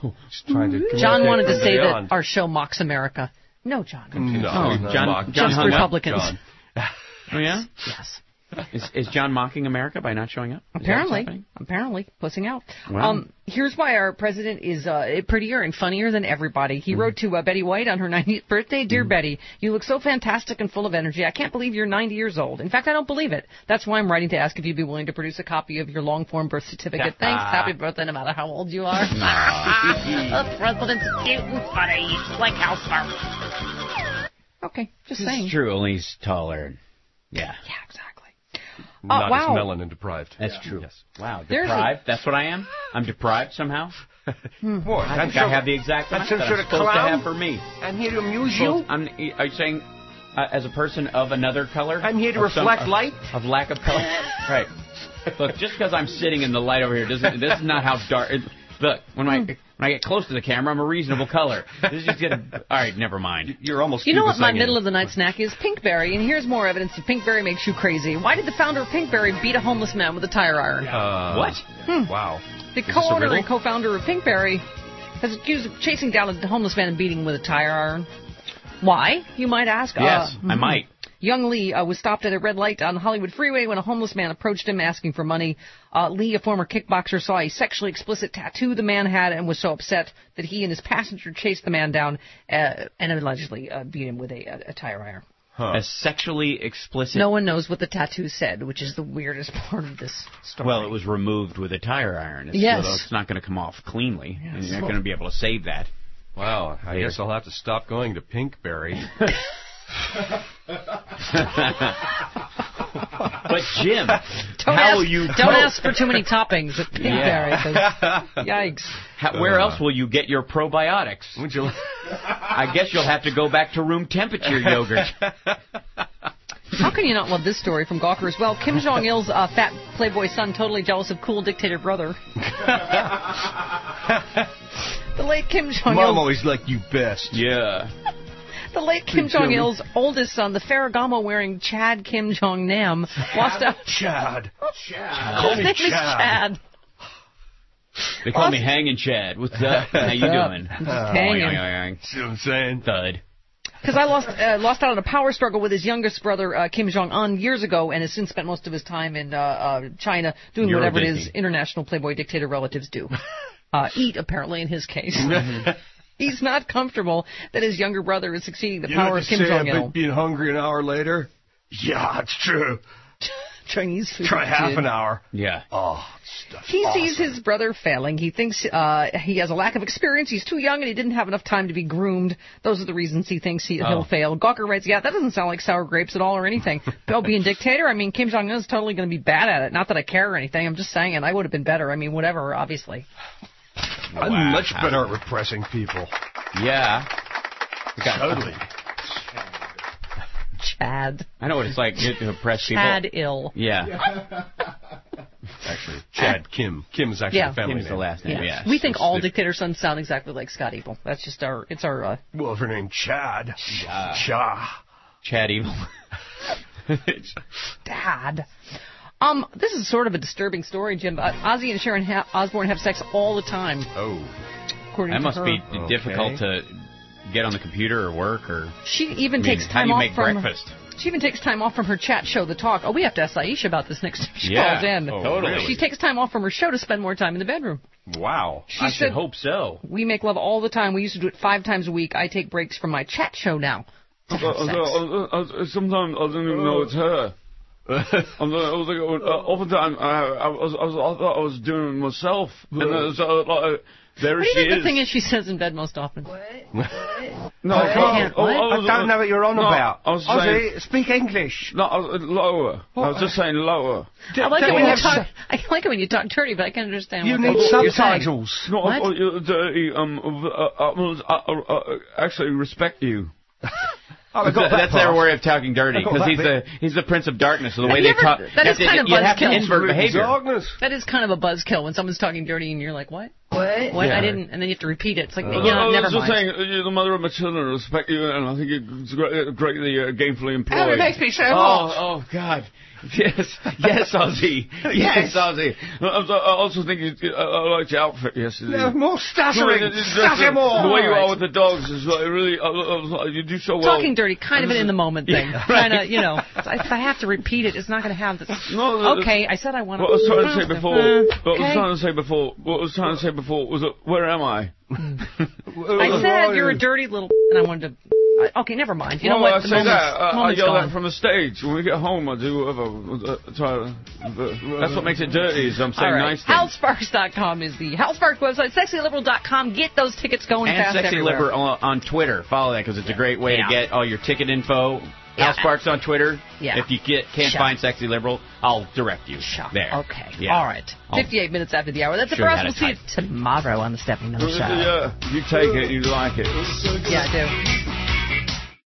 B: John wanted to say that our show mocks America. No, John.
C: No, John
B: just
C: hung
B: Republicans.
C: Up. Oh, yeah?
B: Yes.
C: Is John mocking America by not showing up?
B: Apparently, pussing out.
C: Wow.
B: Here's why our president is prettier and funnier than everybody. He wrote to Betty White on her 90th birthday, Dear Betty, you look so fantastic and full of energy. I can't believe you're 90 years old. In fact, I don't believe it. That's why I'm writing to ask if you'd be willing to produce a copy of your long-form birth certificate. Thanks. Happy birthday, no matter how old you are. The president's cute and funny, like housework. Okay, just saying.
C: It's true, only he's taller. Yeah.
B: Yeah, exactly.
A: Not as melanin deprived.
C: That's true. Yes. Wow, deprived? That's what I am? I'm deprived somehow? I think I have the exact amount that I'm supposed to have for me.
I: I'm here to amuse you.
C: Are you saying as a person of another color?
I: I'm here to reflect light.
C: Of lack of color? Right. Look, just because I'm sitting in the light over here, this is not how dark... Look, when I get close to the camera, I'm a reasonable color. This is just getting... All right, never mind.
A: You're almost...
B: You know what my middle-of-the-night snack is? Pinkberry, and here's more evidence that Pinkberry makes you crazy. Why did the founder of Pinkberry beat a homeless man with a tire iron?
C: What?
A: Wow.
B: The co-owner and co-founder of Pinkberry has accused of chasing down a homeless man and beating him with a tire iron. Why, you might ask?
C: Yes, I might.
B: Young Lee was stopped at a red light on the Hollywood freeway when a homeless man approached him asking for money. Lee, a former kickboxer, saw a sexually explicit tattoo the man had and was so upset that he and his passenger chased the man down and allegedly beat him with a tire iron.
C: A sexually explicit...
B: No one knows what the tattoo said, which is the weirdest part of this story.
C: Well, it was removed with a tire iron.
B: Yes.
C: So it's not going to come off cleanly. Yes. And you're not going to be able to save that.
A: Wow, I guess I'll have to stop going to Pinkberry.
C: But Jim, how will you...
B: Don't ask for too many toppings at Pinkberry. Yikes.
C: Where else will you get your probiotics? I guess you'll have to go back to room temperature yogurt.
B: How can you not love this story from Gawkers? Well, Kim Jong-il's fat playboy son totally jealous of cool dictator brother. The late Kim Jong-il...
A: Mom always liked you best.
C: Yeah.
B: The late Kim Jong-il's oldest son, the Ferragamo-wearing Chad Kim Jong-nam, lost out...
A: Chad.
B: Call me Chad.
C: They call me Hanging Chad. What's up? How you doing?
B: Hanging.
A: See what I'm saying?
C: Thud.
B: Because I lost out on a power struggle with his youngest brother, Kim Jong-un, years ago, and has since spent most of his time in China doing whatever it is international playboy dictator relatives do. Eat, apparently, in his case. He's not comfortable that his younger brother is succeeding the power of Kim Jong-il.
A: Being hungry an hour later? Yeah, it's true.
B: Chinese food.
A: Try half an hour.
C: Yeah.
A: Oh,
B: he sees his brother failing. He thinks he has a lack of experience. He's too young, and he didn't have enough time to be groomed. Those are the reasons he thinks he'll fail. Gawker writes, yeah, that doesn't sound like sour grapes at all or anything. Bill being dictator, I mean, Kim Jong-un is totally going to be bad at it. Not that I care or anything. I'm just saying it. I would have been better. I mean, whatever, obviously.
A: I'm much better at repressing people.
C: Yeah.
A: Totally.
B: Chad.
C: I know what it's like to oppress people.
B: Chad-ill.
C: Yeah.
A: Actually, Chad Kim. Kim is actually the family
C: Kim's
A: name.
C: the last name, yes.
B: We think all dictator sons sound exactly like Scott Evil. That's just our...
A: Well, if her name Chad.
C: Chad Evil.
B: Dad. This is sort of a disturbing story, Jim. Ozzy and Sharon Osbourne have sex all the time.
A: Oh.
C: That must be difficult to get on the computer or work or...
B: She even takes time off from...
C: breakfast?
B: She even takes time off from her chat show, The Talk. Oh, we have to ask Aisha about this next time she calls in.
C: Oh, totally.
B: She takes time off from her show to spend more time in the bedroom.
A: Wow.
C: I should hope so.
B: We make love all the time. We used to do it 5 times a week. I take breaks from my chat show now.
T: Sometimes I don't even know it's her. Oftentimes I thought I was doing it myself, and there she is.
B: The thing is, she says in bed most often.
T: No,
B: I can't.
H: I don't know what you're on about.
T: I was saying,
H: speak English.
T: No, lower. I was just saying lower.
B: I like it when you talk. I like it when you talk dirty, but I can understand.
H: You need subtitles.
T: No, I thought you were dirty. I actually respect you.
C: That's their way of talking dirty, because he's the Prince of Darkness. So the way they talk,
B: that is kind of buzzkill.
C: Invert behavior.
B: That is kind of a buzzkill when someone's talking dirty and you're like, what? What?
T: Yeah.
B: I didn't, and then you have to repeat it. It's like, never
T: I was just
B: mind.
T: saying, you're the mother of my children. I respect you, and I think you're greatly gainfully employed.
H: Oh, it makes me so hot.
C: Oh, God. Yes, Ozzy. Yes, Ozzy.
T: I also think I liked your outfit yesterday.
H: No, more stuttering. Stutter more.
T: The way you are with the dogs is really, you do so well.
B: Talking dirty, kind of an in the moment thing. Yeah, right. Kind of, if I have to repeat it, it's not going to have this.
T: No,
B: okay, I said I want to.
T: What I was trying to say before was, where am I?
B: I said you're a dirty little, and I wanted to. Okay, never mind. You know what?
T: I say that. I yell that from the stage. When we get home, I do whatever. That's what makes it dirty, is I'm saying nice things.
B: HalSparks.com is the Hal Sparks website. SexyLiberal.com. Get those tickets going fast everywhere.
C: And SexyLiberal on Twitter. Follow that, because it's a great way to get all your ticket info. Hal Sparks on Twitter. Yeah. If you can't find Sexy Liberal, I'll direct you there.
B: Okay. Yeah. All right. 58 minutes after the hour. That's it for us. We'll see you tomorrow on the Stephanie Miller Show.
T: Yeah. You take it. You like it.
B: Yeah, I do.